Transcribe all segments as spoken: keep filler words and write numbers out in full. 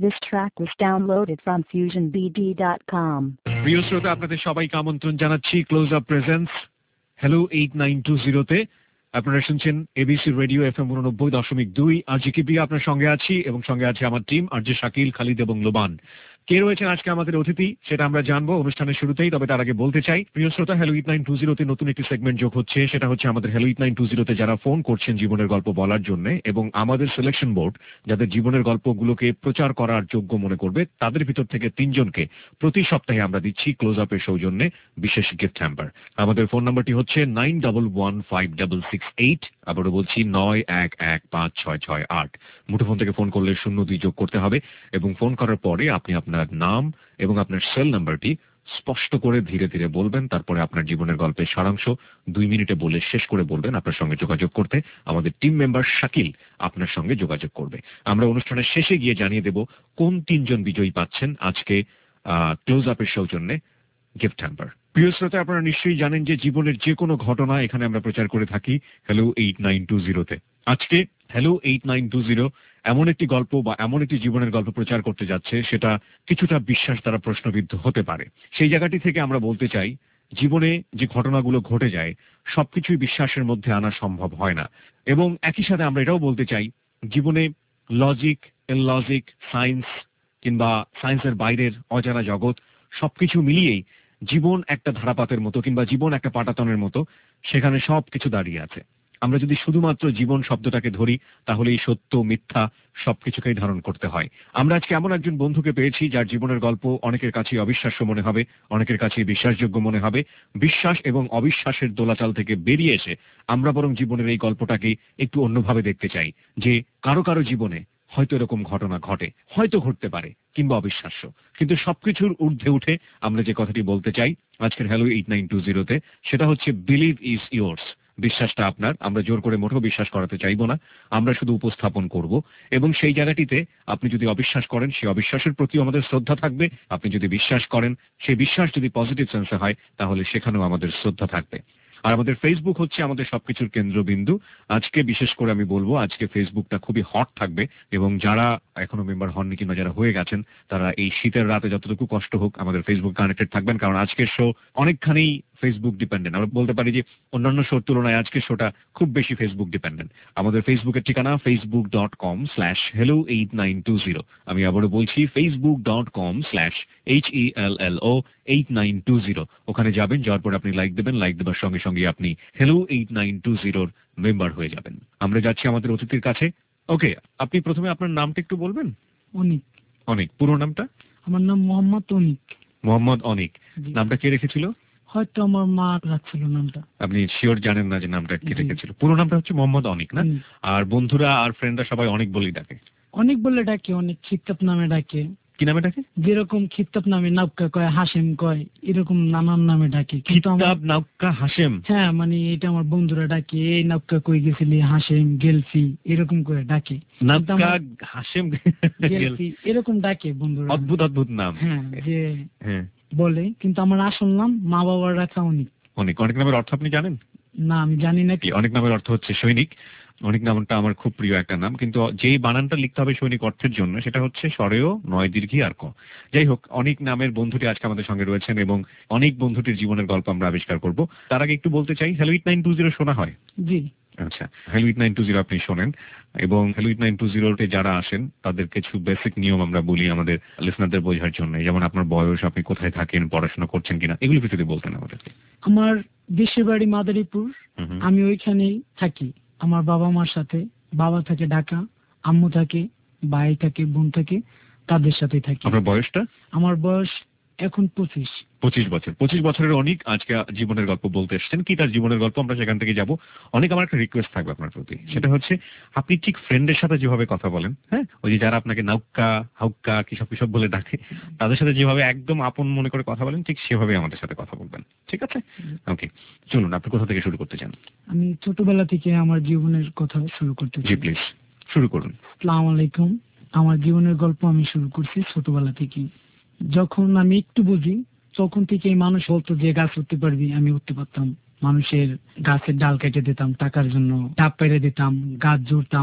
This track was downloaded from fusion b d dot com. প্রিয় শ্রোতা, আপনাদের সবাইকে আমন্ত্রণ জানাচ্ছি close up presence hello eight nine two zero তে। আপনারা শুনছেন এবিসি রেডিও এফ এম উননব্বই দশমিক দুই। আর জি কি প্রিয়া আপনার সঙ্গে আছি এবং সঙ্গে আছে আমার টিম আর যে শাকিল, খালিদ এবং লোবান। কে রয়েছেন আজকে আমাদের অতিথি সেটা আমরা জানবো অনুষ্ঠানের শুরুতেই। তবে তার আগে বলতে চাই, প্রিয় শ্রোতা, হ্যালো এইট নাইন টু জিরোতে নতুন একটি সেগমেন্ট যোগ হচ্ছে। সেটা হচ্ছে আমাদের হ্যালো এইট নাইন টু জিরোতে যারা ফোন করছেন জীবনের গল্প বলার জন্য, এবং আমাদের সিলেকশন বোর্ড যাদের জীবনের গল্পগুলোকে প্রচার করার যোগ্য মনে করবে, তাদের ভিতর থেকে তিনজনকে প্রতি সপ্তাহে আমরা দিচ্ছি ক্লোজ আপের সৌজন্যে বিশেষ গিফট হ্যাম্পার। আমাদের ফোন নাম্বারটি হচ্ছে nine double one five double six eight. আবারও বলছি নয় এক এক পাঁচ ছয় ছয় আট। মুঠোফোন থেকে ফোন করলে শূন্য দুই যোগ করতে হবে এবং ফোন করার পরে আপনি আপনার নাম এবং আপনার সেল নাম্বারটি স্পষ্ট করে ধীরে ধীরে বলবেন। তারপরে আপনার জীবনের গল্পের সারাংশ দুই মিনিটে বলে শেষ করে বলবেন। আপনার সঙ্গে যোগাযোগ করতে আমাদের টিম মেম্বার শাকিল আপনার সঙ্গে যোগাযোগ করবে। আমরা অনুষ্ঠানের শেষে গিয়ে জানিয়ে দেব কোন তিনজন বিজয়ী পাচ্ছেন আজকে ক্লোজ আপের সৌজন্যে গিফট হ্যাম্পার। প্রিয় শ্রোতা, আপনারা নিশ্চয়ই জানেন যে জীবনের যে কোনো ঘটনা এখানে আমরা প্রচার করে থাকি হ্যালো এইট নাইন টু জিরোতে। আজকে hello eight nine two zero এমন একটি গল্প বা এমন একটি জীবনের গল্প প্রচার করতে যাচ্ছে, সেটা কিছুটা বিশ্বাস দ্বারা প্রশ্নবিদ্ধ হতে পারে। সেই জায়গাটি থেকে আমরা বলতে চাই, জীবনে যে ঘটনাগুলো ঘটে যায় সবকিছুই বিশ্বাসের মধ্যে আনা সম্ভব হয় না। এবং একই সাথে আমরা এটাও বলতে চাই, জীবনে লজিক, ইললজিক, সায়েন্স কিংবা সায়েন্সের বাইরের অজানা জগৎ সবকিছু মিলিয়েই জীবন একটা ধারাপাতের মতো কিংবা জীবন একটা পাটাতনের মতো, সেখানে সবকিছু দাঁড়িয়ে আছে। আমরা যদি শুধুমাত্র জীবন শব্দটাকে ধরি তাহলে এই সত্য মিথ্যা সবকিছুকেই ধারণ করতে হয়। আমরা আজকে এমন একজন বন্ধুকে পেয়েছি যার জীবনের গল্প অনেকের কাছে অবিশ্বাস্য মনে হবে, অনেকের কাছে বিশ্বাসযোগ্য মনে হবে। বিশ্বাস এবং অবিশ্বাসের দোলাচাল থেকে বেরিয়ে এসে আমরা বরং জীবনের এই গল্পটাকে একটু অন্যভাবে দেখতে চাই, যে কারো কারো জীবনে হয়তো এরকম ঘটনা ঘটে, হয়তো ঘটতে পারে, কিংবা অবিশ্বাস্য। কিন্তু সবকিছুর ঊর্ধ্বে উঠে আমরা যে কথাটি বলতে চাই আজকের হ্যালো এইট নাইন টু জিরোতে, সেটা হচ্ছে বিলিভ ইজ ইয়োর্স। বিশ্বাসটা আপনার। আমরা জোর করে মোটেও বিশ্বাস করাতে চাইবো না, আমরা শুধু উপস্থাপন করব। এবং সেই জায়গাটিতে আপনি যদি অবিশ্বাস করেন, সেই অবিশ্বাসের প্রতি আমাদের শ্রদ্ধা থাকবে। আপনি যদি বিশ্বাস করেন, সেই বিশ্বাস যদি পজিটিভ সেন্সে হয়, তাহলে সেখানেও আমাদের শ্রদ্ধা থাকবে। আর আমাদের ফেসবুক হচ্ছে আমাদের সবকিছুর কেন্দ্রবিন্দু। আজকে বিশেষ করে আমি বলবো, আজকে ফেসবুকটা খুবই হট থাকবে, এবং যারা এখনো মেম্বার হননি কিংবা যারা হয়ে গেছেন, তারা এই শীতের রাতে যতটুকু কষ্ট হোক আমাদের ফেসবুক কানেক্টেড থাকবেন। কারণ আজকের শো অনেকখানি ফেসবুক ডিপেন্ডেন্ট। আমরা বলতে পারি যে অন্যান্য শোর তুলনায় আজকের শোটা খুব বেশি ফেসবুক ডিপেন্ডেন্ট। আমাদের ফেসবুকের ঠিকানা Facebook dot com slash hello eight nine two zero. আমি আবারও বলছি Facebook dot com slash H E L L O eight nine two zero. ওখানে যাবেন, যাওয়ার পর আপনি লাইক দেবেন। লাইক দেওয়ার সঙ্গে সঙ্গে আপনি হ্যালো এইট নাইন টু জিরোর মেম্বার হয়ে যাবেন। আমরা যাচ্ছি আমাদের অতিথির কাছে। ওকে, আপনি প্রথমে আপনার নামটা একটু বলবেন। অনিক। অনিক, পুরো নামটা? আমার নাম মোহাম্মদ অনিক। মোহাম্মদ অনিক। নামটা কে রেখেছিল? হয়তো আমার মা রাখছিল নামটা। আপনি শিওর জানেন না যে নামটা কে রেখেছিল? পুরো নামটা হচ্ছে মোহাম্মদ অনিক, না? আর বন্ধুরা আর ফ্রেন্ডরা সবাই অনেক বলেই ডাকে। অনেক বলে ডাকে, অনেক খিতাব নামে ডাকে। কি নামে ডাকে? যেরকম খিতাব নামে নাউকা কয়, হাসেম কয়, এরকম নানান নামে ডাকে। খিতাব, নাউকা, হাসেম? হ্যাঁ, মানে এটা আমার বন্ধুরা ডাকে। এই নাউকা কই গেছিলি, হাসেম, গেলফি, এরকম করে ডাকে। নাউকা, হাসেম, গেলফি এরকম ডাকে বন্ধুরা। অদ্ভুত অদ্ভুত নাম। হ্যাঁ, যে হ্যাঁ বলে। কিন্তু আমার আসল নাম মা বাবার রাখা অনিক। অনেক। অনেক নামের অর্থ আপনি জানেন? না, আমি জানি না। অনেক নামের অর্থ হচ্ছে সৈনিক। অনেক নামটা আমার খুব প্রিয় একটা নাম, কিন্তু যেই বানানটা লিখতে হবে সৈনিক অর্থের জন্য সেটা হচ্ছে স্বরেও নয় দীর্ঘি আর ক। যাই হোক, অনেক নামের বন্ধুটি আজকে আমাদের সঙ্গে রয়েছেন এবং অনেক বন্ধুটির জীবনের গল্প আমরা আবিষ্কার করব। তার আগে একটু বলতে চাই, hello eight nine two zero শোনা হয়? জি। আচ্ছা, hello eight nine two zero আপনি শোনেন, এবং হ্যালো এইট নাইন টু জিরোতে যারা আসেন তাদের কিছু বেসিক নিয়ম আমরা বলি আমাদের লিসনারদের বোঝার জন্য। যেমন আপনার বয়স, আপনি কোথায় থাকেন, পড়াশোনা করছেন কিনা, এগুলো কিছু যদি বলতেন আমাদেরকে। আমার দেশের বাড়ি মাদারীপুর, আমি ওইখানেই থাকি আমার বাবা মার সাথে। বাবা থাকে ঢাকা, আম্মু থাকে, ভাই থাকে, বোন থাকে, তাদের সাথে থাকি। আপনার বয়সটা? আমার বয়স এখন পঁচিশ। পঁচিশ বছর। পঁচিশ বছরের অনেক আজকে জীবনের গল্প বলতে এসছেন। কি তার জীবনের গল্প, আমরা সেখান থেকে যাব। অনেক আমার একটা রিকোয়েস্ট থাকবে আপনার প্রতি, সেটা হচ্ছে আপনি ঠিক ফ্রেন্ডের সাথে যেভাবে কথা বলেন, হ্যাঁ, ওই যে যারা আপনাকে নাউক্কা, হাউক্কা, কিসব কিসব বলে ডাকে, তাদের সাথে যেভাবে একদম আপন মনে করে কথা বলেন, ঠিক সেভাবে আমাদের সাথে কথা বলবেন, ঠিক আছে? ওকে, চলুন, আপনি কোথা থেকে শুরু করতে চান? আমি ছোটবেলা থেকে আমার জীবনের কথা শুরু করতে চাই। জি প্লিজ, শুরু করুন। আসসালামু আলাইকুম। আমার জীবনের গল্প আমি শুরু করছি ছোটবেলা থেকে। যখন আমি একটু বুঝি তখন থেকে মানুষ বলতো যে গাছ উঠতে পারবি, আমি উঠতে পারতাম। মানুষের গাছের ডাল কেটে দিতাম টাকার জন্য, ডাব পেরে দিতাম, গাছ জুড়তাম।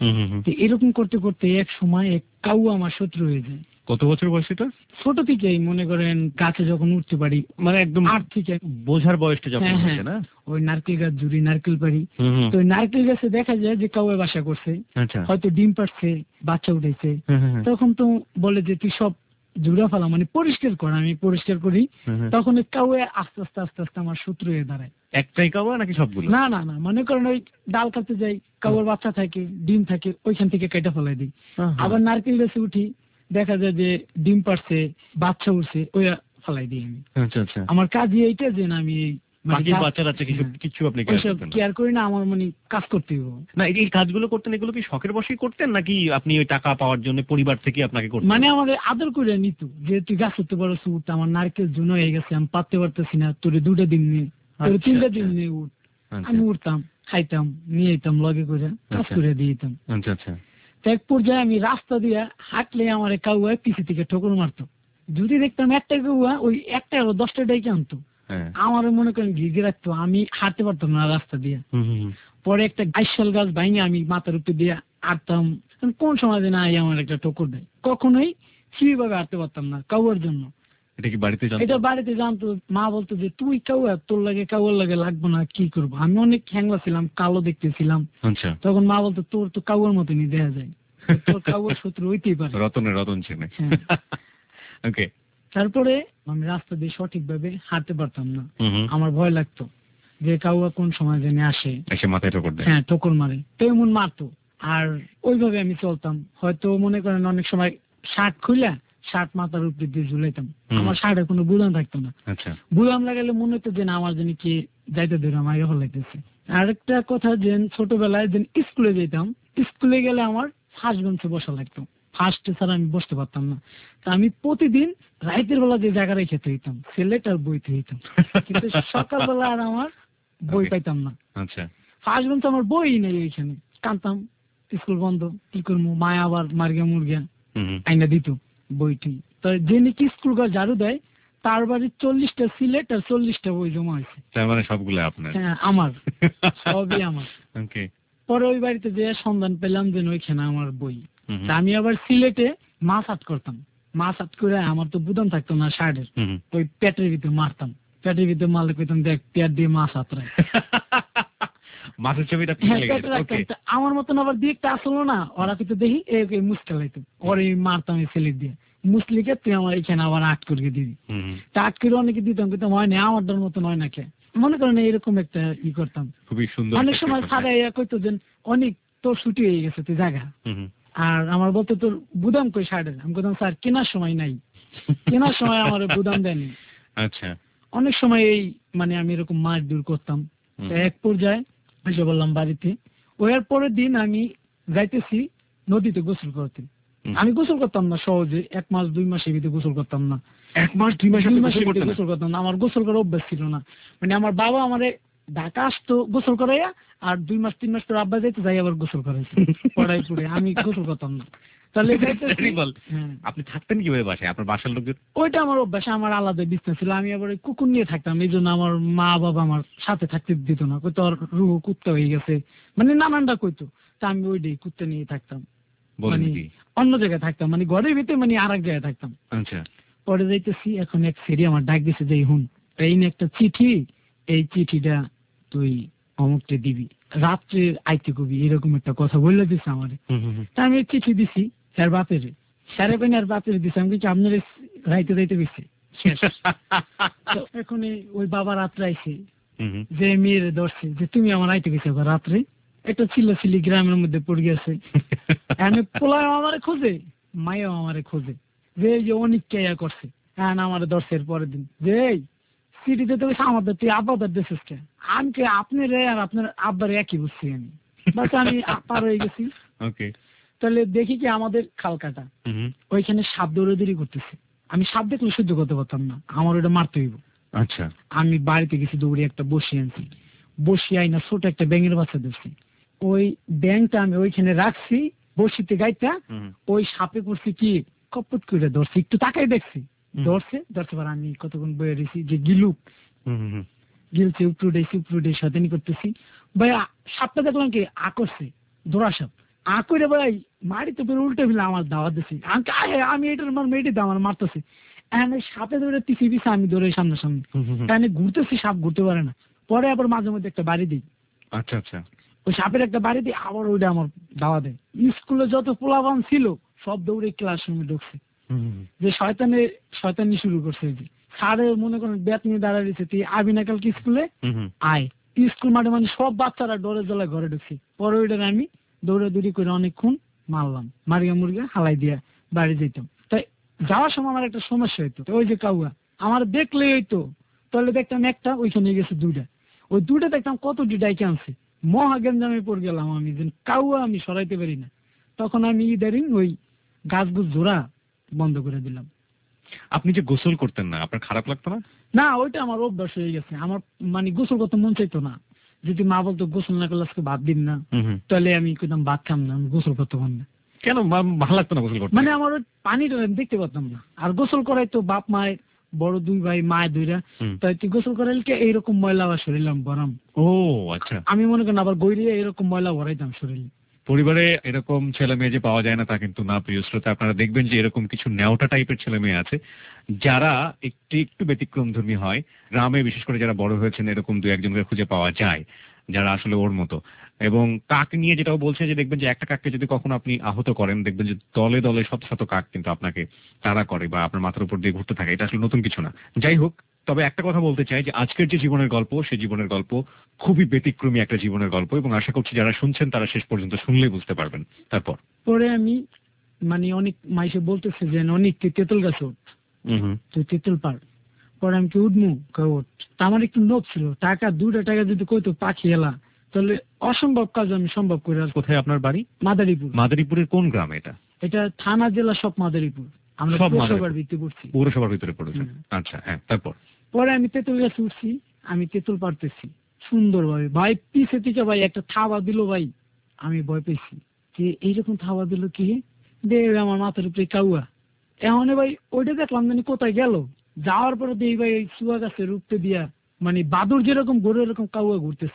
তো এরকম করতে করতে এক সময় এক কাউ আমার শত্রু হয়ে যায়। কত বছর বয়স এটা? ছোট থেকেই মনে করেন গাছে যখন উঠতে পারি, মানে একদম আট থেকে বোঝার বয়সটা যখন হচ্ছে না, ওই নারকেল গাছ জুড়ি নারকেল পারি, তো ওই নারকেল গাছে দেখা যায় যে কাউয়ে বাসা করছে, হয়তো ডিম পারছে, বাচ্চা উঠেছে, তখন তো বলে যে তুই সব জুড়া ফেলা মানে পরিষ্কার কর। আমি পরিষ্কার করি, তখন কাউয়ে আস্তে আস্তে আস্তে আস্তে আমার শত্রু হয়ে দাঁড়ায়। একটাই কাউয়া নাকি সবগুলো? না না না, মনে করেন ওই ডাল কাটতে যাই, কাউয়ার বাচ্চা থাকে, ডিম থাকে, ওইখান থেকে কেটে ফেলাই দিই। আবার নারকেল গাছে উঠি, দেখা যায় যে ডিম পারছে, বাচ্চা উঠছে, ওই ফেলাই দিই আমি। আচ্ছা আচ্ছা, আমার কাজই এইটা যে না আমি কেয়ার করি না, আমার মানে কাজ করতে হবে না। এই কাজগুলো করতেন, এগুলো কি শখের বসেই করতেন নাকি আপনি ওই টাকা পাওয়ার জন্য পরিবার থেকে আপনাকে করতেন? মানে আমাদের আদর করে নিত যে তুই গাছ উঠতে পারো, উঠ, আমার নারকেল জন্য হয়ে গেছে, আমি পাততে পারতেছি না, তোর দুটা দিন নিয়ে, তোর তিনটা দিন নিয়ে উঠ। আমি উঠতাম, খাইতাম, নিয়ে যেতাম লগে করে, কাজ করে দিয়ে দিতাম। আচ্ছা আচ্ছা। এক পর্যায়ে আমি রাস্তা দিয়ে হাঁটলে আমার কাউয়া পিছিয়ে থেকে ঠোকর মারতো। যদি দেখতাম একটা কাউয়া ওই একটা আরো দশটা ডাইকে আনতো, আমার মনে করেন ঘিরে রাখতো, আমি হাঁটতে পারতাম না রাস্তা দিয়ে। পরে একটা আইশাল গাছ ভাঙে আমি মাথার উপরে দিয়ে আটতাম, কোন সময় যে না আমার একটা ঠোকর দেয়। কখনোই সেইভাবে হাঁটতে পারতাম না কাউয়ার জন্য। এটা কি বাড়িতে জানতো? এটা বাড়িতে জানতো। মা বলতো যে তুই কাউয়া, তোর লাগে কাউয়ার লাগে লাগবো না, কি করবো। আমি অনেক হ্যাংলা ছিলাম, কালো দেখতেছিলাম, তখন মা বলতো তোর তো কাউয়ার মতনই দেখা যায়, তোর কাউয়ার শত্রু হইতেই পারে। রতনের রতন ছিল। ওকে। তারপরে আমি রাস্তা দিয়ে সঠিকভাবে হাঁটতে পারতাম না, আমার ভয় লাগতো যে কাউয়া কোন সময় জেনে আসে, এসে মাথায় ঠোকর দেয়। হ্যাঁ ঠোকর মারে, তো এমন মারতো। আর ওইভাবে আমি চলতাম। হয়তো মনে করেন অনেক সময় শার্ট খুলে শার্ট মাথার উপরে দিয়ে ঝুলাইতাম, আমার শার্টের কোনো বুলান থাকতো না। বুলান লাগালে মনে হতো যে না আমার জন্য কি যাইতে ধরে আমার এরকম লাগতেছে। আরেকটা কথা যে ছোটবেলায় যে স্কুলে যেতাম, স্কুলে গেলে আমার ফার্স্ট বেঞ্চে বসা লাগতো, ফার্স্টে ছাড়া আমি বসতে পারতাম না। তা আমি প্রতিদিন রাইতের বেলা যে জায়গা রেখে হইতাম সিলেট আর বইতে হইতাম, কিন্তু সকালবেলা আর আমার বই পাইতাম না। আচ্ছা, ফার্স্ট বেঞ্চে আমার বই নেই, ওইখানে কানতাম, স্কুল বন্ধ, কি করবো, মায়া আবার মার্গিয়া মুরগিয়া আইনা দিত বইটি। তো যে নাকি স্কুল ঘর ঝাড়ু দেয় তার বাড়ির চল্লিশটা সিলেট আর চল্লিশটা বই জমা হয়েছে। তার মানে সবগুলো আপনার? হ্যাঁ আমার, সবই আমার। পরে ওই বাড়িতে যে সন্ধান পেলাম যে ওইখানে আমার বই। আমি আবার সিলেটে মাছ আট করতাম, মাছ আট করে আমার তো বুদাম থাকতো না শার্টের, ওই পেটের ভিতরে মারতাম, পেটের ভিতরে মারলে কইতাম দেখ পেট দিয়ে মাছ আটরায়। মাছের ছবিটা আমার মতন আবার দিকটা আসলো না, ওরা কিন্তু দেখি এই মুস্কা লাইতো, ওরে মারতাম এই সিলেট দিয়ে, মুসলিকে তুই আমার এখানে আবার আট করে দিবি। তা আট করে অনেকে দিতাম, কিন্তু হয় না আমার দর মতন হয় না, কে মনে করেন এরকম একটা ই করতাম। খুবই সুন্দর। অনেক সময় সাদা কইতো যে অনেক তোর ছুটি হয়ে গেছে তুই জায়গা, আর আমার বলতো তোর বুদাম কই শার্টের, আমি বলতাম স্যার কেনার সময় নাই, কেনার সময় আমার বুদাম দেয়নি। আচ্ছা, অনেক সময় এই মানে আমি এরকম মাছ দূর করতাম। এক পর্যায়ে এসে বললাম বাড়িতে, ওর পরের দিন আমি যাইতেছি নদীতে গোসল করতে। আমি গোসল করতাম না সহজে, এক মাস দুই মাসের ভিতরে গোসল করতাম না, এক মাস দুই মাস গোসল করতাম না, আমার গোসল করার অভ্যাস ছিল না। মানে আমার বাবা আমারে ঢাকা আসতো গোসল করাইয়া, আর দুই মাস তিন মাস পর আব্বা যাইতে যাই আবার গোসল করাইছে পড়াই পড়ে, আমি গোসল করতাম না। তাহলে আপনি থাকতেন কিভাবে বাসায়, আপনার বাসার লোকজন? ওইটা আমার অভ্যাস, আমার আলাদা বিজনেস ছিল, আমি আবার কুকুর নিয়ে থাকতাম, এই জন্য আমার মা বাবা আমার সাথে থাকতে দিত না, কইতো আর রুহ কুত্তা হয়ে গেছে, মানে নানানটা কইতো। তা আমি ওই ডে কুত্তা নিয়ে থাকতাম, মানে অন্য জায়গায় থাকতাম, মানে ঘরের ভিতরে মানে আর এক জায়গায় থাকতাম। আচ্ছা, পরে যাইতেছি, এখন এক সেরি আমার ডাক দিছে যে হুন এই একটা চিঠি, এই চিঠিটা তুই অমুককে দিবি, রাত্রে আইতে কবি, এরকম একটা কথা বললে দিছে আমারে। তা আমি চিঠি দিছি স্যার বাপের, স্যারে পেন আর বাপের দিছে, আমি কিছু আপনার রাইতে যাইতে গেছে শেষ। এখন ওই বাবা রাত্রে আইছে, যে মেয়ের ধরছে যে তুমি আমার আইতে গেছে রাত্রে, একটা ছিল ছিলি গ্রামের মধ্যে পড়ে গেছে, পোলায় আমারে খোঁজে, মায়াও আমারে খোঁজে, যে যে অনেক কেয়া করছে, হ্যাঁ আমার দর্শের পরের দিন যে সিটিতে তো আমাদের তুই আব্বাদের দেশের কে, আমি কে আপনি রে আর আপনার আব্বার একই বুঝছি আমি, বাস আমি পার হয়ে গেছি। তাহলে দেখি কি আমাদের খাল কাটা, ওইখানে সাপ দৌড়াদৌড়ি করতেছে, আমি সাপ দেখলে সহ্য করতে পারতাম না, আমার ওটা মারতে হইব। আচ্ছা, আমি বাড়িতে গেছি দৌড়ে একটা বসি আনছি, বসি আইনা ছোট একটা ব্যাঙের বাচ্চা ধরছি, ওই ব্যাংটা আমি ওইখানে রাখছি বসিতে গাইটা, ওই সাপে করছি কি কপট করে ধরছি, একটু তাকাই দেখছি, ধরছে ধরছে পর আমি কতক্ষণ বয়ে রয়েছি যে গিলুক গিলছে, উপরে উঠেছি উপরে উঠে সাথে করতেছি, ভাই সাপটা দেখলাম কি আকর্ষে ধরা সাপ, আকরে ভাই মাটিতে পরে উল্টে ফেলে আমার দাওয়াত দিছি আমি এটার মার মেয়েটি আমার মারতেছি এখানে সাপে ধরে পিছিয়ে পিছিয়ে আমি ধরে সামনে সামনে এখানে ঘুরতেছি সাপ ঘুরতে পারে না পরে আবার মাঝে মধ্যে একটা বাড়ি দিই আচ্ছা আচ্ছা ওই সাপের একটা বাড়ি দিই আবার ওইটা আমার দাওয়া দেয় স্কুলে যত পোলাবান ছিল সব দৌড়ে ক্লাসরুমে ঢুকছে যে শয়তানে শয়তানি শুরু করছে যে স্যারে মনে করেন ব্যাট নিয়ে দাঁড়ায় দিচ্ছে তুই আবি না কালকে স্কুলে আয় স্কুল মাঠে মানে সব বাচ্চারা ডরে জ্বলায় ঘরে ঢুকছে পরে ওইটা আমি দৌড়ে দৌড়ি করে অনেকক্ষণ মারলাম মারিয়া মুরগা হালাই দিয়া বাড়ি যেতাম তাই যাওয়ার সময় আমার একটা সমস্যা হইতো ওই যে কাউয়া আমার দেখলেই হইতো তাহলে দেখতাম একটা ওইখানে গেছে দুইটা ওই দুইটা দেখতাম কত ডিডাইকে আনছে মহা গেঞ্জামে পড়ে গেলাম আমি যে কাউয়া আমি সরাইতে পারি না তখন আমি ইদারিং ওই গাছ গুছ জোড়া বন্ধ করে দিলাম। আপনি যে গোসল করতেন না আপনার খারাপ লাগতো না? না ওইটা আমার অভ্যাস হয়ে গেছে আমার মানে গোসল করতে মন চাইতো না যদি মা বলতো গোসল না করলে আজকে ভাত দিন না তাহলে আমি কইতাম ভাত খাম না আমি গোসল করতে পারি না। কেন ভালো লাগতো না গোসল করতে? মানে আমার ওই পানিটা দেখতে পারতাম না আর গোসল করাই তো বাপ মায়ের বড় দুই ভাই মায় দুইরা তাই তুই গোসল করাইলে এইরকম ময়লা আবার শরীরাম ভরাম। ও আচ্ছা আমি মনে করেন আবার গৈরিয়া এরকম ময়লা ভরাইতাম শরীরে। পরিবারে এরকম ছেলে মেয়ে যে পাওয়া যায় না তা কিন্তু না প্রিয় শ্রোতা আপনারা দেখবেন যে এরকম কিছু নেওটা টাইপের ছেলে মেয়ে আছে যারা একটু একটু ব্যতিক্রমধর্মী হয় গ্রামে বিশেষ করে যারা বড় হয়েছেন এরকম দু একজনকে খুঁজে পাওয়া যায় যারা আসলে ওর মতো। এবং কাক নিয়ে যেটাও বলছে যে দেখবেন যে একটা কাককে যদি কখনো আপনি আহত করেন দেখবেন যে দলে দলে শত শত কাক কিন্তু আপনাকে তাড়া করে বা আপনার মাথার উপর দিয়ে ঘুরতে থাকে এটা আসলে নতুন কিছু না। যাই হোক তবে একটা কথা বলতে চাই যে আজকের যে জীবনের গল্প সেই জীবনের গল্প খুবই ব্যতিক্রমী একটা জীবনের গল্প এবং আশা করছি যারা শুনছেন তারা শেষ পর্যন্ত শুনলেই বুঝতে পারবেন। তারপর পরে আমি মানে অনেক মাইসে বলতেছে যে অনেক তেঁতুল গাছ উঠ তুই তেঁতুল পার পরে আমি কি উঠমু ওঠ তা আমার একটু লোভ ছিল টাকা দুটা টাকা যদি কইতো পাখি এলা তাহলে অসম্ভব কাজ আমি সম্ভব করে। কোথায় আপনার বাড়ি? মাদারীপুর। মাদারীপুরের কোন গ্রাম এটা? এটা থানা জেলা সব মাদারীপুর আমরা পৌরসভার ভিতরে পড়ছি। পৌরসভার ভিতরে পড়েছেন আচ্ছা হ্যাঁ তারপর? পরে আমি তেঁতুল গাছ উঠছি আমি তেঁতুল পারতেছি সুন্দর ভাবে ভাই পিছে থেকে ভাই একটা থাবা দিল ভাই আমি ভয় পেয়েছি যে এইরকম থাবা দিল কি দেবে আমার মাথার উপরে কাউয়া এখন ভাই ওইটা দেখলাম জানি কোথায় গেল যাওয়ার পরে দেখি ভাই ওই চুয়া গাছের রূপতে দিয়া মানে বাদুর যেরকম ঘুরে এরকম কাউয়া ঘুরতেছে।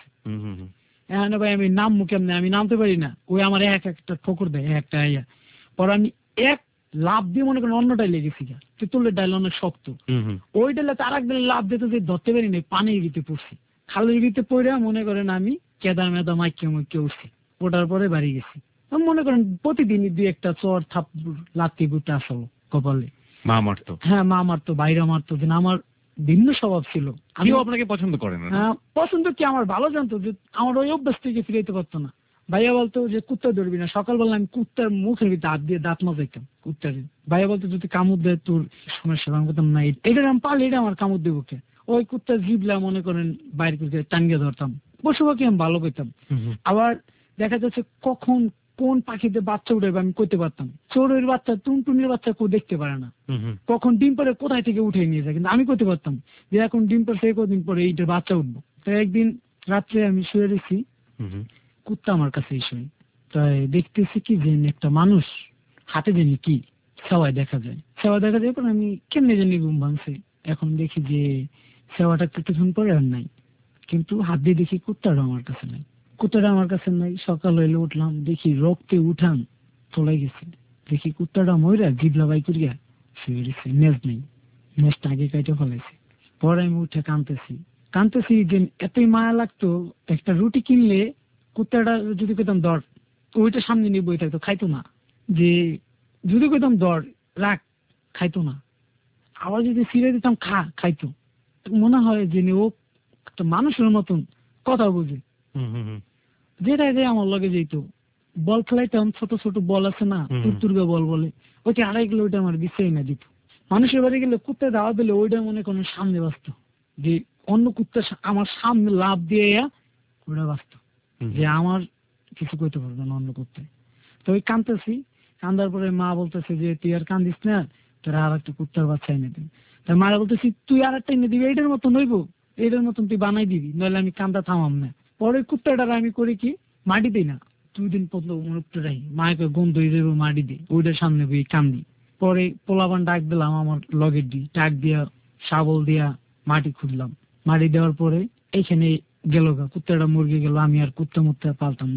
এখন ভাই আমি নামবো কেমনে আমি নামতে পারি না ওই আমার এক একটা ঠোকর দেয় একটা আইয়া পরে আমি এক লাভ দিয়ে মনে করেন অন্যটাই লেগেছি তেঁতুলের ডাল অনেক শক্ত ওই ডালে তার এক ডালে লাভ দিতে যে ধরতে পারি না পানির ভিতরে পড়ছি খালের ভিতরে পড়ে মনে করেন আমি কেদা মেদা মাইকে মাইকে উঠছি ওটার পরে বাড়ি গেছি মনে করেন প্রতিদিন দুই একটা চর থাপ লাত্তি গুটে আসলো কপালে মা মারতো। হ্যাঁ মা মারতো বাইরে মারতো যে আমার ভিন্ন স্বভাব ছিল আমি আপনাকে পছন্দ করেন না? হ্যাঁ পছন্দ কি আমার ভালো জানতো যে আমার ওই অভ্যাস থেকে ফিরাইতে পারতো না। ভাইয়া বলতো যে কুত্তা ধরবি না সকালবেলা আমি কুত্তার মুখের ভিতরে হাত দিয়ে দাঁত মাজাইতাম কুত্তার ভাইয়া বলতো যদি কামড় দেয় তোর সমস্যা আমি বলতাম না এটা আমি পারলে এটা আমার কামড় দেবো কে ওই কুত্তার জিবলা মনে করেন বাইরে করে টাঙ্গিয়ে ধরতাম পশু পাখি আমি ভালো পেতাম। আবার দেখা যাচ্ছে কখন কোন পাখিতে বাচ্চা উঠে আমি করতে পারতাম চোরের বাচ্চা টুনটুনির বাচ্চা কেউ দেখতে পারে না কখন ডিম পরে কোথায় থেকে উঠে নিয়ে যায় কিন্তু আমি করতে পারতাম যে এখন ডিম পরে সে কদিন পরে এইটার বাচ্চা উঠবো। তাই একদিন রাত্রে আমি শুয়ে রেখি কুত্তা আমার কাছে এসে তাই দেখতেছি কি যে একটা মানুষ হাতে জানি কি সেওয়ায় দেখা যায় সেওয়া দেখা যায় পরে আমি কেমনে জানি ঘুম ভাঙছে এখন দেখি যে সেওয়াটা কিছুক্ষণ পরে আর নাই কিন্তু হাত দিয়ে দেখি কুত্তাটা আমার কাছে নাই কুত্তাটা আমার কাছে নাই সকাল হইলে উঠলাম দেখি রক্তে উঠান চলে গেছে দেখি কুত্তাটা ময়রা জিবলা বাই করিয়া শুয়ে গেছে নেজ নেই নেজটা আগে কাইটে ফেলাইছে। পরে আমি উঠে কাঁদতেছি কাঁদতেছি যে এতই মায়া লাগতো একটা রুটি কিনলে কুত্তাটা যদি কইতাম দর ওইটা সামনে নিয়ে বই থাকতো খাইতো না যে যদি কইতাম দর রাখ খাইতো না আবার যদি ছিঁড়ে দিতাম খা খাইতো মনে হয় যে ও একটা মানুষের মতন কথা বুঝে যেটা যে আমার লগে যেত বল খেলাইতাম ছোট ছোট বল আছে না তুরতুর্গা বল বলে ওইটা আড়াই কিলো ওইটা আমার বিছাই না দিত মানুষের বাড়ি গেলে কুত্তা দাওয়া দিলে ওইটা মনে করেন সামনে বাঁচত যে অন্য কুত্তা আমার সামনে লাভ দিয়ে ওটা বাঁচত যে আমার কিছু করতে পারবে না অন্য কুত্তে। তো ওই কাঁদতেছি কান্দার পরে মা বলতেছে যে তুই আর কান্দিস না তোরা আর একটা কুত্তার বাচ্চা এনে দিবি তাই মারা বলতেছি তুই আর একটা এনে দিবি এইটার মতো নইব এইটার মতন তুই বানাই দিবি নইলে আমি কান্দা থামাম না। পরে কুত্তাটার আমি করি কি মাটি দিই না দুই দিন পর্যন্ত মুখটা রাখি মাকে গন্ধ হয়ে যাবো মাটি দিই ওইটার সামনে বই কান্দি। পরে পোলাবান ডাক দিলাম আমার লগের দি ডাক দিয়া শাবল দিয়া মাটি খুঁজলাম মাটি দেওয়ার পরে এইখানে গেল গা কুত্তাটা মুরগি গেল আমি আর কুত্তা মুত্তা পালতাম না।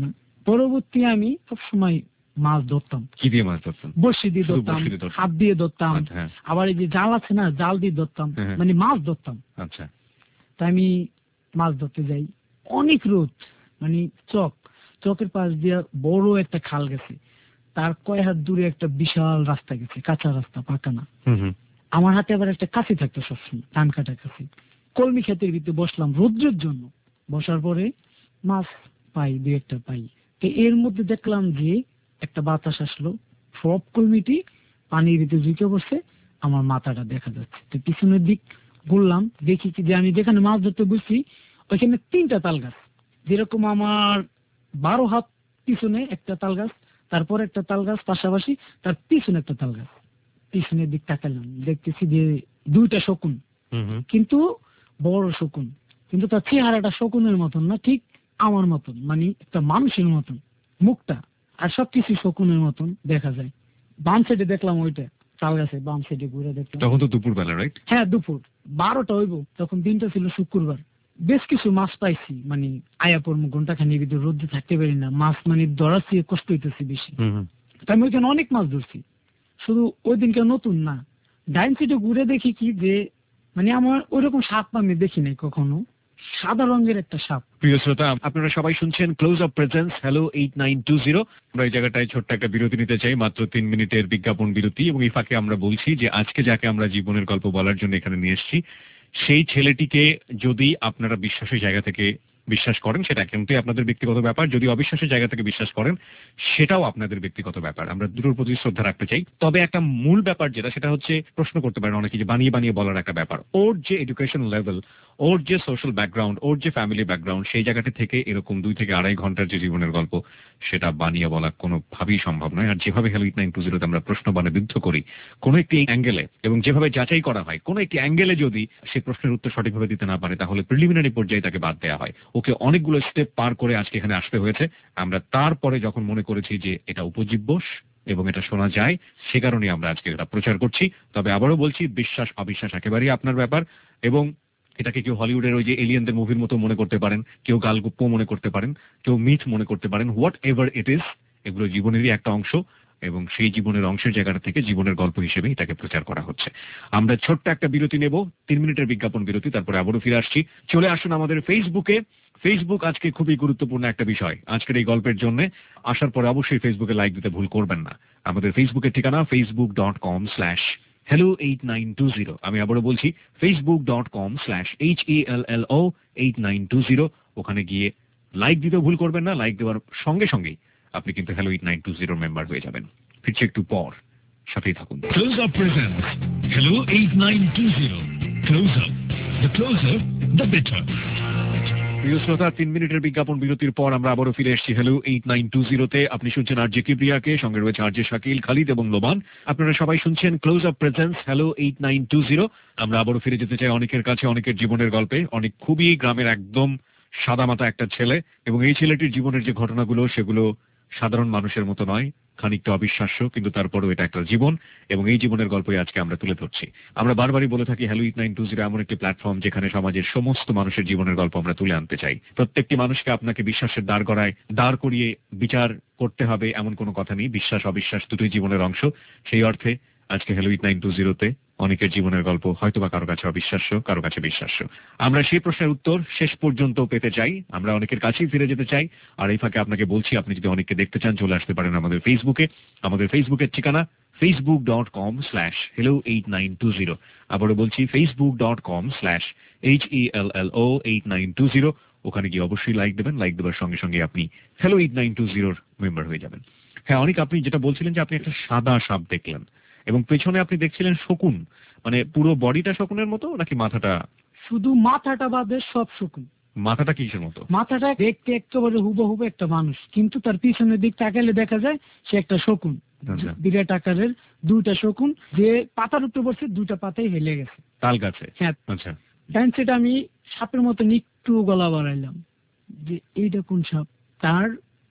পরবর্তী আমি সবসময় মাছ ধরতাম। কি দিয়ে মাছ ধরতাম? বড়শি দিয়ে ধরতাম, হাত দিয়ে ধরতাম, আবার এই যে জাল আছে না, জাল দিয়ে ধরতাম, মানে মাছ ধরতাম। আচ্ছা। তা আমি মাছ ধরতে যাই, অনেক রোদ, মানে চক চকের পাশ দিয়ে বড় একটা খাল গেছে, তার কয় হাত দূরে একটা বিশাল রাস্তা গেছে, কাঁচা রাস্তা, পাকা না। আমার হাতে আবার একটা কাঁচি থাকতো সবসময়, ধান কাটা কাঁচি। কলমি ক্ষেতের ভিতরে বসলাম রৌদ্রের জন্য, বসার পরে মাছ পাই, দু একটা পাই। তো এর মধ্যে দেখলাম যে একটা বাতাস আসলো, সব কলমিটি পানির ভিতরে ঝুঁকে বসে, আমার মাথাটা দেখা যাচ্ছে। তো পিছনের দিক ঘুরলাম, দেখি কি যে আমি যেখানে মাছ ধরতে বসছি ওইখানে তিনটা তাল গাছ, যেরকম আমার বারো হাত পিছনে একটা তাল গাছ, তারপর একটা তাল গাছ পাশাপাশি, তার পিছনে একটা তাল গাছ। পিছনের দিক তাকালাম, দেখতেছি যে দুইটা শকুন, কিন্তু বড় শকুন, কিন্তু তার চেহারাটা শকুনের মতন না, ঠিক আমার মতন, মানে একটা মানুষের মতন মুখটা, আর সবকিছু শকুনের মতন দেখা যায়। বাম সাইডে দেখলাম ওইটা তাল গাছে, বাম সাইডে ঘুরে দেখলাম। তখন তো দুপুর বেলা, রাইট? হ্যাঁ, দুপুর বারোটা হইব, তখন দিনটা ছিল শুক্রবার। বেশ কিছু মাছ পাইছি, মানে আয়া পড়বো ঘন্টা খানি ভিতরে, রোদ্রে থাকতে পারি না, মাছ মানে ধরার চেয়ে কষ্ট হইতেছে বেশি। তাই আমি ওইখানে অনেক মাছ ধরছি, শুধু ওই দিনকে নতুন না, ডাইন সাইডে ঘুরে দেখি কি যে মানে আমার ওইরকম সাপ আমি দেখি নাই কখনো, সাদা রঙের একটা সাপ। প্রিয় শ্রোতা, আপনারা সবাই শুনছেন close up presence hello eight nine two zero. আমরা এই জায়গাটায় ছোট্ট একটা বিরতি নিতে চাই, মাত্র তিন মিনিটের বিজ্ঞাপন বিরতি। এবং এই ফাঁকে আমরা বলছি যে আজকে যাকে আমরা জীবনের গল্প বলার জন্য এখানে নিয়ে এসেছি, সেই ছেলেটিকে যদি আপনারা বিশ্বাসের জায়গা থেকে বিশ্বাস করেন সেটা কিন্তু আপনাদের ব্যক্তিগত ব্যাপার, যদি অবিশ্বাসের জায়গা থেকে বিশ্বাস করেন সেটাও আপনাদের ব্যক্তিগত ব্যাপার। আমরা দুটোর প্রতি শ্রদ্ধা রাখতে চাই। তবে একটা মূল ব্যাপার যেটা, সেটা হচ্ছে প্রশ্ন করতে পারেন অনেকে যে বানিয়ে বানিয়ে বলার একটা ব্যাপার। ওর যে এডুকেশন লেভেল, ওর যে সোশ্যাল ব্যাকগ্রাউন্ড, ওর যে ফ্যামিলি ব্যাকগ্রাউন্ড, সেই জায়গাটা থেকে এরকম দুই থেকে আড়াই ঘন্টার যে জীবনের গল্প, সেটা বানিয়ে বলা কোনোভাবেই সম্ভব নয়। আর যেভাবে হ্যালো এইট নাইন টু জিরোতে আমরা প্রশ্ন বানে বিদ্ধ করি কোনো একটি অ্যাঙ্গেলে, এবং যেভাবে যাচাই করা হয় কোনো একটি অ্যাঙ্গেলে যদি সে প্রশ্নের উত্তর সঠিকভাবে দিতে না পারে, তাহলে প্রিলিমিনারি পর্যায়ে তাকে বাদ দেওয়া হয়। ওকে অনেকগুলো স্টেপ পার করে আজকে এখানে আসতে হয়েছে। আমরা তারপরে যখন মনে করেছি যে এটা উপজীব্য এবং এটা শোনা যায়, সে কারণে আমরা আজকে এটা প্রচার করছি। তবে আবারও বলছি, বিশ্বাস অবিশ্বাস একেবারেই আপনার ব্যাপার, এবং এটাকে কেউ হলিউডের ওই যে এলিয়েনদের মুভির মতো মনে করতে পারেন, কেউ গালগপ্প মনে করতে পারেন, কেউ মিথ মনে করতে পারেন, হোয়াট এভার ইট ইজ, এগুলো জীবনেরই একটা অংশ, এবং সেই জীবনের অংশের জায়গাটা থেকে জীবনের গল্প হিসেবে এটাকে প্রচার করা হচ্ছে। আমরা ছোট্ট একটা বিরতি নেব, তিন মিনিটের বিজ্ঞাপন বিরতি, তারপরে আবারও ফিরে আসছি। চলে আসুন আমাদের ফেসবুকে। ফেসবুক আজকে খুবই গুরুত্বপূর্ণ একটা বিষয় আজকের এই গল্পের জন্য। আসার পরে অবশ্যই ফেসবুকে লাইক দিতে ভুল করবেন না। আমাদের ফেসবুকের ঠিকানা Facebook dot com slash hello eight nine two zero. আমি আবারও বলছি, Facebook dot com slash H E L L O eight nine two zero. ওখানে গিয়ে লাইক দিতে ভুল করবেন না। লাইক দেওয়ার সঙ্গে সঙ্গেই আপনি কিন্তু hello eight nine two zero member হয়ে যাবেন। ফিরছে একটু পর, সাথেই থাকুন। Close up presents hello eight nine two zero. Close up, the closer the better. প্রিয় শ্রোতা, তিন মিনিটের বিজ্ঞাপন বিরতির পর আমরা আবারও ফিরে এসেছি হ্যালো এইট নাইন টু জিরোতে। আপনি শুনছেন আর জে কিবরিয়াকে, সঙ্গে রয়েছে আর জে শাকিল, খালিদ এবং লোবান। আপনারা সবাই শুনছেন close up presence hello eight nine two zero. আমরা আবারও ফিরে যেতে চাই অনেকের কাছে, অনেকের জীবনের গল্পে। অনেক খুবই গ্রামের একদম সাদামাটা একটা ছেলে, এবং এই ছেলেটির জীবনের যে ঘটনাগুলো সেগুলো সাধারণ মানুষের মতো নয়, খানিকটা অবিশ্বাস্য, কিন্তু তারপরও এটা একটা জীবন, এবং এই জীবনের গল্পই আজকে আমরা তুলে ধরছি। আমরা বারবারই বলে থাকি hello eight nine two zero এমন একটি প্ল্যাটফর্ম যেখানে সমাজের সমস্ত মানুষের জীবনের গল্প আমরা তুলে আনতে চাই। প্রত্যেকটি মানুষকে আপনাকে বিশ্বাসের দাঁড় করায় দাঁড় করিয়ে বিচার করতে হবে এমন কোনো কথা নেই। বিশ্বাস অবিশ্বাস দুটোই জীবনের অংশ। সেই অর্থে আজকে হ্যালো এইট নাইন টু জিরোতে অনেকের জীবনের গল্প হয়তোবা কারো কাছে অবিশ্বাস্য, কারো কাছে বিশ্বাস্য। আমরা সেই প্রশ্নের উত্তর শেষ পর্যন্ত পেতে চাই, আমরা অনেকের কাছেই ফিরে যেতে চাই। আর এই ফাঁকে আপনাকে বলছি, আপনি যদি অনেককে দেখতে চান চলে আসতে পারেন আমাদের ফেসবুকে। আমাদের ফেসবুকের ঠিকানা Facebook dot com slash hello eight nine two zero. আবারও বলছি, Facebook dot com slash H E L L O eight nine two zero. ওখানে গিয়ে অবশ্যই লাইক দেবেন। লাইক দেওয়ার সঙ্গে সঙ্গে আপনি হ্যালো এইট নাইন টু জিরোর মেম্বার হয়ে যাবেন। হ্যাঁ, অনেক আপনি যেটা বলছিলেন যে আপনি একটা সাদা সাপ দেখলেন, এবং পেছনে আপনি দেখছিলেন শকুন, মানে পুরো বডিটা শকুনের মতো নাকি মাথাটা? শুধু মাথাটা বাদে সব শকুন। মাথাটা কিসের মতো? মাথাটা দেখতে একেবারে হুবহুব একটা মানুষ, কিন্তু তার পিছনের দিক তাকালে দেখা যায় সে একটা শকুন, বিরাট আকারের দুইটা শকুন, যে পাতার উপরে বসে দুইটা পাতাই হেলে গেছে তাল গাছে। হ্যাঁ, আচ্ছা। ডান সাইডে আমি সাপের মতো একটু গলা বাড়াইলাম যে এইটা কোন সাপ। তার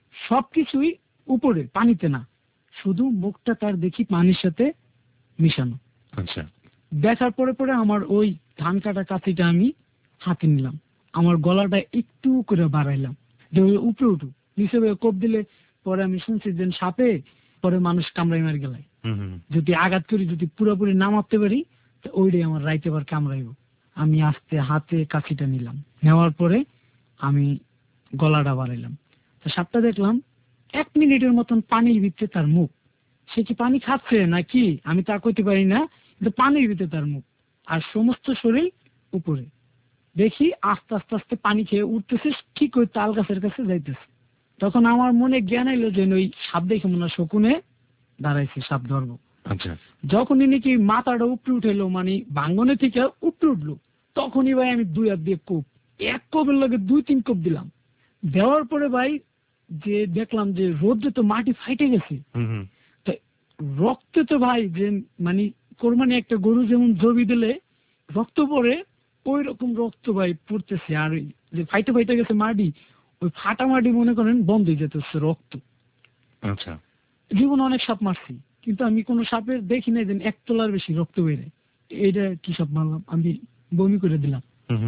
সবকিছুই উপরে, পানিতে না, শুধু মুখটা তার দেখি পানির সাথে মিশানো। আচ্ছা। দেখার পরে পরে আমার ওই ধান কাটা কাঁচিটা আমি হাতে নিলাম, আমার গলাটা একটু করে বাড়াইলাম যে উপরে উঠুক, নিচে বয়ে কোপ দিলে পরে আমি শুনছি যে সাপে পরে মানুষ কামড়াই মারি গেলাই, যদি আঘাত করি যদি পুরোপুরি না মারতে পারি তো ওইটাই আমার রাইতে বার কামড়াইব। আমি আস্তে হাতে কাছিটা নিলাম, নেওয়ার পরে আমি গলাটা বাড়াইলাম, তো সাপটা দেখলাম এক মিনিটের মতন পানির ভিতরে তার মুখ। সে কি পানি খাচ্ছে নাকি আমি তা কইতে পারি না, কিন্তু পানির ভিতরে তার মুখ আর সমস্ত শরীর উপরে। দেখি আস্তে আস্তে আস্তে পানি খেয়ে উঠতেছে, ঠিক ওই তাল গাছের কাছে যাইতেছে। তখন আমার মনে জ্ঞান এলো যে ওই সাপ দেখে মনে হয় শকুনে দাঁড়াইছে সাপ ধরবো। আচ্ছা, যখনই নাকি মাথাটা উপরে উঠেলো মানে ভাঙ্গনে থেকে উপরে উঠলো, তখনই ভাই আমি দুই হাত দিয়ে কোপ, এক কোপের লগে দুই তিন কোপ দিলাম। দেওয়ার পরে ভাই যে দেখলাম যে রোদ্রে তো মাটি ফাইটে গেছে, তো রক্তে তো ভাই যে মানে কোরবানি একটা গরু যেমন জবি দিলে রক্ত পড়ে ওই রকম রক্ত ভাই পড়তেছে। আর ওই যে ফাইটে ফাইটে গেছে মাটি, ওই ফাটা মাটি মনে করেন বন্ধ হয়ে যেতেছে রক্ত। আচ্ছা, জীবনে অনেক সাপ মারছি কিন্তু আমি কোনো সাপের দেখি নাই যে এক তোলার বেশি রক্ত বেড়ে। এইটা কি সাপ মারলাম, আমি বমি করে দিলাম,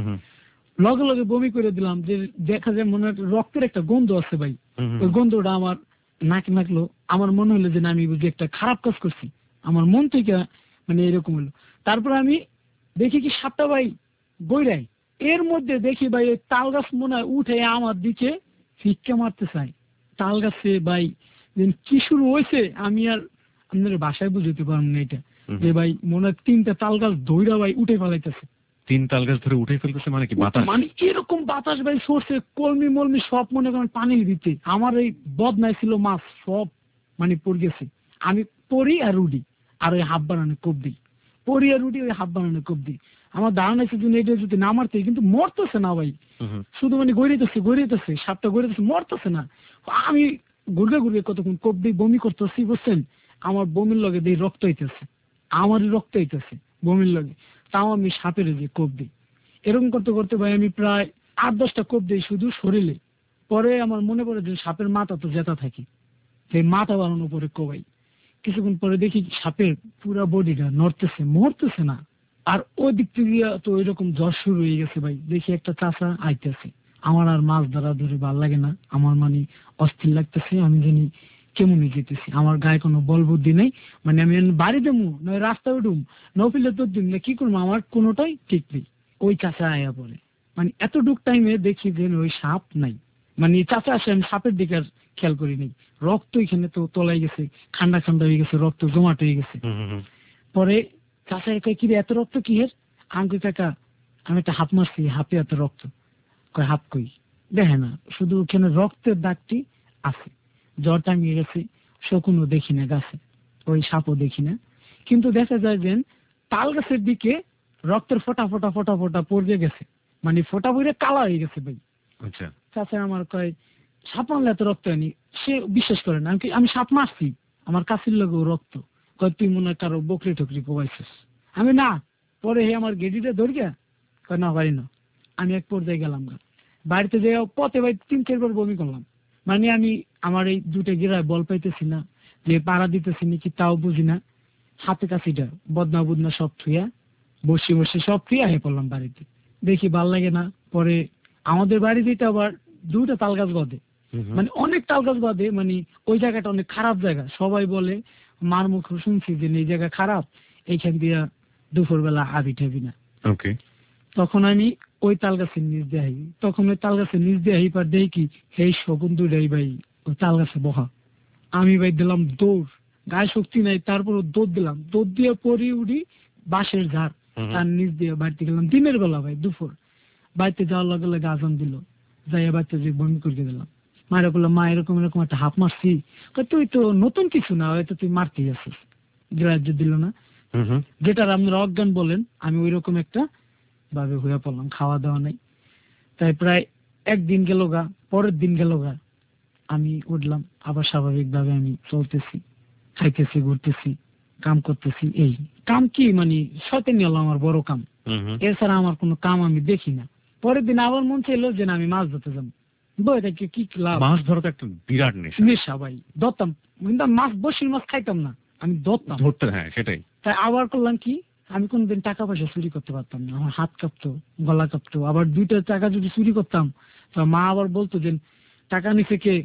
লগে লগে বমি করে দিলাম। যে দেখা যায় মনে হয় রক্তের একটা গন্ধ আছে ভাই, ওই গন্ধটা আমার নাকে নাকলো। আমার মনে হলো যে না আমি বুঝি একটা খারাপ কাজ করছি, আমার মন থেকে মানে এরকম হলো। তারপর আমি দেখি কি সাপটা ভাই বইরাই, এর মধ্যে দেখি ভাই ওই তাল গাছ মনে হয় উঠে আমার দিকে ফিক্কা মারতে চাই। তাল গাছে ভাই কি শুরু হয়েছে আমি আর আপনার বাসায় বুঝতে পারলাম না। এটা যে ভাই মনে হয় তিনটা তাল গাছ ধইরা ভাই উঠে ফেলাইতেছে। তিন তাল গাছ ধরে উঠে ফেলতেছে মানে কি বাতাস, মানে এরকম বাতাস ভাই সরছে, কলমি মলমি সব মনে করেন পানির ভিতরে। আমার এই বদনাই ছিল মাছ সব মানে পড়ে গেছে। আমি পড়ি আর উডি আর ওই হাফ বানানো কোপ দিই, পড়ি আর উডি ওই হাফ বানানো কোপ দিই। আমার ধারণা ছিল এটা যদি না মারতে, কিন্তু মরতেছে না ভাই, শুধু মানে গড়িতেছে গড়িতেছে সাপটা গড়িতেছে, মরতেছে না। আমি ঘুরবে ঘুরবে কতক্ষণ কোপ দিই, বমি করতেছি বুঝছেন। আমার বমির লগে দিই রক্ত হইতেছে, আমারই রক্ত হইতেছে বমির লগে, তাও আমি সাপের যে কোপ দিই। এরকম করতে করতে ভাই আমি প্রায় আট দশটা কোপ দিই শুধু শরীরে। পরে আমার মনে পড়ে যে সাপের মাথা তো জেতা থাকি, সেই মাথা বানানোর পরে কোবাই। কিছুক্ষণ পরে দেখি সাপের পুরা বডিটা নড়তেছে, মরতেছে না। আর ওই দিক থেকে তো ওইরকম জ্বর শুরু হয়ে গেছে ভাই। দেখি একটা চাষা আইতেছে, আমার আর মাছ ধরা ধরে ভাল লাগে না, আমার মানে অস্থির লাগতেছে, আমি জানি কেমনই যেতেছি, আমার গায়ে কোনো বল বুদ্ধি নেই। মানে আমি বাড়ি দেবো নয় রাস্তায় উঠুম নফিলে তোর দিন না কি করবো, আমার কোনোটাই ঠিক নেই। ওই চাষা আয়া পরে মানে এতটুক টাইমে দেখি যে ওই সাপ নাই, মানে চাচা আসে, আমি সাপের দিকে আর খেয়াল করি নেই। রক্ত এখানে তো তলাই গেছে, ঠান্ডা ঠান্ডা হয়ে গেছে, রক্ত জমাট হয়ে গেছে। পরে চাচা একা কি এত রক্ত কি এর, আমি কাকা আমি একটা হাফ মারছি, হাফে এত রক্ত। কয় হাফ কই, দেখে না শুধু ওখানে রক্তের দাগটি আছে, জ্বর টাঙিয়ে গেছে, শকুনও দেখি না গাছে, ওই সাপও দেখি না, কিন্তু দেখা যায় যে তাল গাছের দিকে রক্তের ফোটা ফোটা ফোটা ফোটা পড়ে গেছে, মানে ফোটা পড়ে কালা হয়ে গেছে ভাই। আচ্ছা, চাচা আমার কয় সাপ মারলে এত রক্ত হয়নি, সে বিশ্বাস করে না। আমি সাপ মারছি, আমার কাছের লগেও রক্ত। কয় তুই মনে হয় কারো বকরি টকরি কোবাইছিস। আমি না, পরে হে আমার গেডিটা ধরিয়া কয় না পারি না। আমি এক পর্যায়ে গেলাম না, বাড়িতে যে পথে ভাই তিন চারবার বমি করলাম। মানে আমি আমার এই দুটো গেরায় বল পাইতেছি না, যে পাড়া দিতেছি নাকি তাও বুঝি না। হাতে কাছিটা বদনা বুদনা সব থুইয়া বসে বসে সব থুইয়া হয়ে পড়লাম বাড়িতে। দেখি ভাল লাগে না। পরে আমাদের বাড়িতে আবার দুটা তাল গাছ বাঁধে, মানে অনেক তাল গাছ বাঁধে, মানে ওই জায়গাটা অনেক খারাপ জায়গা। সবাই বলে, মার মুখ শুনছি যে এই জায়গা খারাপ, এইখান দিয়া দুপুর বেলা হাবি ঠাবি না। ওকে, তখন আমি ওই তাল গাছের নিচ দিয়ে আই, তখন ওই তাল গাছের নিচ দিয়ে আই পার দেখি কি এই শকুন দুটাই ভাই ওই তাল গাছে বহা। আমি ভাই দিলাম দৌড়, গায়ে শক্তি নাই, তারপর দৌড় দিলাম, দৌড় দিয়ে পরি উড়ি বাঁশের ঝাড়, তার নিচ দিয়ে বাড়িতে গেলাম দিনের বেলা ভাই দুপুর। বাড়িতে যাওয়ার লগে লগে আজান দিল, যাইয়া বাড়িতে যে বমি করে দিলাম। মায়েরা বললাম মা এরকম এরকম একটা হাফ মারছি। তুই তো নতুন কিছু না, হয়তো তুই মারতেই আছিস, গ্রাহ্য দিল না। যেটার আপনারা অজ্ঞান বলেন, আমি ওই রকম একটা ভাবে হইয়া পড়লাম, খাওয়া দাওয়া নাই। তাই প্রায় একদিন গেল গা, পরের দিন গেল গা, আমি উঠলাম আবার স্বাভাবিক ভাবে আমি চলতেছি, খাইতেছি, ঘুরতেছি, কাম করতেছি। এই কাম কি মানে শয়তানি হলো আমার বড় কাম, এছাড়া আমার কোনো কাম আমি দেখি না। পরের দিন আবার মন চাইলো যে না আমি মাছ ধরতে যাবো। বইটাকে কি লাভ, মাছ ধরা তো একটা বিরাট নেশা, নেশা ভাই, ধরতাম কিন্তু মাছ বসির মাছ খাইতাম না, আমি ধরতাম ধরতে। হ্যাঁ সেটাই। তাই আবার করলাম কি, আমি কোনদিন টাকা পয়সা চুরি করতে পারতাম না, আমার হাত কাঁপতো, গলা কাঁপতো। আবার দুইটা টাকা যদি চুরি করতাম তো মা আবার বলতো যে টাকা নিচে কে,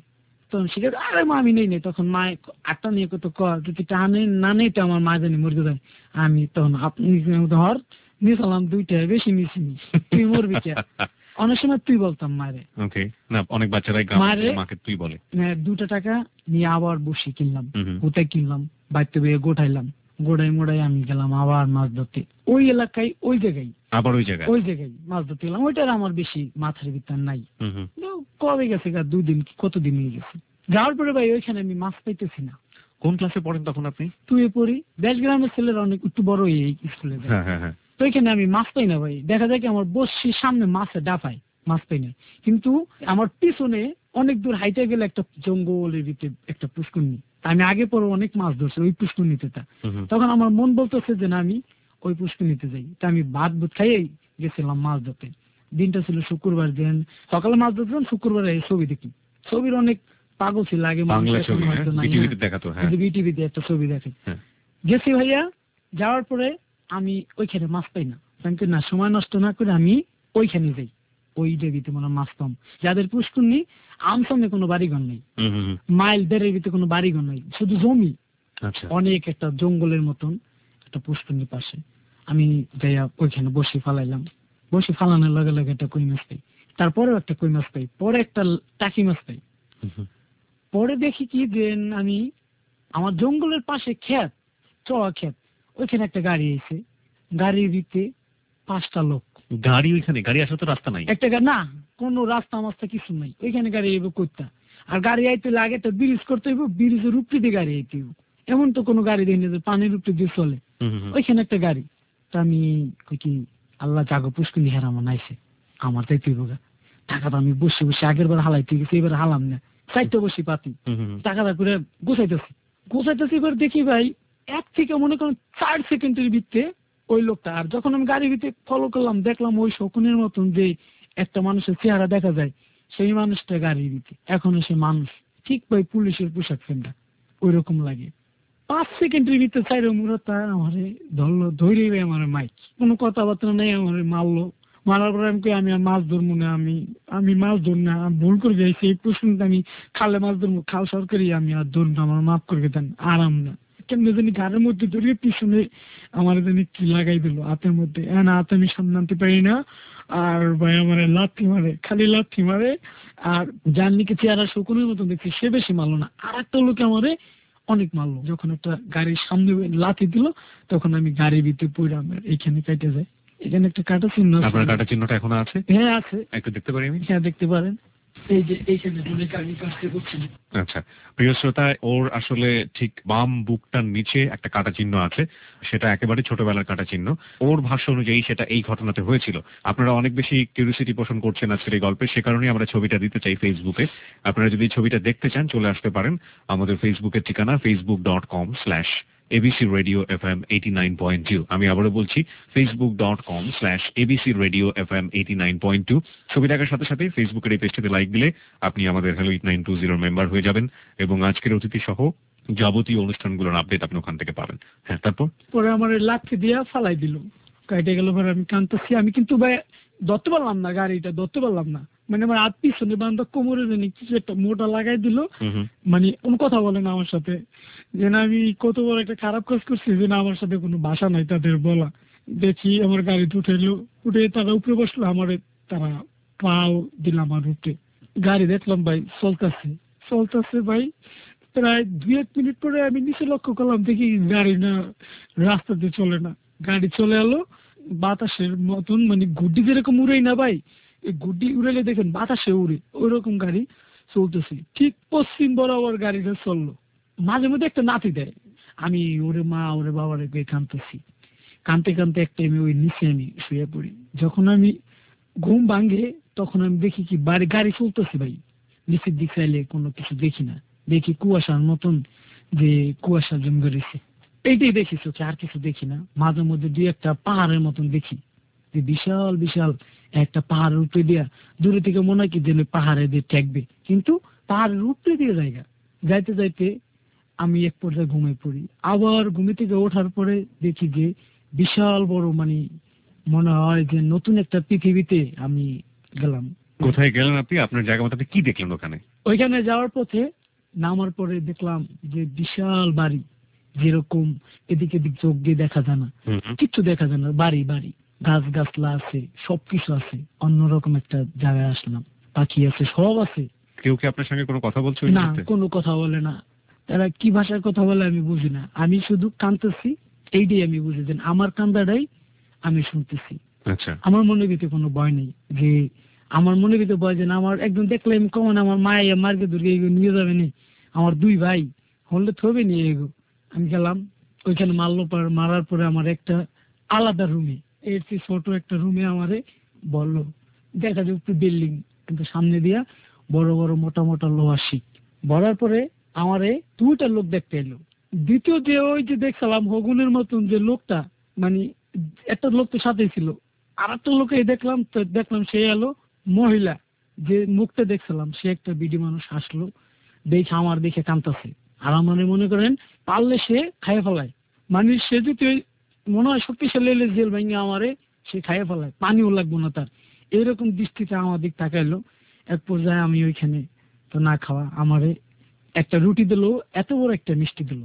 তখন সিগারেট আরে মা আমি নেই নেই তখন মা আটটা নিয়ে কত কর যদি টানে না নেই তো আমার মা জানি মরে যায়। আমি তখন আপনি ধর নিয়েছিলাম দুইটা বেশি নিয়েছি তুই মরবি কে অনেক সময় তুই বলতাম মারে। ওকে না অনেক বাচ্চারাই মাকে তুই বলে। দুটা টাকা নিয়ে আবার বসি কিনলাম কোথায় কিনলাম বাড়িতে বেয়ে গোটাইলাম গোড়াই মোড়াই আমি গেলাম আবার মাছ ধরতে ওই এলাকায় ওই জায়গায় আবার ওই জায়গায় ওই জায়গায় মাছ ধরতে গেলাম। ওইটার আমার বেশি মাথার ভিতর নাই কবে গেছে দুই দিন কতদিন হয়ে গেছে যাওয়ার পরে ভাই ওইখানে আমি মাছ পাইতেছি না। কোন ক্লাসে পড়েন তখন আপনি? তুই পড়ি দেশগ্রামের ছেলেরা অনেক একটু বড় এই স্কুলে তো ওইখানে আমি মাছ পাই না ভাই দেখা যায় কি আমার বসির সামনে মাছে ডাফায় মাছ পাই না কিন্তু আমার পিছনে অনেক দূর হাইটে গেলে একটা জঙ্গলের ভিতরে একটা পুষ্করণী আমি আগে পরে অনেক মাছ ধরছি ওই পুষ্করণীতে তখন আমার মন বলতেছে যে না আমি ওই পুষ্করণীতে যাই তা আমি ভাত বুত খাইয়েই গেছিলাম মাছ ধরতে। দিনটা ছিল শুক্রবার দিন সকালে মাছ ধরছিলাম শুক্রবারে ছবি দেখি ছবির অনেক পাগল ছিল আগে বিটিভিতে একটা ছবি দেখে গেছি ভাইয়া যাওয়ার পরে আমি ওইখানে মাছ পাই না না সময় নষ্ট না করে আমি ওইখানে যাই ওই দেবীতে মনে মাছ পাম যাদের পুষ্করণী আমসঙ্গে কোনো বাড়িঘর নেই মাইল দেড়ের ভিতরে কোনো বাড়িঘর নেই শুধু জমি অনেক একটা জঙ্গলের মতন একটা পুষ্করণীর পাশে আমি যাইয়া ওইখানে বসে ফালাইলাম বসে ফালানোর লগে লগে একটা কই মাছ পাই তারপরেও একটা কই মাছ পাই পরে একটা টাকি মাছ পাই পরে দেখি কি যে আমি আমার জঙ্গলের পাশে ক্ষেত চড়া ক্ষেত ওইখানে একটা গাড়ি এসে গাড়ির ভিতরে পাঁচটা লোক গাড়ি ওইখানে গাড়ি আসার তো রাস্তা নাই একটা না কোনো রাস্তা মাস্তা কিছু নাই ওইখানে গাড়ি এবার করতে আর গাড়ি আইতে লাগে তো ব্রিজ করতে হইব ব্রিজের উপরে দিয়ে গাড়ি আইতে হইব এমন তো কোনো গাড়ি দেখি যে পানির উপরে দিয়ে চলে ওইখানে একটা গাড়ি তা আমি কি আল্লাহ জাগো পুষ্করণী হেরা মনে আইসে আমার যাইতে হইব টাকাটা আমি বসে বসে আগের বার হালাইতে গেছি এবার হালাম না চারটে বসে পাতি টাকাটা করে গোছাইতেছি গোছাইতেছি এবার দেখি ভাই এক থেকে মনে করেন চার সেকেন্ডের ভিতরে ওই লোকটা আর যখন আমি গাড়ির ভিতরে ফলো করলাম দেখলাম ওই শকুনের মতন যে একটা মানুষের চেহারা দেখা যায় সেই মানুষটা গাড়ির ভিতরে এখনো সে মানুষ ঠিক ভাই পুলিশের পোশাক ফেন্ডা ওই রকম লাগে পাঁচ সেকেন্ডের ভিতরে চাইরে মুরতা আমারে ধরলো ধরে আমার মাইক কোনো কথাবার্তা নেই আমার মারলো মারার পরে আমি আমি আর মাছ ধরবো না আমি আমি মাছ ধর না ভুল করে যাইছি এই প্রশ্নটা আমি খালে মাছ ধরবো খাল সরকারি আমি আর ধরবো আমার মাফ করে দেন আরাম না কেমনি জানি ঘাড়ের মধ্যে ধরিয়ে পিছনে আমার জানি কি লাগাই দিল হাতের মধ্যে না হাতে আমি সামনে আনতে পারি না আর ভাই আমার লাথি মারে খালি লাথি মারে আর জাননিকে চেহারা শকুনের মতন দেখছি সে বেশি মারলো না আর একটা লোক আমারে অনেক মারলো যখন একটা গাড়ির সামনে লাথি দিল তখন আমি গাড়ির ভিতরে পড়ে আমার এইখানে কেটে যায় এখানে একটা কাটা চিহ্ন আপনার কাটা চিহ্নটা এখন আছে? হ্যাঁ আছে একটু দেখতে পারি আমি? হ্যাঁ দেখতে পারেন এই যে এইখানে বলে গাড়ি কাটতে করছিল। আচ্ছা প্রিয় শ্রোতা ওর আসলে ঠিক বাম বুকটার নিচে একটা কাটা চিহ্ন আছে সেটা একেবারে ছোটবেলার কাটা চিহ্ন ওর ভাষ্য অনুযায়ী সেটা এই ঘটনাতে হয়েছিল। আপনারা অনেক বেশি কিউরিওসিটি পোষণ করছেন আজকের এই গল্পে সে কারণেই আমরা ছবিটা দিতে চাই ফেসবুকে। আপনারা যদি ছবিটা দেখতে চান চলে আসতে পারেন আমাদের ফেসবুকের ঠিকানা Facebook dot com slash ABC radio F M eighty nine point two আমি আবারও বলছি Facebook dot com slash ABC radio F M eighty nine point two ছবি দেখার সাথে সাথে ফেসবুকের এই পেজটিতে লাইক দিলে আপনি আমাদের হ্যালো এইট নাইন টু জিরোর মেম্বার হয়ে যাবেন এবং আজকের অতিথি সহ যাবতীয় অনুষ্ঠানগুলোর আপডেট আপনি ওখান থেকে পাবেন। হ্যাঁ তারপর পরে আমার লাঠি দিয়া ফালাই দিল কাটে গেল পরে আমি কাঁদতেছি আমি কিন্তু ভাই ধরতে পারলাম না গাড়িটা ধরতে পারলাম না মানে আমার হাত পিছনে বান্ধব কোমরে জানি কিছু একটা মোটা লাগাই দিল মানে কোনো কথা বলে না আমার সাথে যে না আমি কত বড় একটা খারাপ কাজ করছি যে না আমার সাথে কোনো ভাষা নাই তাদের বলা। দেখি আমার গাড়িতে উঠেলো উঠে তারা উপরে বসলো আমার তারা পাও দিলাম আমার উঠে গাড়ি দেখলাম ভাই চলতেছে চলতেছে ভাই প্রায় দুই এক মিনিট পরে আমি নিচে লক্ষ্য করলাম দেখি গাড়ি না রাস্তাতে চলে না গাড়ি চলে এলো বাতাসের মতন মানে গুড্ডি যেরকম উড়েই না ভাই এই গুড্ডি উড়াইলে দেখেন বাতাসে উড়ে ওই রকম গাড়ি চলতেছে ঠিক পশ্চিম বরাবর গাড়িটা চললো মাঝে মধ্যে একটা নাতি দেয় আমি ওরে মা ওরে বাবার কাঁদতেছি কাঁদতে কাঁদতে একটা আমি ওই নিচে আমি শুয়ে পড়ি যখন আমি ঘুম ভাঙে তখন আমি দেখি কি বাড়ি গাড়ি চলতেছে ভাই নিচের দিক চাইলে কোনো কিছু দেখি না দেখি কুয়াশার মতন যে কুয়াশা জমে গেছে এইটাই দেখি চোখে আর কিছু দেখি না মাঝে মধ্যে দুই একটা পাহাড়ের মতন দেখি যে বিশাল বিশাল একটা পাহাড়ের উপরে দিয়া দূরে থেকে মনে হয় কি দিলে পাহাড়ে দিয়ে ঠেকবে কিন্তু পাহাড়ের উপরে দিয়ে জায়গা যাইতে যাইতে আমি এক পর্যায়ে ঘুমিয়ে পড়ি আবার ঘুমে থেকে ওঠার পরে দেখি যে বিশাল বড় মানে মনে হয় যে নতুন একটা পৃথিবীতে আমি গেলাম। কোথায় গেলেন আপনি? আপনার জায়গা মতো কি দেখলেন ওখানে? ওইখানে যাওয়ার পথে নামার পরে দেখলাম যে বিশাল বাড়ি, যেরকম এদিক এদিক চোখ দিয়ে দেখা যায় না, কিচ্ছু দেখা যায় না, বাড়ি বাড়ি, গাছ গাছলা আছে, সবকিছু আছে। অন্যরকম একটা জায়গায় আসলাম, পাখি আছে, সব আছে। কেউ কি আপনার সঙ্গে কোনো কথা বলছে? না, কোনো কথা বলে না। তারা কি ভাষায় কথা বলে আমি বুঝি না, আমি শুধু কাঁদতেছি, এইটাই আমি বুঝি যে আমার কান্দাটাই আমি শুনতেছি। আচ্ছা, আমার মনের ভিতরে কোনো ভয় নেই, যে আমার মনের ভিতরে ভয় যে না আমার একদম দেখলে আমি কমন আমার মায়ে মার্কে দুর্গে এগো নিয়ে যাবে নি, আমার দুই ভাই হলে থবে নিয়ে এগো। আমি গেলাম ওইখানে, মারলো পর মারার পরে আমার একটা আলাদা রুমে, এর চেয়ে ছোট একটা রুমে আমারে বললো, দেখা যায় একটু বিল্ডিং কিন্তু সামনে দিয়া বড় বড় মোটা মোটা লোহার শিক। বলার পরে আমারে দুইটা লোক দেখতে এলো। দ্বিতীয় যে ওই যে দেখছিলাম হগুনের মতন যে লোকটা, মানে একটা লোক তো সাথে ছিল, আর একটা লোকে দেখলাম, তো দেখলাম সে এলো মহিলা, যে মুখটা দেখছিলাম সে একটা বিডি মানুষ, আসলো দেখে আমার দেখে কাঁদতেছে। আর আমার মনে করেন পারলে সে খাইয়ে ফেলায়, মানে সে যদি ওই মনে হয় শক্তিশালী এলে জেল ভেঙে আমারে সে খাইয়ে ফেলায়, পানিও লাগবো না তার, এরকম দৃষ্টিতে আমার দিক তাকাইলো। এক পর্যায়ে আমি ওইখানে তো না খাওয়া, আমারে একটা রুটি দিল, এত বড় একটা মিষ্টি দিল,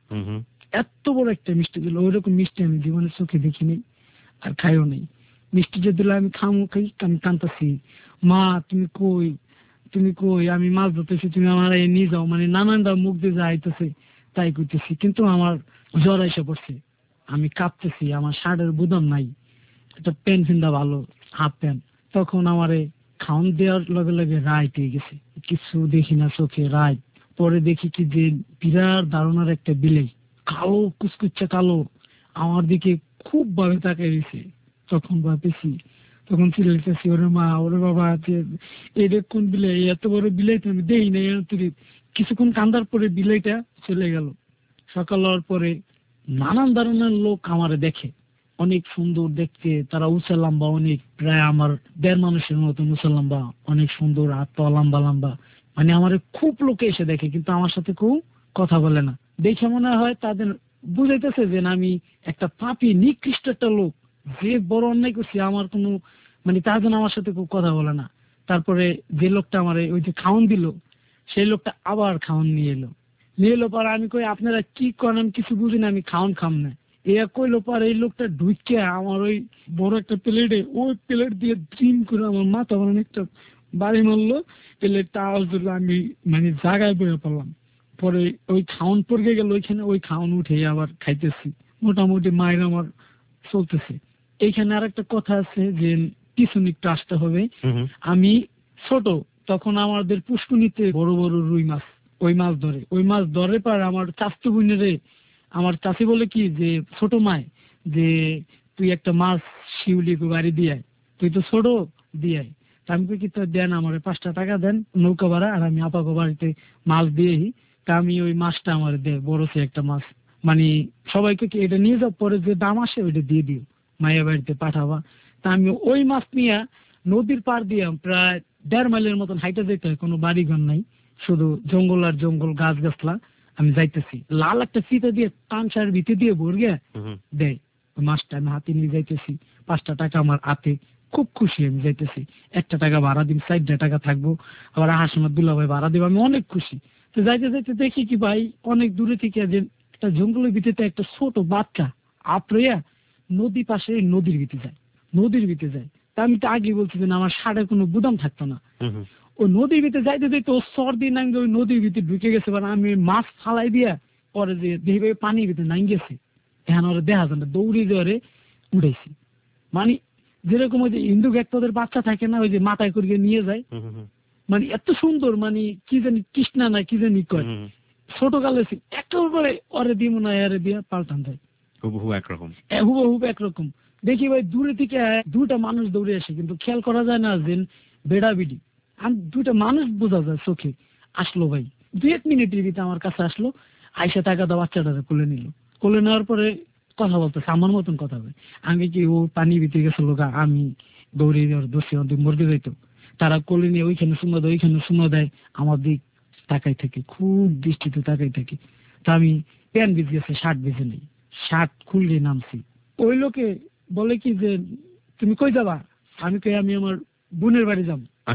এত বড় একটা মিষ্টি দিল, ওইরকম মিষ্টি আমি জীবনের চোখে দেখিনি আর খাইও নেই। মিষ্টি যে দিল আমি খামো খাই, আমি কাঁদতেছি, মা তুমি কই, তুমি কই, আমি মাছ ধরতেছি, তুমি আমার নিয়ে যাও, মানে নানানটা মুখ দিয়ে যাইতেছে তাই করতেছি, কিন্তু আমার জ্বর এসে পড়ছে, আমি কাঁপতেছি, আমার শার্টের বুদাম নাই, একটা প্যান্ট ফিন্দা ভালো, হাফ প্যান্ট। তখন আমারে খাওন দেওয়ার লগে লগে রায় পেয়ে গেছে, কিছু দেখি না চোখে রায়। পরে দেখি কি যে বিরাট দারুণার একটা বিলেই, কালো কুচকুচ্চা কালো, আমার দিকে খুব ভাবে তাকাই দিয়েছে। তখন ভাবতেছি, তখন চিল্লাইতেছি, ওরে মা ওরে বাবা, যে এটা কোন বিলাই, এত বড় বিলাই তো আমি দেই নাই। কিছুক্ষণ কান্দার পরে বিলাইটা চলে গেল। সকাল হওয়ার পরে নানান ধরনের লোক আমারে দেখে, অনেক সুন্দর দেখতে, তারা উঁচা লম্বা, অনেক প্রায় আমার দেড় মানুষের মতো উঁচা লম্বা, অনেক সুন্দর, হাত পা লম্বা লম্বা, মানে আমার খুব লোকে এসে দেখে, কিন্তু আমার সাথে কেউ কথা বলে না। দেখে মনে হয় তাদের বুঝাইতেছে যে আমি একটা পাপী নিকৃষ্ট একটা লোক, যে বড় অন্যায় করছি, আমার কোনো মানে তার জন্য আমার সাথে কেউ কথা বলে না। তারপরে যে লোকটা আমার ওই যে খাওন দিল, সেই লোকটা আবার খাওন নিয়ে এলো, নিয়ে এলো পর আমি কই আপনারা কি করেন কিছু বুঝি না, আমি খাওন খাম না। এ কইলো পর এই লোকটা ঢুকে আমার ওই বড় একটা প্লেটে, ওই প্লেট দিয়ে ড্রিম করে আমার মাথা মানে একটা বাড়ি মারলো, প্লেটটা আওয়াজ দিল, আমি মানে জায়গায় বয়ে পড়লাম। পরে ওই খাওন পড়ে গেল ওইখানে, ওই খাওন উঠে আবার খাইতেছি, মোটামুটি মায়ের আমার চলতেছে। এইখানে আর একটা কথা আছে যে পিছনে একটু আসতে হবে। আমি ছোট তখন আমাদের পুষ্কুনিতে বড় বড় রুই মাছ, ওই মাছ ধরে, ওই মাছ ধরে পার আমার চাচতো বোনেরে, আমার চাচি বলে কি যে ছোট মায়, যে তুই একটা মাছ শিউলি বাড়ি দিয়ে, তুই তো ছোট দিয়ে, আমি কি তো দেন আমার পাঁচটা টাকা দেন নৌকা ভাড়া, আর আমি আপাকে বাড়িতে মাছ দিয়েই, তা আমি ওই মাছটা আমার দে, বড় সে একটা মাছ, মানে সবাইকে কি এটা নিয়ে যাও, পরে যে দাম আসে ওইটা দিয়ে দিও, মায়ের বাড়িতে পাঠাবা। তা আমি ওই মাছ নিয়ে নদীর পার দিয়ে প্রায় দেড় মাইলের মতন হাইটে যেতে হয়, কোনো বাড়িঘর নাই, শুধু জঙ্গল আর জঙ্গল, গাছ গাছলা। আমি যাইতেছি, লাল একটা ফিতে দিয়ে কানসার ভিতরে দিয়ে ভরিয়ে দেয় মাছটা, আমি হাতে নিয়ে যাইতেছি, পাঁচটা টাকা আমার হাতে, খুব খুশি আমি যাইতেছি। একটা টাকা ভাড়া দিন, চারটা টাকা থাকবো, আবার আহার সময় দুলা ভাই ভাড়া দেবো, আমি অনেক খুশি। তো যাইতে যাইতে দেখি কি ভাই অনেক দূরে থেকে যে একটা জঙ্গলের ভিতরে একটা ছোট বাচ্চা আপড়িয়া নদী পাশে নদীর ভিতরে যায়, নদীর ভিতরে যায়। তা আমি তো আগে বলছি যে আমার সাড়ে কোনো বুদাম থাকতো না, ওই নদীর ভিতরে যাইতে যাইতে ও সর্দি নাঙ্গে ওই নদীর ভিতরে ঢুকে গেছে, মানে আমি মাছ ফালাই দিয়া পরে যে দেখবে পানির ভিতরে নাঙ্গ গেছে, এখন ওরা দেখা যায় না, দৌড়ে ধরে উঠেছি। মানে যেরকম ওই যে হিন্দু ব্যক্তদের বাচ্চা থাকে না, ওই যে মাথায় করে নিয়ে যায়, মানে এত সুন্দর, মানে কি জানি কৃষ্ণা না কি জানি কয়, ছোট কালে একেবারে অরে দিব না এরে দিয়া পাল্টান যায়, হুবহু একরকম, হুবহু একরকম। দেখি ভাই দূরে থেকে দুটা মানুষ দৌড়ে আসে, কিন্তু খেয়াল করা যায় না যে বেড়া বিড়ি, আর দুটা মানুষ বোঝা যায় চোখে। আসলো ভাই দুই এক মিনিটের ভিতরে আমার কাছে আসলো, আইসা টাকা দেওয়া বাচ্চাটারে কোলে নিল, কোলে নেওয়ার পরে কথা বলতেছে আমার মতন কথা বলে। আমি কি ও পানি ভিতরে গেছে লোক, আমি দৌড়ে দোষে মরতে যাইতো, তারা কোলে নিয়ে ওইখানে সুমা দেয়, ওইখানে সুমা দেয়, আমার দিক তাকাই থাকে, খুব দৃষ্টিতে তাকাই থাকে। তা আমি প্যান্ট ভিজে গেছে, শার্ট ভিজে নেই, শার্ট খুললে নামছি। ওই লোকে বলে কি যে তুমি কই যাবা, আমি কই আমি আমার বোনের বাড়ি যাবো। আচ্ছা,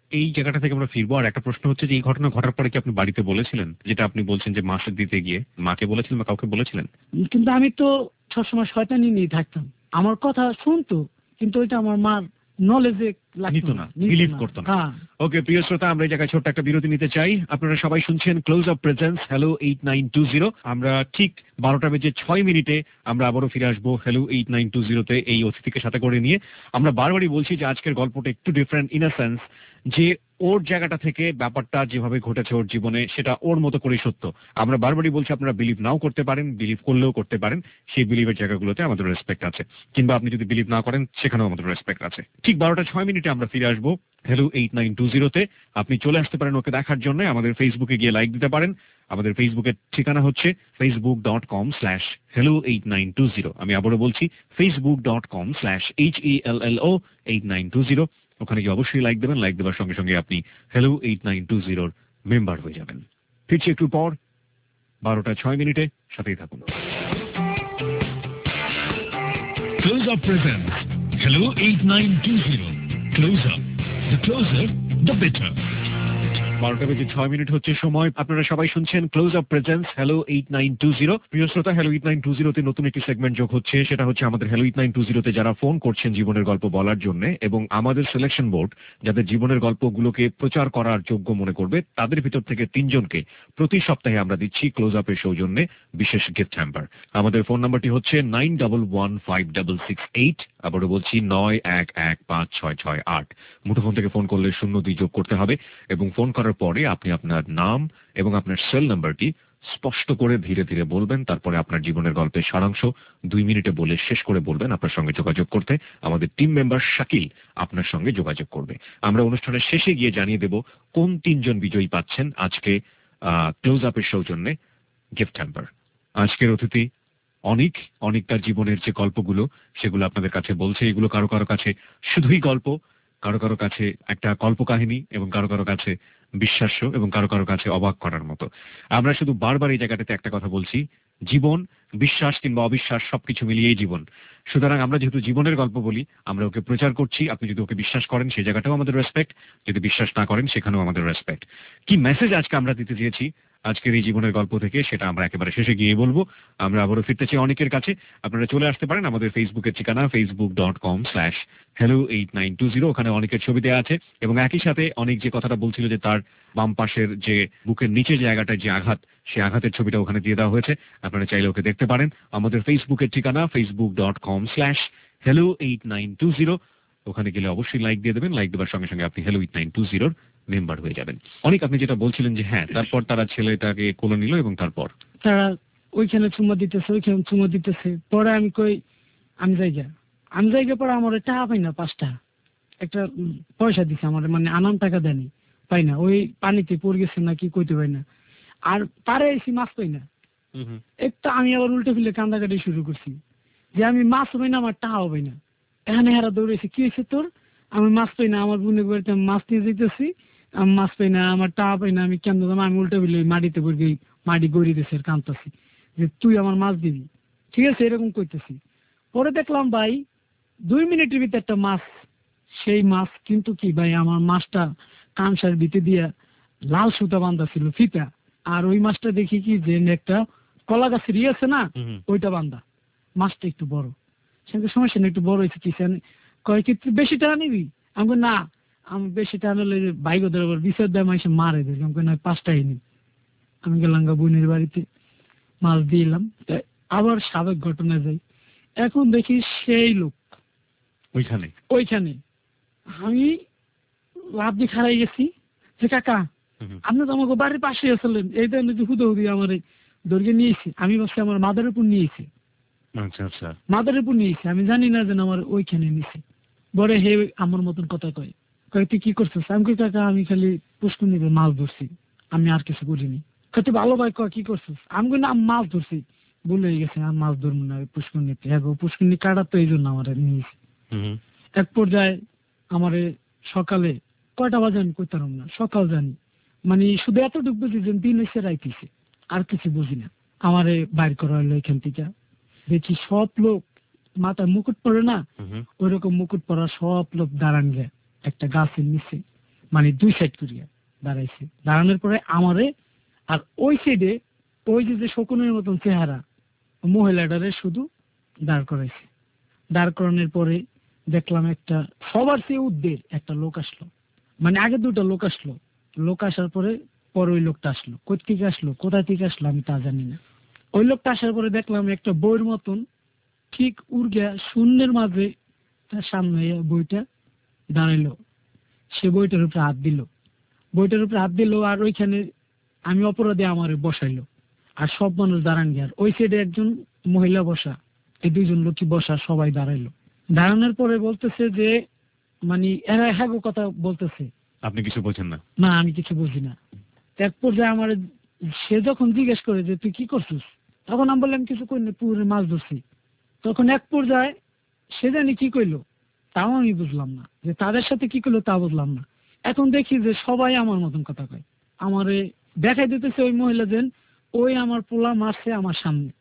এই জায়গাটা থেকে আমরা ফিরবো। আর একটা প্রশ্ন হচ্ছে যে এই ঘটনা ঘটার পরে কি আপনি বাড়িতে বলেছিলেন, যেটা আপনি বলছেন যে মাসে দিতে গিয়ে মাকে বলেছিলেন বা কাউকে বলেছিলেন? কিন্তু আমি তো সবসময় শয়তানি নিয়ে থাকতাম, আমার কথা শুনতো কিন্তু ওইটা আমার মার নলেজে নিত না, বিলিভ করতো না। ওকে প্রিয় শ্রোতা, আমরা এই জায়গায় ছোট্ট একটা বিরতি নিতে চাই। আপনারা সবাই শুনছেন close up presence hello eight nine two zero. আমরা ঠিক বারোটা বেজে ছয় মিনিটে আমরা আবারও ফিরে আসবো হ্যালো এইট নাইন টু জিরোতে এই অতিথিকে সাথে করে নিয়ে। আমরা বারবারই বলছি যে আজকের গল্পটা একটু ডিফারেন্ট ইন আ সেন্স যে ওর জায়গাটা থেকে ব্যাপারটা যেভাবে ঘটেছে ওর জীবনে সেটা ওর মতো করেই সত্য। আমরা বারবারই বলছি আপনারা বিলিভ নাও করতে পারেন, বিলিভ করলেও করতে পারেন, সেই বিলিভের জায়গাগুলোতে আমাদের রেসপেক্ট আছে। কিংবা আপনি যদি বিলিভ না করেন সেখানেও আমাদের রেসপেক্ট আছে। ঠিক বারোটা ছয় মিনিটে আমরা ফিরে আসবো হ্যালো এইট নাইন টু জিরোতে। আপনি চলে আসতে পারেন ওকে দেখার জন্য, আমাদের ফেসবুকে গিয়ে লাইক দিতে পারেন। আমাদের ফেসবুকের ঠিকানা হচ্ছে Facebook dot com slash hello eight nine two zero. আমি আবারও বলছি Facebook dot com slash H E L L O eight nine two zero. ওখানে গিয়ে অবশ্যই লাইক দেবেন। লাইক দেওয়ার সঙ্গে সঙ্গে আপনি হ্যালো এইট নাইন টু জিরোর মেম্বার হয়ে যাবেন। ফিরছি একটু পর বারোটা ছয় মিনিটে, সাথেই থাকুন। Close Up presents Hello eight nine two zero. Close Up. The closer, the better. বারোটা বেজে ছয় মিনিট হচ্ছে সময়। আপনারা সবাই শুনছেন close up presence hello eight nine two zero. প্রিয় শ্রোতা, হ্যালো এইট নাইন টু জিরোতে নতুন একটি সেগমেন্ট যোগ হচ্ছে। সেটা হচ্ছে আমাদের হ্যালো এইট নাইন টু জিরোতে যারা ফোন করছেন জীবনের গল্প বলার জন্য, এবং আমাদের সিলেকশন বোর্ড যাদের জীবনের গল্পগুলোকে প্রচার করার যোগ্য মনে করবে তাদের ভিতর থেকে তিনজনকে প্রতি সপ্তাহে আমরা দিচ্ছি ক্লোজ আপের সৌজন্যে বিশেষ গিফট হ্যাম্পার। আমাদের ফোন নাম্বারটি হচ্ছে nine double one five double six eight. আবারও বলছি নয় এক এক পাঁচ ছয় ছয় আট। মুঠোফোন থেকে ফোন করলে শূন্য দুই যোগ করতে হবে এবং ফোন করার পরে আপনি আপনার নাম এবং আপনার সেল নাম্বারটি স্পষ্ট করে ধীরে ধীরে বলবেন। তারপরে আপনার জীবনের গল্পের সারাংশ দুই মিনিটে বলে শেষ করে বলবেন। আপনার সঙ্গে যোগাযোগ করতে আমাদের টিম মেম্বার শাকিল আপনার সঙ্গে যোগাযোগ করবে। আমরা অনুষ্ঠানের শেষে গিয়ে জানিয়ে দেব কোন তিনজন বিজয়ী পাচ্ছেন আজকে ক্লোজ আপের সৌজন্যে গিফট হ্যাম্পার। আজকের অতিথি অনেক অনেক তার জীবনের যে গল্পগুলো সেগুলো আপনাদের কাছে বলছে। এগুলো কারো কারো কাছে শুধুই গল্প, কারো কারো কাছে একটা কল্পকাহিনী, এবং কারো কারো কাছে বিশ্বাস্য, এবং কারো কারো কাছে অবাক করার মতো। আমরা শুধু বারবার এই জায়গাটাতে একটা কথা বলছি, জীবন বিশ্বাস কিংবা অবিশ্বাস সবকিছু মিলিয়েই জীবন। সুতরাং আমরা যেহেতু জীবনের গল্প বলি, আমরা ওকে প্রচার করছি। আপনি যদি ওকে বিশ্বাস করেন সেই জায়গাটাও আমাদের রেসপেক্ট, যদি বিশ্বাস না করেন সেখানেও আমাদের রেসপেক্ট। কি মেসেজ আজকে আমরা দিতে চেয়েছি আজকের এই জীবনের গল্প থেকে সেটা আমরা একেবারে শেষে গিয়ে বলবো। আমরা আবারও ফিরতে চাই অনেকের কাছে। আপনারা চলে আসতে পারেন আমাদের ফেসবুকের ঠিকানা Facebook dot com slash hello eight nine two zero. ওখানে অনেকের ছবি দেওয়া আছে, এবং একই সাথে অনেক যে কথাটা বলছিল যে তার বাম পাশের যে বুকের নিচে জায়গাটায় যে আঘাত, সেই আঘাতের ছবিটা ওখানে দিয়ে দেওয়া হয়েছে। আপনারা চাইলে ওকে দেখতে পারেন। আমাদের ফেসবুকের ঠিকানা Facebook dot com slash hello eight nine two zero. ওখানে গেলে অবশ্যই লাইক দিয়ে দেবেন। লাইক দেওয়ার সঙ্গে সঙ্গে আপনি হ্যালো এইট নাইন টু জিরোর মেম্বার হয়ে যাবেন। অনেক আপনি যেটা বলছিলেন যে হ্যাঁ, তারপর তারা ছেলেটাকে কোলে নিল এবং তারপর তারা ওইখানে চুমা দিতেছে, ওইখানে চুমা দিতেছে। পরে আমি কই আমি জায়গা আমি জায়গা পরে আমার টাকা পাই না, পাঁচটা একটা পয়সা দিছে আমার, মানে আনাম টাকা দেয়নি, পাই না। ওই পানিতে পড়ে গেছে নাকি কইতে পাই না। আর পারে এসি মাছ পাই না। একটা আমি আবার উল্টে ফেলে কান্দাকাটি শুরু করছি যে আমি মাছ পাই না, আমার টাকাও পাই না। এখানে হেরা দৌড়েছে, কি হয়েছে তোর? আমি মাছ পাই না, আমার বোনের বাড়িতে মাছ নিয়ে যেতেছি, আমি মাছ পাই না, আমার টাকা পাই না, আমি কেন দাম? আমি উল্টে ফেলে মাটিতে পড়ে গিয়ে মাটি গড়িয়ে দিয়েছে, কাঁদতেছি যে তুই আমার মাছ দিবি, ঠিক আছে, এরকম করতেছি। পরে দেখলাম ভাই দুই মিনিটের ভিতরে একটা মাছ, সেই মাছ কিন্তু কি ভাই, আমার মাছটা কামসার ভিতরে দিয়া লাল সুতা বান্ধা ছিল, ফিতা। আর ওই মাছটা দেখি কি যে একটা কলা গাছের ইয়ে আছে না, ওইটা বান্ধা। মাছটা একটু বড়, সঙ্গে সমস্যা না, একটু বড় হয়েছে। কি কয় কি তুই বেশি টাকা নিবি? আমি না, আমি বেশি টাকা নিলে বাইক ওদের বিচার দেয় মাসে মারে দেবে। আমি না, পাঁচটাই নি। আমি গেলাম গা বোনের বাড়িতে, মাছ দিলাম। আবার সাবেক ঘটনা যাই, এখন দেখি সেই লোক ওইখানে ওইখানে আমি লাভ দিয়ে খারাই গেছি যে কাকা আপনি তো আমাকে বাড়ির পাশে আসলেন, এই ধরনের হুদহুদি আমার দৈর্ঘ্যে নিয়েছি। আমি ভাবছি আমার মাদার উপর নিয়েছি, আচ্ছা আচ্ছা মাদার উপর নিয়েছি, আমি জানি না যেন আমার ওইখানে নিয়েছি। বড় হে আমার মতন কথা কয়, কয় তুই কি করছিস? আমি কই কাকা আমি খালি পুষ্কুনি মাছ ধরছি, আমি আর কিছু করিনি। কয় তুই ভালো ভাই, কয় কি করছিস? আমি কই না মাছ ধরছি। ভুলে গেছে, আমি মাছ ধরবো না পুষ্কুনিতে। হ্যাঁ গো, পুষ্কুনি কাটা তো এই জন্য আমার নিয়েছি। এক পর্যায়ে আমার সকালে কয়টা বাজে আমি কইতাম না, সকাল জানি, মানে শুধু এতটুকু বুঝি যে দিন এসে রাইতেছে, আর কিছু বুঝি না। আমারে বাইর করা হলো এখান থেকে। দেখি সব লোক মাথায় মুকুট পরে না, ওই রকম মুকুট পরা সব লোক দাঁড়ান গে একটা গাছের নিচে। মানে দুই সাইড করিয়া দাঁড়াইছে। দাঁড়ানোর পরে আমারে আর ওই সাইডে ওই যে শকুনের মতন চেহারা মহিলাটারে শুধু দাঁড় করাইছে। দাঁড় করানোর পরে দেখলাম একটা সবার চেয়ে উদ্দের একটা লোক আসলো, মানে আগে দুটো লোক আসলো, লোক আসার পরে পরে ওই লোকটা আসলো। কোথা থেকে আসলো কোথা থেকে আসলো আমি তা জানি না। ওই লোকটা আসার পরে দেখলাম একটা বইয়ের মতন ঠিক উর্গা শূন্যের মাঝে তার সামনে বইটা দাঁড়াইলো। সে বইটার উপরে হাত দিল, বইটার উপরে হাত দিল আর ওইখানে আমি অপরাধে আমার বসাইলো। আর সব মানুষ দাঁড়ান গিয়ে, ওই সাইডে একজন মহিলা বসা, এই দুইজন লোকই বসা, সবাই দাঁড়াইলো। দাঁড়ানোর পরে বলতেছে যে মানে এরা হ্যাগো কথা বলতেছে। আপনি কিছু বোঝেন না? না, আমি কিছু বুঝি না। এক পর্যায়ে আমার সে যখন জিজ্ঞেস করে যে তুই কি করছিস, তখন আমি বললাম কিছু করি না, পুকুরে মাছ ধরছি। তখন এক পর্যায়ে সে জানি কি কইলো তাও আমি বুঝলাম না, যে তাদের সাথে কি করলো তা বুঝলাম না। এখন দেখি যে সবাই আমার মতন কথা কয়, আমারে দেখাই দিতেছে ওই মহিলা যেন ওই আমার পোলা মারছে আমার সামনে।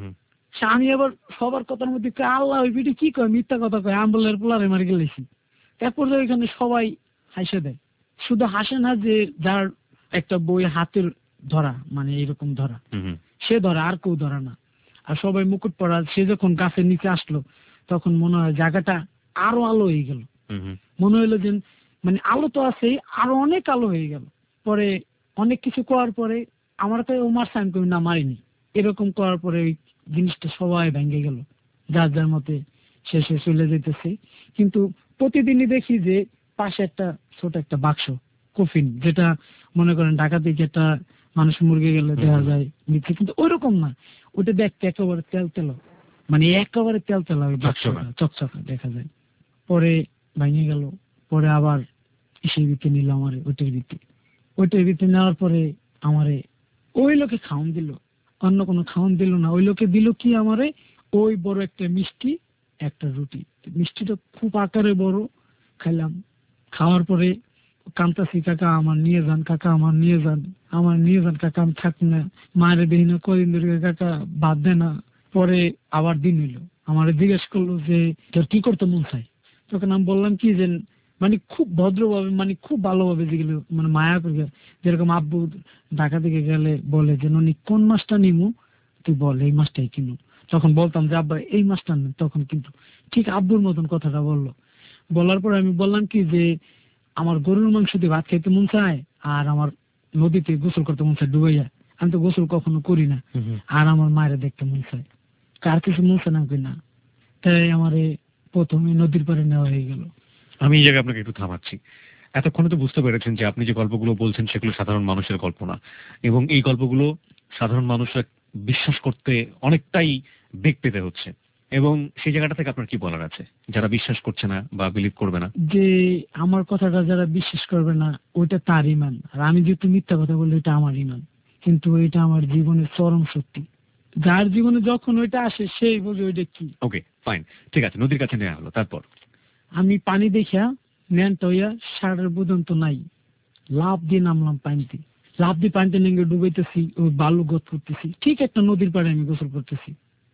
আমি আবার সবার কথার মধ্যে আল্লাহ ওই বিটি কি কয়, মিথ্যা কথা কয়, আম্বলের পোলারে মারি গেলেছি। এরপর ওইখানে সবাই হাসে দেয়। শুধু হাসে না, যে যার একটা বই হাতের ধরা, মানে এরকম ধরা, সে ধরা, আর কেউ ধরা না। আর সবাই মুকুট পরা। সে যখন গাছের নিচে আসলো তখন মনে হয় জায়গাটা আরো আলো হয়ে গেল। মনে হইলো যে মানে আলো তো আছে, আরো অনেক আলো হয়ে গেল। পরে অনেক কিছু করার পরে আমার কাছে ও মারছে, আমি কই না মারিনি। এরকম করার পরে ওই জিনিসটা সবাই ভেঙে গেল, যার যার মতে শেষে চলে যেতেছে। কিন্তু প্রতিদিনই দেখি যে পাশে একটা ছোট একটা বাক্স কফিন, যেটা মনে করেন ঢাকা থেকে একটা মানুষ মুরগি গেলে দেখা যায় নিচ্ছে, কিন্তু ওইরকম না, ওটা দেখতে একেবারে তেল তেল, মানে একেবারে তেল তেল ওই বাক্সটা চকচকা দেখা যায়। পরে ভেঙে গেল। পরে আবার সেই ভিতরে নিল আমারে, ওইটার ভিতরে ওইটার ভিতরে নেওয়ার পরে আমারে ওই লোকে খাওয়ান দিল, অন্য কোনো খাওয়ান দিল না। ওই লোকে দিল কি আমারে ওই বড় একটা মিষ্টি, একটা রুটি। মিষ্টিটা খুব আকারে বড়। খাইলাম। খাওয়ার পরে কান্তাসি, কাকা আমার নিয়ে যান, কাকা আমার নিয়ে যান, আমার নিয়ে যান কাকা, আমি থাকি না, মায়ের দেহি না, কদিন ধরে কাকা বাদ দে না। পরে আবার দিন হইলো, আমার জিজ্ঞেস করলো যে তোর কি করতে মন চাই। তখন আমি বললাম কি যে মানে খুব ভদ্রভাবে, মানে খুব ভালোভাবে, যেগুলো মানে মায়া করে, যেরকম আব্বু ঢাকা থেকে গেলে বলে যে ননি কোন মাছটা নিমু, তুই বল এই মাছটাই কিনু। তখন বলতাম যে আব্বা এই মাছটা নেন। তখন কিন্তু ঠিক আব্বুর মতন কথাটা বললো। বলার পরে আমি বললাম কি যে আমার গরুর মাংস দিয়ে ভাত খাইতে মন চায়, আর আমার নদীতে গোসল করতে মন চায় ডুবাইয়া। আমি তো গোসল কখনো করি না, আর আমার মায়েরা দেখতে মন চায়, কার কিছু মন চায় না না। তাই আমার প্রথমে নদীর পাড়ে নেওয়া হয়ে গেল। আমি এই জায়গায় আপনাকে একটু থামাচ্ছি। এতক্ষণে তো বুঝতে পেরেছেন যে আপনি যে গল্পগুলো বলছেন সেগুলো সাধারণ মানুষের গল্প না, এবং এই গল্পগুলো সাধারণ মানুষরা বিশ্বাস করতে অনেকটাই বেগ পেতে হচ্ছে। এবং সেই জায়গাটা থেকে আপনার কি বলার আছে যারা বিশ্বাস করছে না বা বিলিভ করবে না? যে আমার কথাটা যারা বিশ্বাস করবে না ওইটা তার ইমান, আর আমি যেহেতু মিথ্যা কথা বলি এটা আমার ইমান। কিন্তু এটা আমার জীবনের চরম সত্যি। যার জীবনে যখন ওইটা আসে সেই বোঝে ওইটা কি। ওকে ফাইন, ঠিক আছে, নদীর কাছে নেওয়া হলো, তারপর? আমি পানি দেখিয়া ন্যানটা হইয়া সারের বোধন তো নাই, লাভ দিয়ে নামলাম পানিতে। লাভ দিয়ে পানিতে নেমে ডুবাইতেছি, ওই বালু গত করতেছি, ঠিক একটা নদীর পাড়ে আমি গোসল করতেছি।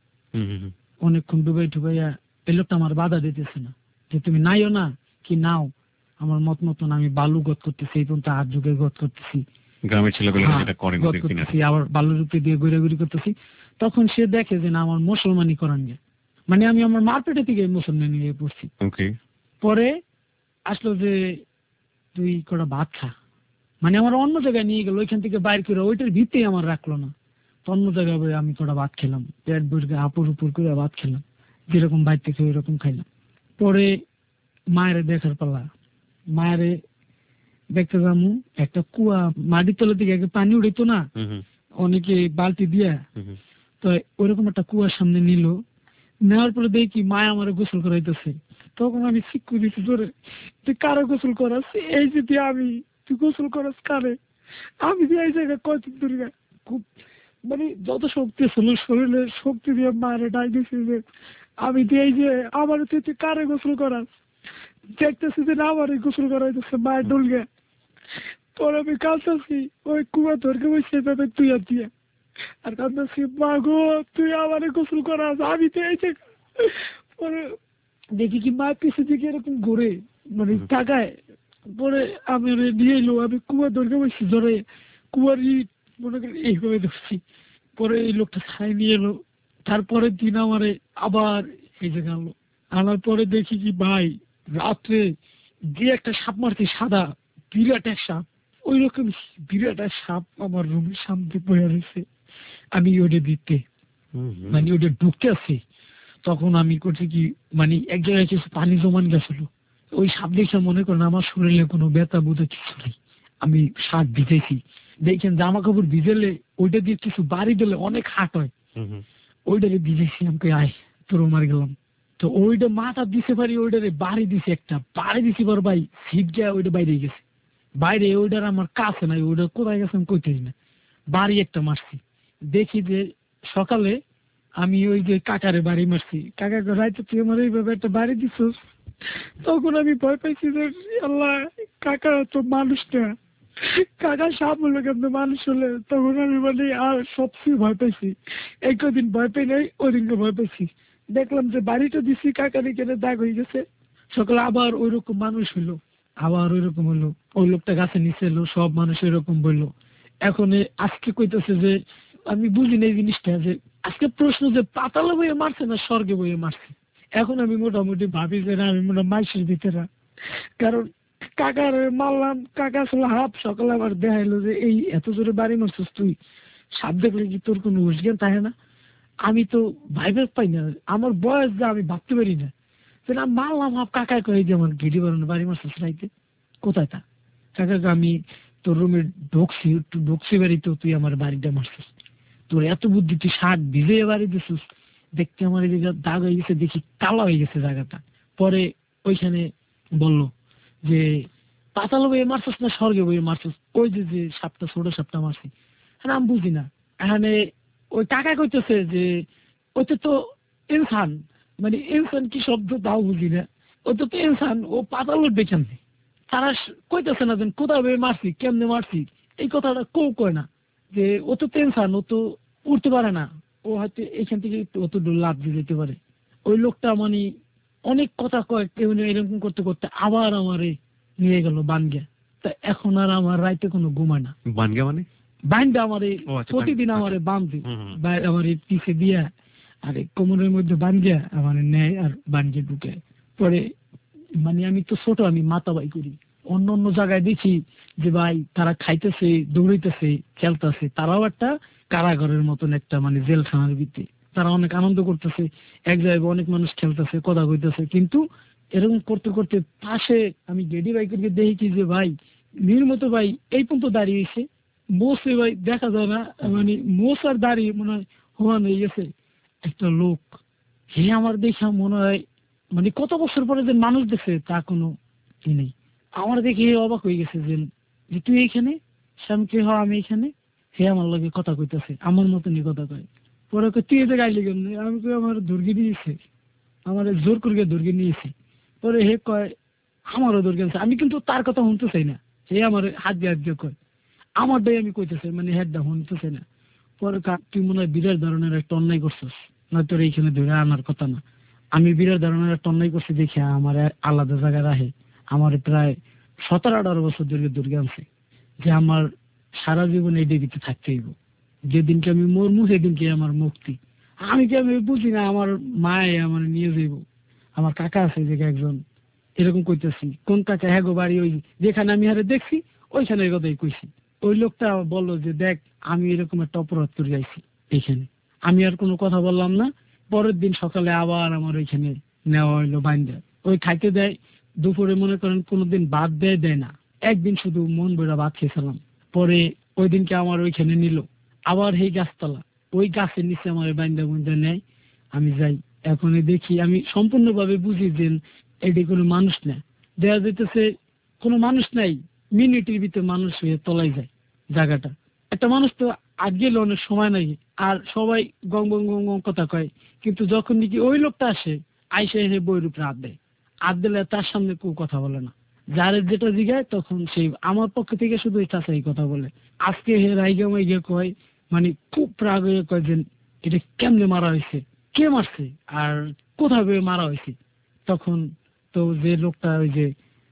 অনেকক্ষণ ডুবাই ডুবাইয়া এই লোকটা আমার বাধা দিতেছে না, যে তুমি নাইও না কি নাও, আমার মত মতন আমি বালু গত করতেছি, এই পর্যন্ত হাত যুগে গত করতেছি, গ্রামের ছেলেগুলো যেটা করে নদীর কিনারে, আবার বালুর রূপে দিয়ে ঘুরাঘুরি করতেছি। তখন সে দেখে যে না আমার মুসলমানি করান গে, মানে আমি আমার মার পেটে থেকে মুসলমানি হয়ে পড়ছি। পরে আসলো যে তুই কটা ভাত খা, মানে আমার অন্য জায়গায় নিয়ে গেল, ওইখান থেকে বাইর করে ওইটার ভিতরেই আমার রাখলো না, অন্য জায়গায় আমি কটা ভাত খেলাম, পেট ভরে আপুর উপর করে ভাত খেলাম, যেরকম বাইর থেকে ওইরকম খাইলাম। পরে মায়ের দেখার পালা, মায়ের দেখতে যাবো একটা কুয়া, মাটির তলা থেকে আগে পানি উঠিত না অনেকে বালতি দিয়া, তো ওইরকম একটা কুয়ার সামনে নিল। নেওয়ার পরে দেখি মায় আমার গোসল করাইতেছে। তখন আমি শিক্ষু দিচ্ছি ধরে, তুই কারো গোসল করাস, এই যদি আমি, তুই গোসল করাস কারে, আমি যে এই জায়গায় কয়দিন ধরে খুব মানে যত শক্তি ছিল শরীরের শক্তি দিয়ে মারে ডাক দিছি যে আমি দিয়ে যে আমার তুই তুই কারে গোসল করাস, দেখতেছি যে না আমার গোসল করাইতেছে মায়ের ডলগে। পরে আমি কাঁদতেছি ওই কুয়া ধরকে বসে যাবে তুই আর দিয়ে, আর কাঁদতেছি মা গো তুই আমার গোসল করাস, আমি তো এই জায়গা। পরে দেখি কি মা পিছু দিকে এরকম ঘুরে মানে তাকায়, পরে আমি ওরে নিয়ে এলো, আমি কুয়া ধরে বসছি, ধরে কুয়ার ইট মনে করেন এইভাবে ধরছি। পরে এই লোকটা ছাই নিয়ে এলো। তারপরের দিন আমার আবার এই জায়গা আনলো, আনার পরে দেখি কি ভাই রাত্রে যে একটা সাপ মারছি, সাদা বিরাট এক সাপ, ওই রকম বিরাট এক সাপ আমার রুমের সামনে বয়ে রয়েছে। আমি ওটা দিতে মানে ওটা ঢুকতে আসছি, তখন আমি করছি কি মানে এক জায়গায় কিছু পানি জমান গেছিল, ওই সাপ দেখে মনে করেন আমার শরীরে কোনো ব্যথা বোধ কিছু নেই। আমি শাক ভিজেছি, দেখেন জামা কাপড় ভিজেলে ওইটা দিয়ে কিছু বাড়ি দিলে অনেক হাট হয়, ওইটারে ভিজেছি। আমাকে আয় তোর মার গেলাম, তো ওইটা মাথা দিতে পারি, ওইটারে বাড়ি দিছে, একটা বাড়ি দিছি বড় ভাই, সিট গিয়া ওইটা বাইরে গেছে। বাইরে ওইটার আমার কাছে নাই, ওইটা কোথায় গেছে আমি কইতেছি না, বাড়ি একটা মারছি। দেখি যে সকালে আমি ওই যে কাকারে বাড়ি মারছি, কাকা রাইতে তুই আমার এইভাবে একটা বাড়ি দিছিস। তখন আমি ভয় পাইছি যে আল্লাহ, কাকা তো মানুষটা, কাকা সাপ হলো কেমন মানুষ হলে। তখন আমি মানে আর সবচেয়ে ভয় পাইছি, এই কদিন ভয় পাই নাই, ওই দিনকে ভয় পাইছি। দেখলাম যে বাড়িটা দিছি, কাকার এখানে দাগ হয়ে গেছে। সকালে আবার ওই রকম মানুষ হইলো, আবার ওই রকম হলো, ওই লোকটা গাছে নিচে এলো, সব মানুষ এরকম বললো। এখন আজকে কইতেছে যে আমি বুঝি না এই জিনিসটা, যে আজকে প্রশ্ন যে পাতালে বইয়ে মারছে না স্বর্গে বইয়ে মারছে। এখন আমি মোটামুটি ভাবি যে না, আমি মোটা মাইসের ভিতরে, কারণ কাকার মারলাম, কাকা আসলে হাফ। সকালে আবার দেখাইলো যে এই এত জোরে বাড়ি মারছিস তুই, সাপ দেখলে কি তোর কোনো হুঁশজ্ঞান থাকে না? আমি তো ভাইবে পাই না, আমার বয়স যা আমি ভাবতে পারি না। সেটা মারলাম হাফ, কাকায় কয়ে যে আমার গেড়ি বাড়ানো বাড়ি মারছিস রাইতে, কোথায় তা? কাকাকে আমি তোর রুমে ঢুকছি, একটু ঢুকছি বাড়িতেও তুই আমার বাড়িটা মারছিস, তোর এত বুদ্ধি, তুই শার্ট ভিজে বাড়ি দিছিস। দেখতে আমার এই জায়গা দাগ হয়ে গেছে, দেখি কালো হয়ে গেছে জায়গাটা। পরে ওইখানে বললো যে পাতাল বইয়ে মারছিস না স্বর্গে বইয়ে মারছিস, ওই যে যে সাপটা ছোট সাপটা মারছি। হ্যাঁ আমি বুঝি না। এখানে ওই টাকা কইতেছে যে ওইটা তো ইনসান, মানে ইনসান কি শব্দ তাও বুঝি না, ওটা তো ইনসান, ও পাতাল উঠবে কেমনে? তারা কইতেছে না যে কোথায় বইয়ে মারছি, কেমনে মারছি, এই কথাটা কেউ কয় না। যে ও তো টেনশন, ও তো উঠতে পারে না, ও হয়তো এখান থেকে অত লাভ দিয়ে যেতে পারে। ওই লোকটা মানে অনেক কথা কয়, কেউ এরকম করতে করতে আবার আমারে নিয়ে গেল বানগা। তা এখন আর আমার রাইতে কোনো ঘুমায় না। বানগা মানে বানটা আমারে প্রতিদিন আমারে বাঁধে, আমার পিছে দিয়া আর কোমরের মধ্যে বানগা আমার নেয় আর বানগে ঢুকে। পরে মানে আমি তো ছোট, আমি মাথা বাই করি। অন্য অন্য জায়গায় দেখি যে ভাই তারা খাইতেছে, দৌড়াইতেছে, খেলতেছে, তারাও একটা কারাগারের মতন একটা মানে জেলখানার ভিতরে তারা অনেক আনন্দ করতেছে, এক জায়গায় অনেক মানুষ খেলতেছে, কথা কইতেছে। কিন্তু এরকম করতে করতে পাশে আমি গেডি বাইকে দেখি কি যে ভাই নির্মত ভাই এই পর্যন্ত দাঁড়িয়েছে, মোসে ভাই দেখা যায় না, মানে মোস আর দাঁড়িয়ে মনে হয় হওয়ান হয়ে গেছে একটা লোক। হে আমার দেখা মনে হয় মানে কত বছর পরে যে মানুষ দেখছে তা কোনো ই নেই। আমার দেখে অবাক হয়ে গেছে যে তুই এইখানে, শ্যামকে হ আমি এখানে। হে আমার লগে কথা কইতেছে, আমার মতনই কথা কয়। পরে তুই এতে গাইলি কেমন? আমি কই আমার দুর্গে নিয়েছে, আমার জোর করে দুর্গে নিয়েছে। পরে হে কয় আমারও দুর্গে আছে। আমি কিন্তু তার কথা শুনতে চাই না, হে আমার হাত দিয়ে হাত দিয়ে কয় আমারটাই আমি কইতেছে, মানে হেডটা শুনতে চাই না। পরে তুই মনে হয় বিরাট ধরনের একটা অন্যায় করছিস, না তোর এইখানে ধরে আনার কথা না। আমি বিরাট ধরনের একটা অন্যায় করছি দেখে আমার আলাদা জায়গায় রাখে, আমার প্রায় সতেরো আঠারো বছর ধরে দুর্গে আনছে, যে আমার সারা জীবন এই দেবীতে থাকতে হইব, যেদিনকে আমি মরমু সেদিনকে আমার মুক্তি। আমি কি আমি বুঝি না, আমার মায়ে আমার নিয়ে যাইব। আমার কাকা আছে যে একজন, এরকম কইতেছি কোন কাকা, হ্যাঁ গো বাড়ি ওই যেখানে আমি হারে দেখছি ওইখানে কথাই কইছি। ওই লোকটা বললো যে দেখ আমি এরকম একটা অপরাধ করে যাইছি এইখানে। আমি আর কোনো কথা বললাম না। পরের দিন সকালে আবার আমার ওইখানে নেওয়া হইলো বাইন্দা, ওই খাইতে দেয়। দুপুরে মনে করেন কোনোদিন ভাত দেয় দেয় না, একদিন শুধু মন বইরা ভাত খেয়েছিলাম। পরে ওই দিনকে আমার ওইখানে নিল, আবার সেই গাছতলা, ওই গাছের নিচে আমার বাইন্দা বইন্দা নেয়। আমি যাই, এখন দেখি আমি সম্পূর্ণভাবে বুঝি যে এটি কোনো মানুষ না, দেয়া যেতেছে কোনো মানুষ নাই, মিনিটের ভিতরে মানুষ হয়ে তলায় যায় জায়গাটা। একটা মানুষ তো আজ গেলে অনেক সময় নাই, আর সবাই গং গং গং গং কথা কয়, কিন্তু যখন নাকি ওই লোকটা আসে আইসে এসে বইয়ের উপরে হাত দেয়, হাত দিলে তার সামনে কেউ কথা বলে না। যার যেটা জিগায় তখন সেই আমার পক্ষ থেকে শুধু এটা সেই কথা বলে। আজকে হে রাইগা মাইগা কয়, মানে খুব রাগ হয়ে কয় যে এটা কেমনে মারা হয়েছে, কে মারছে আর কোথায় মারা হয়েছে। তখন তো যে লোকটা ওই যে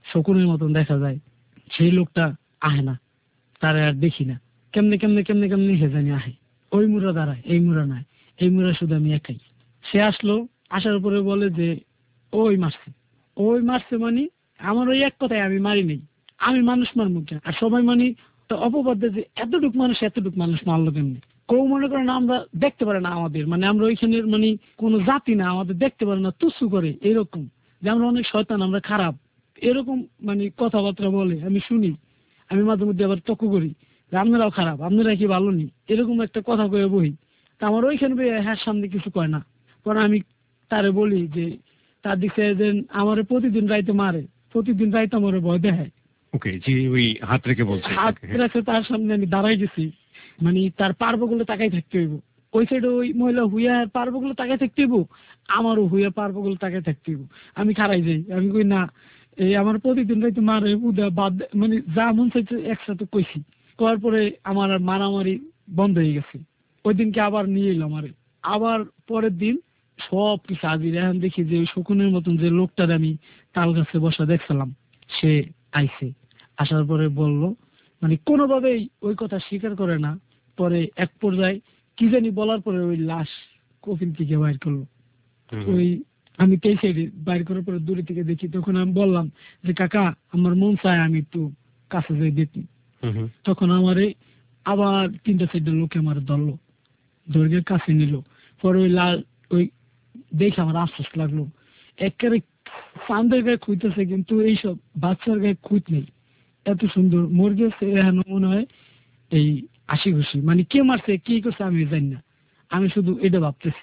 শকুনের মতন দেখা যায়, সেই লোকটা আহে না, তারা আর দেখি না। কেমনে কেমনে কেমনে কেমনে হে জানি আহে, ওই মুড়া দাঁড়ায়, এই মুড়া নাই, এই মুড়া শুধু আমি একাই। সে আসলো, আসার পরে বলে যে ওই মারছে, ওই মারছে মানে আমার ওই এক কথায় আমি মারি নেই, আমি মানুষ মার মুখে। আর সবাই মানে অপবাদ দেয় যে এতটুক মানুষ এতটুক মানুষ মারলো কেমনি। কেউ মনে করে না আমরা দেখতে পারে না আমাদের, মানে আমরা ওইখানের মানে কোনো জাতি না, আমাদের দেখতে পারে না, তুচ্ছ করে এরকম, যে আমরা অনেক শয়তান, আমরা খারাপ, এরকম মানে কথাবার্তা বলে। আমি শুনি, আমি মাঝে মধ্যে আবার তক্ক করি যে আপনারাও খারাপ, আপনারা কি ভালো নি, এরকম একটা কথা কয়ে বই। তা আমার ওইখানে হ্যাঁ সামনে কিছু কয় না। পরে আমি তারে বলি যে তার দিকে যে আমার প্রতিদিন রাইতে মারে, প্রতিদিন রাইতে আমার ভয় দেখায়। ওকে, যে ওই হাত রেখে বলছে, হাত রেখে তার সামনে আমি দাঁড়াই গেছি, মানে তার পার্বগুলো তাকাই থাকতে হইব। ওই সাইডে ওই মহিলা হুইয়ার পার্বগুলো তাকাই থাকতে হইব, আমারও হুইয়া পার্বগুলো তাকাই থাকতে হইব। আমি খারাই যাই, আমি কই না এই আমার প্রতিদিন রাইতে মারে উদা বাদ, মানে যা মন চাইছে একসাথে কইছি। করার পরে আমার আর মারামারি বন্ধ হয়ে গেছে। ওই দিনকে আবার নিয়ে এলো আমারে। আবার পরের দিন সব কিছু হাজির। এখন দেখি যে ওই শকুনের মতন যে লোকটার আমি তাল গাছে বসা দেখছিলাম, সে আইছে। আসার পরে বলল, মানে কোনোভাবেই ওই কথা স্বীকার করে না। পরে এক পর্যায়ে কি জানি বলার পরে ওই লাশ কফিন থেকে বাইর করলো। ওই আমি তেই সাইডে বাইর করার পরে দূরে থেকে দেখি, তখন আমি বললাম যে কাকা আমার মন চায় আমি একটু কাছে যাই দেখি। তখন আমারে আবার তিনটা চারটা লোকে আমার ধরলো, দৈর্ঘ্যের কাছে নিল। পরে ওই লাল ওই দেখে আমার আশ্বাস লাগলো, একেবারে চাঁদের গায়ে খুঁজতেছে, কিন্তু এইসব বাচ্চার গায়ে খুঁজ নেই, এত সুন্দর মর গেছে। এখন মনে হয় এই আশি খুশি, মানে কে মারছে কি করছে আমি জানি না, আমি শুধু এটা ভাবতেছি।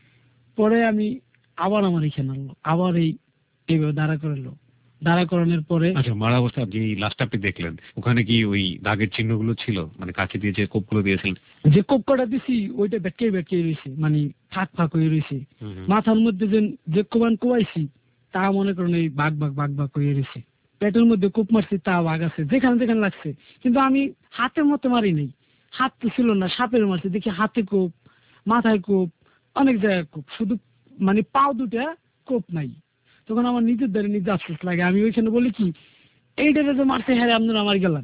পরে আমি আবার আমার এখানে আনলো, আবার এই এইভাবে দাঁড়া করালো। দাঁড়া করানোর পরে আচ্ছা, মারা অবস্থা যে লাশটা আপনি দেখলেন, ওখানে কি ওই দাগের চিহ্নগুলো ছিল, মানে কাছে দিয়ে যে কোপগুলো দিয়েছিলেন? যে কোপটা দিছি ওইটা বেটকে বেটকে রয়েছে, মানে ফাঁক ফাঁক হয়ে রয়েছে। মাথার মধ্যে যে যে কোবান কোয়াইছি তা মনে করেন এই বাঘ বাঘ বাঘ বাঘ হয়ে রয়েছে। পেটের মধ্যে কোপ মারছি তা বাঘ আছে, যেখানে যেখানে লাগছে। কিন্তু আমি হাতের মতো মারি নেই, হাত তো ছিল না, সাপের মারছি। দেখি হাতে কোপ, মাথায় কোপ, অনেক জায়গায় কোপ, শুধু মানে পাও দুটা কোপ নাই। তখন আমার নিজের দ্বারা নিজে আফসোস লাগে। আমি ওইখানে বলি কি, এইটারে যে মারছে হ্যাঁ আপনারা আমার গেলাম,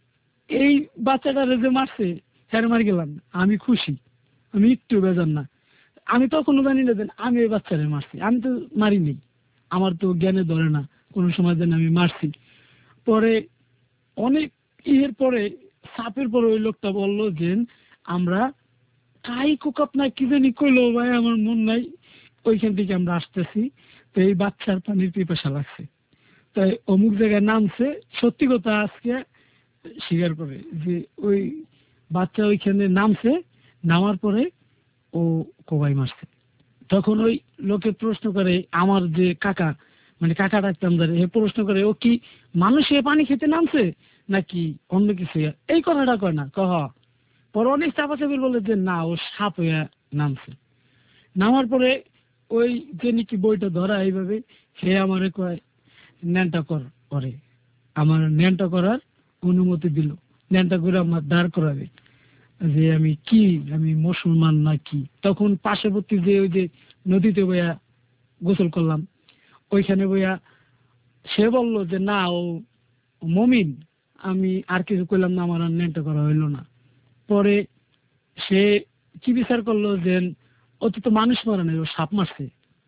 এই বাচ্চাটারে যে মারছে হ্যাঁ মার গেলাম, আমি খুশি, আমি একটু বেজার না। আমি তখনও জানি না যে আমি এই বাচ্চারে মারছি, আমি তো মারিনি, আমার তো জ্ঞানে ধরে না কোন সময় যেন আমি মারছি। পরে অনেক ইয়ের পরে সাপের পরে ওই লোকটা বললো যে আমরা কাই কুকাপ না কি জানি কইলো, ভাই আমার মন নাই। ওইখান থেকে আমরা আসতেছি, তো এই বাচ্চার পানির পিপাসা লাগছে, তাই অমুক জায়গায় নামছে। সত্যি কথা আজকে স্বীকার করে যে ওই বাচ্চা ওইখানে নামছে, নামার পরে ও কোবাই মারছে। তখন ওই লোকে প্রশ্ন করে, আমার যে কাকা, মানে কাকা ডাকতাম ধরে, এ প্রশ্ন করে ও কি মানুষে পানি খেতে নামছে নাকি অন্য কিছু, এই কথাটা কয় না কহ। পরে অনেক চাপাচাপির বলে যে না ও সাপ হইয়া নামছে। নামার পরে ওই যে নাকি বইটা ধরা এইভাবে সে আমারে কয় ন্যানটা কর, করে আমার ন্যানটা করার অনুমতি দিল। ন্যানটা করে আমার দাঁড় করাবে যে আমি কি, আমি মুসলমান না কি। তখন পার্শ্ববর্তী যে ওই যে নদীতে বইয়া গোসল করলাম, ওইখানে বইয়া সে বলল যে না ও মমিন। আমি আর কিছু কইলাম না, আমার আর ন্যানটা করা হইলো না। পরে সে কি বিচার করলো যে ও তো মানুষ মারা নাই, ও সাপ মারছে।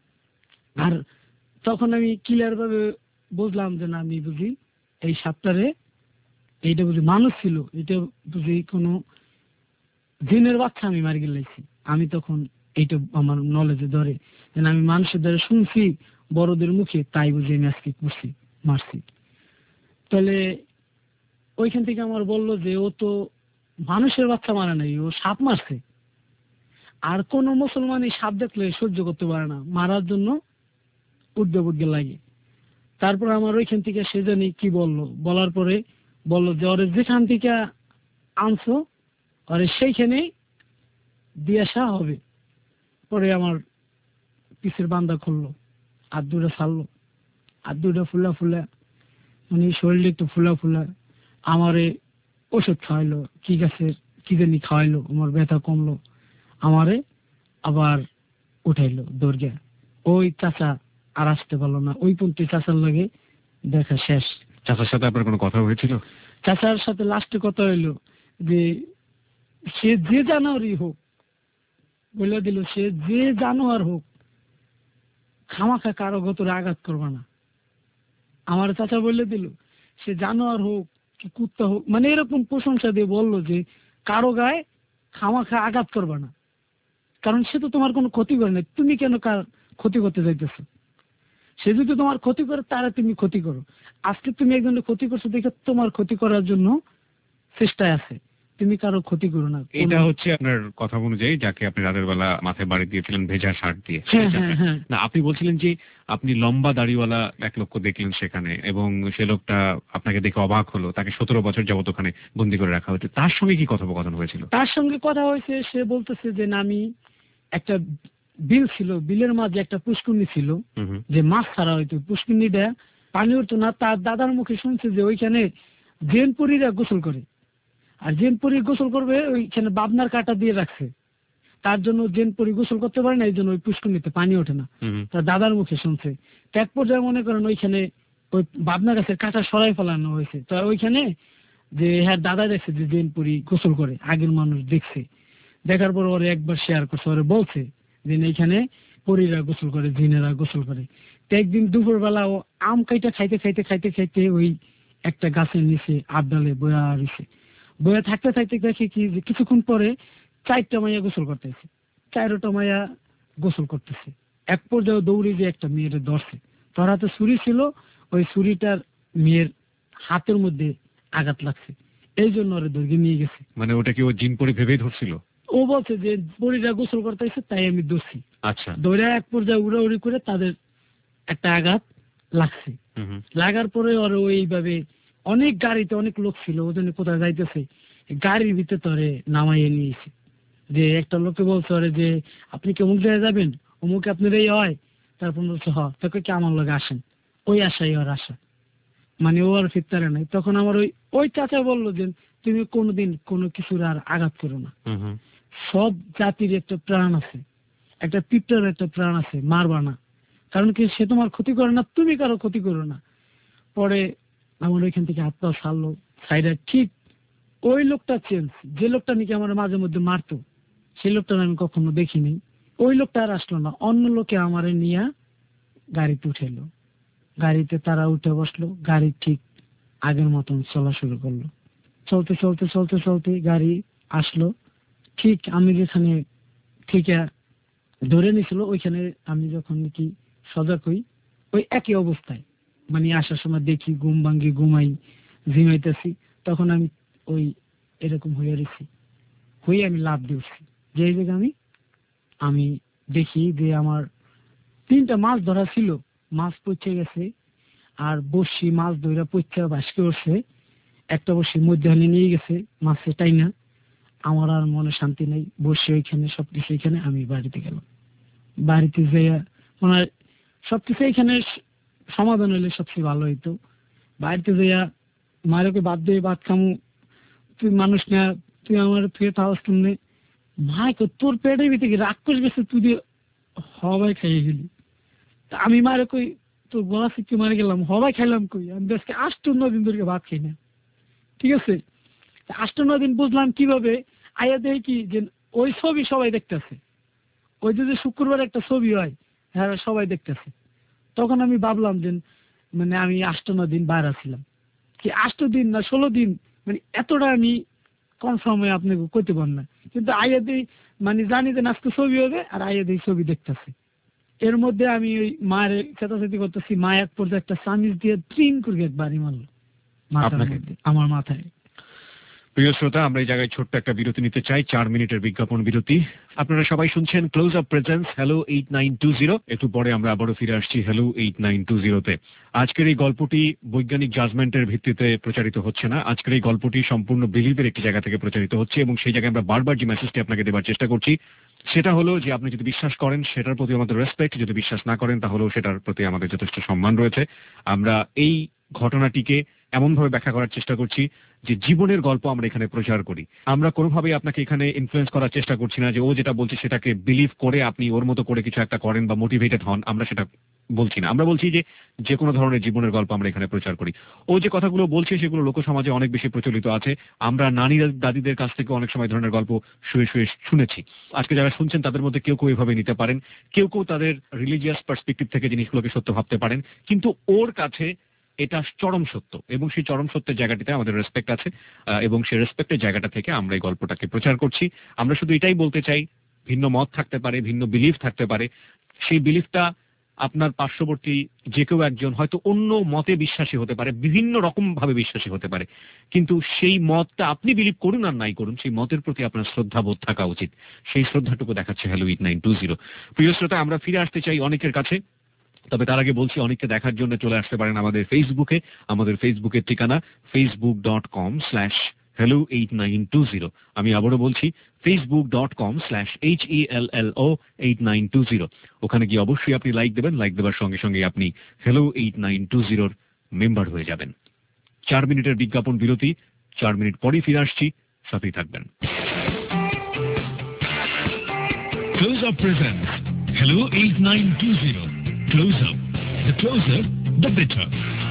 আর তখন আমি ক্লিয়ার ভাবে বুঝলাম যে না, আমি বুঝি এই সাপটারে, এইটা বুঝি মানুষ ছিল, এটা বুঝি কোনো জিনের বাচ্চা আমি মারি গেলাইছি। আমি তখন এইটা আমার নলেজে ধরে যে আমি মানুষের দ্বারা শুনছি বড়দের মুখে, তাই বুঝি আমি আজকে করছি, মারছি। তাহলে ওইখান থেকে আমার বললো যে ও তো মানুষের বাচ্চা মারা নাই, ও সাপ মারছে। আর কোন মুসলমানই সাপ দেখলে সহ্য করতে পারে না, মারার জন্য উদ্বে উদ্গে লাগে। তারপর আমার ওইখান থেকে সে জানি কি বললো, বলার পরে বললো যে ওরে যেখান থেকে আনছো ওরে সেইখানে দিয়ে আসা হবে। পরে আমার পিছের বান্দা খুললো, আর দুটা ছাড়লো, আর দুটা ফুলা ফুলা, মানে শরীরে একটু ফুলা ফুলা। আমারে ওষুধ খাওয়াইলো, কি গাছের কি জানি খাওয়াইলো, আমার ব্যথা কমলো। আমারে আবার উঠাইলো দৌড়িয়া। ওই চাচা আর আসতে পারলো না, ওই পন্থী চাচার লাগে দেখা শেষ। চাচার সাথে আপনার কোনো কথা হয়েছিল? চাচার সাথে লাস্টে কথা হইলো যে সে যে জানোয়ারই হোক, বলে দিল সে যে জানোয়ার হোক খামাখা কারো গতরে আঘাত করবে না। আমার চাচা বলে দিল সে জানোয়ার হোক কি কুত্তা হোক, মানে এরকম প্রশংসা দিয়ে বললো যে কারো গায়ে খামাখা আঘাত করবে না, কারণ সে তো তোমার কোনো ক্ষতি করে না, তুমি কেন কার ক্ষতি করতে যাইতেছো? সে যদি তোমার ক্ষতি করে তারা তুমি ক্ষতি করো। আজকে তুমি একজনের ক্ষতি করছো দেখে তোমার ক্ষতি করার জন্য চেষ্টায় আছে, তুমি কারো ক্ষতি করো না। এটা হচ্ছে আপনার কথা অনুযায়ী যাকে আপনি রাতের বেলা মাথায় বাড়ি দিয়েছিলেন ভেজা শার্ট দিয়ে। হ্যাঁ হ্যাঁ হ্যাঁ। না, আপনি বলছিলেন যে আপনি লম্বা দাড়িওয়ালা এক লোককে দেখলেন সেখানে, এবং সে লোকটা আপনাকে দেখে অবাক হলো, তাকে সতেরো বছর যাবত ওখানে বন্দি করে রাখা হয়েছে। তার সঙ্গে কি কথোপকথন হয়েছিল? তার সঙ্গে কথা হয়েছে, সে বলতেছে যে না, আমি একটা বিল ছিল, বিলের মাঝে একটা পুষ্করণী ছিল, যে মাছ ছাড়া হইতো, পুষ্করণীটা পানি উঠতো না। তার দাদার মুখে শুনছে যে ওইখানে জেনপুরীরা গোসল করে, আর জেনপুরি গোসল করবে ওইখানে বাবনার কাটা দিয়ে রাখছে, তার জন্য জেনপুরি গোসল করতে পারে না, এই জন্য ওই পুষ্করণীতে পানি ওঠে না। তার দাদার মুখে শুনছে। এক পর্যায়ে মনে করেন ওইখানে ওই বাবনা গাছের কাটা সরাই ফেলানো হয়েছে, তো ওইখানে যে হ্যাঁ দাদা দেখছে যে জেনপুরি গোসল করে, আগের মানুষ দেখছে, দেখার পর ওরে একবার শেয়ার করছে, ওরে বলছে যে এইখানে পরীরা গোসল করে, জিনেরা গোসল করে। তো একদিন দুপুর বেলা ও আম কাইটা খাইতে খাইতে খাইতে খাইতে ওই একটা গাছের নিচে আবডালে বয়া রয়েছে, বয়া থাকতে থাকতে দেখে কি যে কিছুক্ষণ পরে চারটা মাইয়া গোসল করতেছে, চারোটা মাইয়া গোসল করতেছে। এক পর্যায়ে দৌড়ে যে একটা মেয়ের ধরছে, তার হাতে ছুরি ছিল, ওই ছুরিটার মেয়ের হাতের মধ্যে আঘাত লাগছে, এই জন্য ওরে দৌড়ে নিয়ে গেছে। মানে ওটা কি ও জিন পরি ভেবেই ধরছিল? ও বলছে যে পরীরা গোসল করতেছে তাই আমি দোষী। আচ্ছা। দৌড়ে এক পর্যায়ে উড়াউড়ি করে তাদের একটা আঘাত লাগছে, লাগার পরে ওর ওইভাবে অনেক গাড়িতে অনেক লোক ছিল, ওজন্য কোথায় যাইতেছে গাড়ির ভিতরে তোরে নামাইয়ে নিয়েছে। যে একটা লোকে বলছে ওরে যে আপনি কি অমুক জায়গায় যাবেন, অমুক আপনার এই হয়, তারপর বলছে হ, তোকে কি আমার লোক আসেন, ওই আশাই ওর আশা, মানে ও আর ফিরতারে নাই। তখন আমার ওই ওই চাচা বললো যে তুমি কোনোদিন কোনো কিছুর আর আঘাত করো না, সব জাতির একটা প্রাণ আছে, একটা পিঁপড়ার একটা প্রাণ আছে, মারবা না, কারণ কি সে তোমার ক্ষতি করে না, তুমি কারো ক্ষতি করো না। পরে আমার ওইখান থেকে হাত পা ছাড়লো সাইডে, ঠিক ওই লোকটা চেঞ্জ, যে লোকটা নাকি আমার মাঝে মধ্যে মারতো, সেই লোকটা আমি কখনো দেখিনি। ওই লোকটা আর আসলো না, অন্য লোকে আমারে নিয়ে গাড়িতে উঠেলো, গাড়িতে তারা উঠে বসলো, গাড়ি ঠিক আগের মতন চলা শুরু করলো, চলতে চলতে চলতে চলতে গাড়ি আসলো ঠিক আমি যেখানে থেকে ধরে নিছিল ওইখানে, আমি যখন নাকি সজাগ হই ওই একই অবস্থায়, মানে আসার সময় দেখি ঘুম ভাঙ্গি ঘুমাই ঝিমাইতেছি, তখন আমি ওই এরকম হয়ে রয়েছি, হয়ে আমি লাভ দিয়েছি যে এই জায়গায় আমি আমি দেখি যে আমার তিনটা মাছ ধরা ছিল, মাছ পচে গেছে, আর বসি মাছ ধরা পচা ভাসকে উঠছে, একটা বসি মধ্যখানে নিয়ে গেছে মাছের টাই না। আমার আর মনে শান্তি নেই, বসে ওইখানে সবকিছু এখানে, আমি বাড়িতে গেলাম, বাড়িতে যাইয়া মানে সবকিছু এখানে সমাধান হইলে সবচেয়ে ভালো হইতো। বাড়িতে যাইয়া মায়েরকে বাদ দিয়ে ভাত খামু, তুই মানুষ না, তুই আমার ফিরে তাহস তুমি মাকে তোর পেটের ভিতরে রাক্ষস গেছে, তুই দিয়ে হবাই খাইয়ে গেলি। তা আমি মারে কই তোর গলা শিখতে মারে গেলাম, হবাই খাইলাম কই, আমি দেশকে আষ্ট নয় দিন ধরে ভাত খাই না, ঠিক আছে। আষ্ট নয় দিন বুঝলাম কিভাবে, আয়া দেয় কি যে ওই ছবি সবাই দেখতেছে, ওই যে শুক্রবার একটা ছবি হয় হ্যাঁ সবাই দেখতেছে। তখন আমি ভাবলাম যে মানে আমি আষ্ট নয় দিন বাইরে ছিলাম, কি আষ্ট দিন না ষোলো দিন, মানে এতটা আমি কনফার্ম হয়ে আপনাকে কইতে পার না, কিন্তু আয়া দিই মানে জানি যে আজকে ছবি হবে, আর আয়া দিই ছবি দেখতেছে। এর মধ্যে আমি ওই মায়ের চেতাচেতি করতেছি, মা এক পর্যায়ে একটা চামিচ দিয়ে ট্রিন করে এক বাড়ি মারলো মাথার মধ্যে, আমার মাথায়। প্রিয় শ্রোতা, আমরা এই জায়গায় ছোট্ট একটা বিরতি নিতে চাই, চার মিনিটের বিজ্ঞাপন বিরতি। আপনারা সবাই শুনছেন close up presence hello eight nine two zero. একটু পরে আমরা আবারও ফিরে আসছি হ্যালো এইট নাইন টু জিরোতে। আজকের এই গল্পটি বৈজ্ঞানিক জাজমেন্টের ভিত্তিতে প্রচারিত হচ্ছে না, আজকের এই গল্পটি সম্পূর্ণ বিলিভের একটি জায়গা থেকে প্রচারিত হচ্ছে, এবং সেই জায়গায় আমরা বারবার যে মেসেজটি আপনাকে দেওয়ার চেষ্টা করছি সেটা হলো যে আপনি যদি বিশ্বাস করেন সেটার প্রতি আমাদের রেসপেক্ট, যদি বিশ্বাস না করেন তাহলেও সেটার প্রতি আমাদের যথেষ্ট সম্মান রয়েছে। আমরা এই ঘটনাটিকে এমনভাবে ব্যাখ্যা করার চেষ্টা করছি যে জীবনের গল্প আমরা এখানে প্রচার করি। আমরা কোনোভাবেই আপনাকে এখানে ইনফ্লুয়েন্স করার চেষ্টা করছি না যে ও যেটা বলছে সেটাকে বিলিভ করে আপনি ওর মতো করে কিছু একটা করেন বা মোটিভেটেড হন, আমরা সেটা বলছি না। আমরা বলছি যে যে কোনো ধরনের জীবনের গল্প আমরা এখানে প্রচার করি। ও যে কথাগুলো বলছে সেগুলো লোক সমাজে অনেক বেশি প্রচলিত আছে। আমরা নানি দাদিদের কাছ থেকে অনেক সময় ধরনের গল্প শুয়ে শুয়ে শুনেছি। আজকে যারা শুনছেন তাদের মধ্যে কেউ কেউ এভাবে নিতে পারেন, কেউ কেউ তাদের রিলিজিয়াস পার্সপেক্টিভ থেকে জিনিসগুলোকে সত্য ভাবতে পারেন, কিন্তু ওর কাছে এটা চরম সত্য এবং সেই চরম সত্যের জায়গাটিতে আমাদের রেসপেক্ট আছে এবং সেই রেসপেক্টের জায়গাটা থেকে আমরা এই গল্পটাকে প্রচার করছি। আমরা শুধু এটাই বলতে চাই, ভিন্ন মত থাকতে পারে, ভিন্ন বিলিফ থাকতে পারে, সেই বিলিফটা আপনার পার্শ্ববর্তী যে কেউ একজন হয়তো অন্য মতে বিশ্বাসী হতে পারে, বিভিন্ন রকম ভাবে বিশ্বাসী হতে পারে, কিন্তু সেই মতটা আপনি বিলিভ করুন আর নাই করুন, সেই মতের প্রতি আপনার শ্রদ্ধাবোধ থাকা উচিত। সেই শ্রদ্ধাটুকু দেখাচ্ছে hello eight nine two zero. প্রিয় শ্রোতা, আমরা ফিরে আসতে চাই অনেকের কাছে, তবে তার আগে বলছি অনেককে দেখার জন্য চলে আসতে পারেন আমাদের ফেসবুকে। আমাদের ফেসবুকের ঠিকানা Facebook dot com slash hello eight nine two zero. আমি আবারও বলছি Facebook dot com slash H E L L O eight nine two zero. ওখানে গিয়ে অবশ্যই আপনি লাইক দেবেন। লাইক দেওয়ার সঙ্গে সঙ্গে আপনি হ্যালো এইট নাইন টু জিরোর মেম্বার হয়ে যাবেন। চার মিনিটের বিজ্ঞাপন বিরতি, চার মিনিট পরেই ফিরে আসছি, সাথেই থাকবেন। Close Up presents Hello eight nine two zero. Close Up. The closer, the better.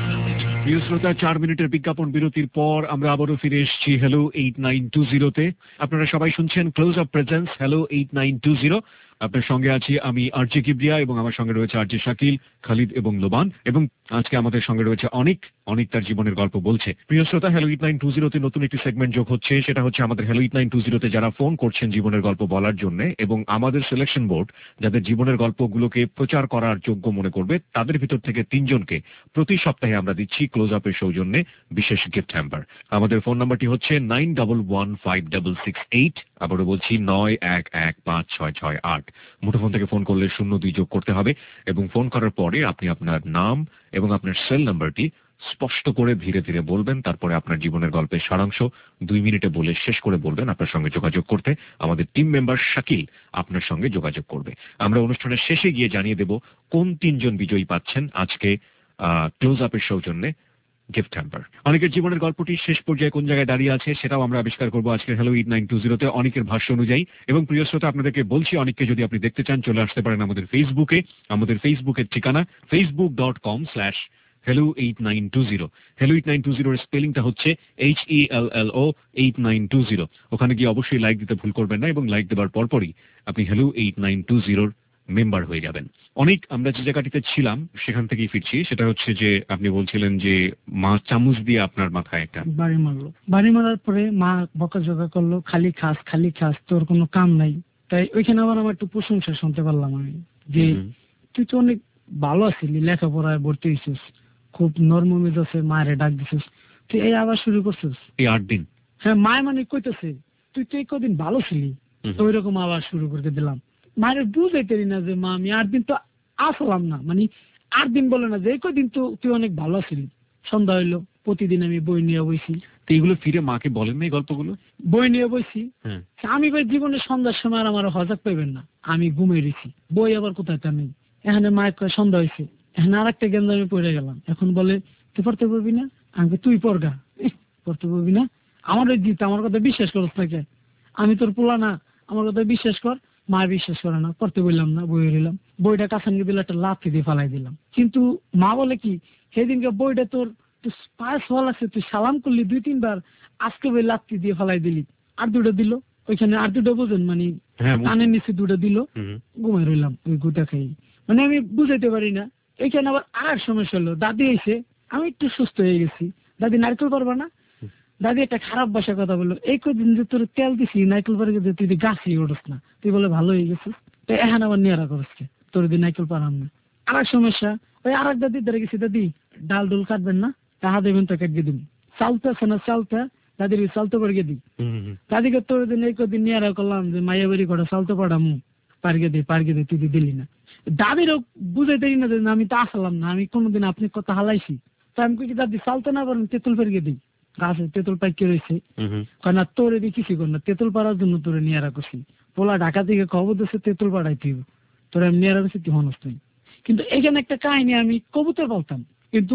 প্রিয় শ্রোতা, চার মিনিটের বিজ্ঞাপন বিরতির পর আমরা আবারও ফিরে এসেছি হ্যালো এইট নাইন টু জিরোতে। আপনারা সবাই শুনছেন close up presence hello eight nine two zero. আপনার সঙ্গে আছি আমি আরজে কিবরিয়া এবং আমার সঙ্গে রয়েছে আরজে শাকিল, খালিদ এবং লোবান, এবং আজকে আমাদের সঙ্গে রয়েছে অনেক অনেক তার জীবনের গল্প বলছে। প্রিয় শ্রোতা, হ্যালো এইট নাইন টু জিরোতে নতুন একটি সেগমেন্ট যোগ হচ্ছে। সেটা হচ্ছে আমাদের হ্যালো এইট নাইন টু জিরোতে যারা ফোন করছেন জীবনের গল্প বলার জন্য, এবং আমাদের সিলেকশন বোর্ড যাদের জীবনের গল্পগুলোকে প্রচার করার যোগ্য মনে করবে, তাদের ভিতর থেকে তিনজনকে প্রতি সপ্তাহে আমরা দিচ্ছি ক্লোজ আপের সৌজন্যে বিশেষ গিফট হ্যাম্পার। আমাদের ফোন নাম্বারটি হচ্ছে nine double one five double six eight. আবারও বলছি নয় এক এক পাঁচ ছয় ছয় আট। মুঠোফোন থেকে ফোন করলে শূন্য দুই যোগ করতে হবে, এবং ফোন করার পরে আপনি আপনার নাম এবং আপনার সেল নাম্বারটি স্পষ্ট করে ধীরে ধীরে বলবেন। তারপরে আপনার জীবনের গল্পের সারাংশ দুই মিনিটে বলে শেষ করে বলবেন। আপনার সঙ্গে যোগাযোগ করতে আমাদের টিম মেম্বার শাকিল আপনার সঙ্গে যোগাযোগ করবে। আমরা অনুষ্ঠানের শেষে গিয়ে জানিয়ে দেব কোন তিনজন বিজয়ী পাচ্ছেন আজকে ক্লোজ আপের সৌজন্যে গিফট হ্যাম্পার। অনেকের জীবনের গল্পটি শেষ পর্যায়ে কোন জায়গায় দাঁড়িয়ে আছে সেটাও আমরা আবিষ্কার করবো আজকে হ্যালো এইট নাইন টু জিরোতে অনেকের ভাষ্য অনুযায়ী। এবং প্রিয় শ্রোতা, আপনাদেরকে বলছি অনেককে যদি আপনি দেখতে চান চলে আসতে পারেন আমাদের ফেসবুকে। আমাদের ফেসবুকের ঠিকানা Facebook dot com slash hello eight nine two zero. Hello eight nine two জিরোর স্পেলিংটা হচ্ছে H E L L O eight nine two zero. ওখানে গিয়ে অবশ্যই লাইক দিতে ভুল করবেন না, এবং লাইক দেওয়ার পরপরই আপনি হ্যালো এইট নাইন টু জিরোর মেম্বার হয়ে যাবেন। অনেক আমরা যে জায়গাটিতে ছিলাম সেখান থেকেই ফিরছি। সেটা হচ্ছে যে আপনি বলছিলেন যে মা চামচ দিয়ে আপনার মাথায় একটা বাড়ি মারলো। বাড়ি মারার পরে মা বকাঝকা করলো, খালি খাস খালি খাস, তোর কোনো কাম নাই। তাই ওইখানে আবার আমার একটু প্রশংসা শুনতে পারলাম আমি, যে তুই তো অনেক ভালো আছিলি, লেখাপড়ায় ভর্তি হয়েছিস, খুব নর্ম মেজাজে মায়ের ডাক দিছিস, তুই এই আবার শুরু করছিস এই আট দিন। হ্যাঁ, মায় মানে কইতেছে তুই তো এই কদিন ভালো ছিলি, তো ওই রকম আবার শুরু করতে দিলাম। মায়ের বুঝাইতেরি না যে মা আমি আট দিন তো আসলাম না, মানে আট দিন বলে না যে এই কদিন তো তুই অনেক ভালো ছিলি। সন্ধ্যা হইলো, প্রতিদিন আমি বই নিয়ে বইছি। তো এইগুলো ফিরে মাকে বলেন না এই গল্পগুলো? বই নিয়ে বইছি। আমি ভাই জীবনে সন্ধ্যার সময় আর আমার হজাক পাইবেন না, আমি ঘুমিয়ে রয়েছি, বই আবার কোথায় তা নেই। এখানে মায়ের কয় সন্ধ্যা হয়েছে, এখানে আর একটা গেন্দ আমি পড়ে গেলাম। এখন বলে তুই পড়তে পারবি না? আমি তুই পড়গা, পড়তে পারবি না? আমার ওই জিত আমার কথা বিশ্বাস করছ থাকে, আমি তোর পোলা না, আমার কথা বিশ্বাস কর। মা বিশ্বাস করে না, পড়তে বললাম না, বই নিলাম। বইটা কাছানকে দিলে একটা লাথি দিয়ে ফালাই দিলাম। কিন্তু মা বলে কি, সেদিনকে বইটা তোর পায়ে সোয়াল আছে, তুই সালাম করলি দুই তিনবার, আজকে বই লাথি দিয়ে ফালাই দিলি। আর দুটো দিল ওইখানে, আর দুটো বোঝেন মানে কানের নিচে দুটো দিল, ঘুমাই রইলাম ওই গুটা খাই। মানে আমি বুঝাইতে পারি না। এইখানে আবার আর সমস্যা হলো, দাদি এসে আমি একটু সুস্থ হয়ে গেছি। দাদি নারকেল পারবা না? দাদি একটা খারাপ ভাষার কথা বললো, এই কদিন যে তোর তেল দিছি নাইকেল পারে গেছে, তুই গাছই ওঠস না, তুই বলে ভালো হয়ে গেছিস, তো এখন আবার নিয়ারা করছে তোর দিন নাইকেল পারাম না। আর এক সমস্যা, ওই আর এক দাদির দ্বারা গেছি, দাদি ডাল ডুল কাটবেন না, তাহা দেবেন তো কেটে দিন, চালতে আছে না চালতে, দাদির চালতে পারিয়ে দিই। দাদিকে তোর দিন এই কদিন নিয়ারা করলাম যে মাইয়া বাড়ি কটা চালতে পারামু, পারিয়ে দিই পারিয়ে দিই, তুই দিলি না। দাদিরও বুঝাইতে না যে আমি তো আসলাম না, আমি কোনোদিন আপনি কথা হালাইছি, তো আমি কি দাদি চালতে না পারেন তেঁতুল পারিয়ে দিই, গাছে তেঁতুল পাইকে রয়েছে, না তোর এদিকে কিছু কর না, তেঁতুল পাড়ার জন্য তোরে নিয়ে রাখছি। পোলা ঢাকা থেকে খবর দিচ্ছে তেঁতুল পাড়াই তুই, তোর আমি নিয়ে রাখছি, তুই হনস তুই। কিন্তু এখানে একটা কাহিনী, আমি কবুতর পালতাম, কিন্তু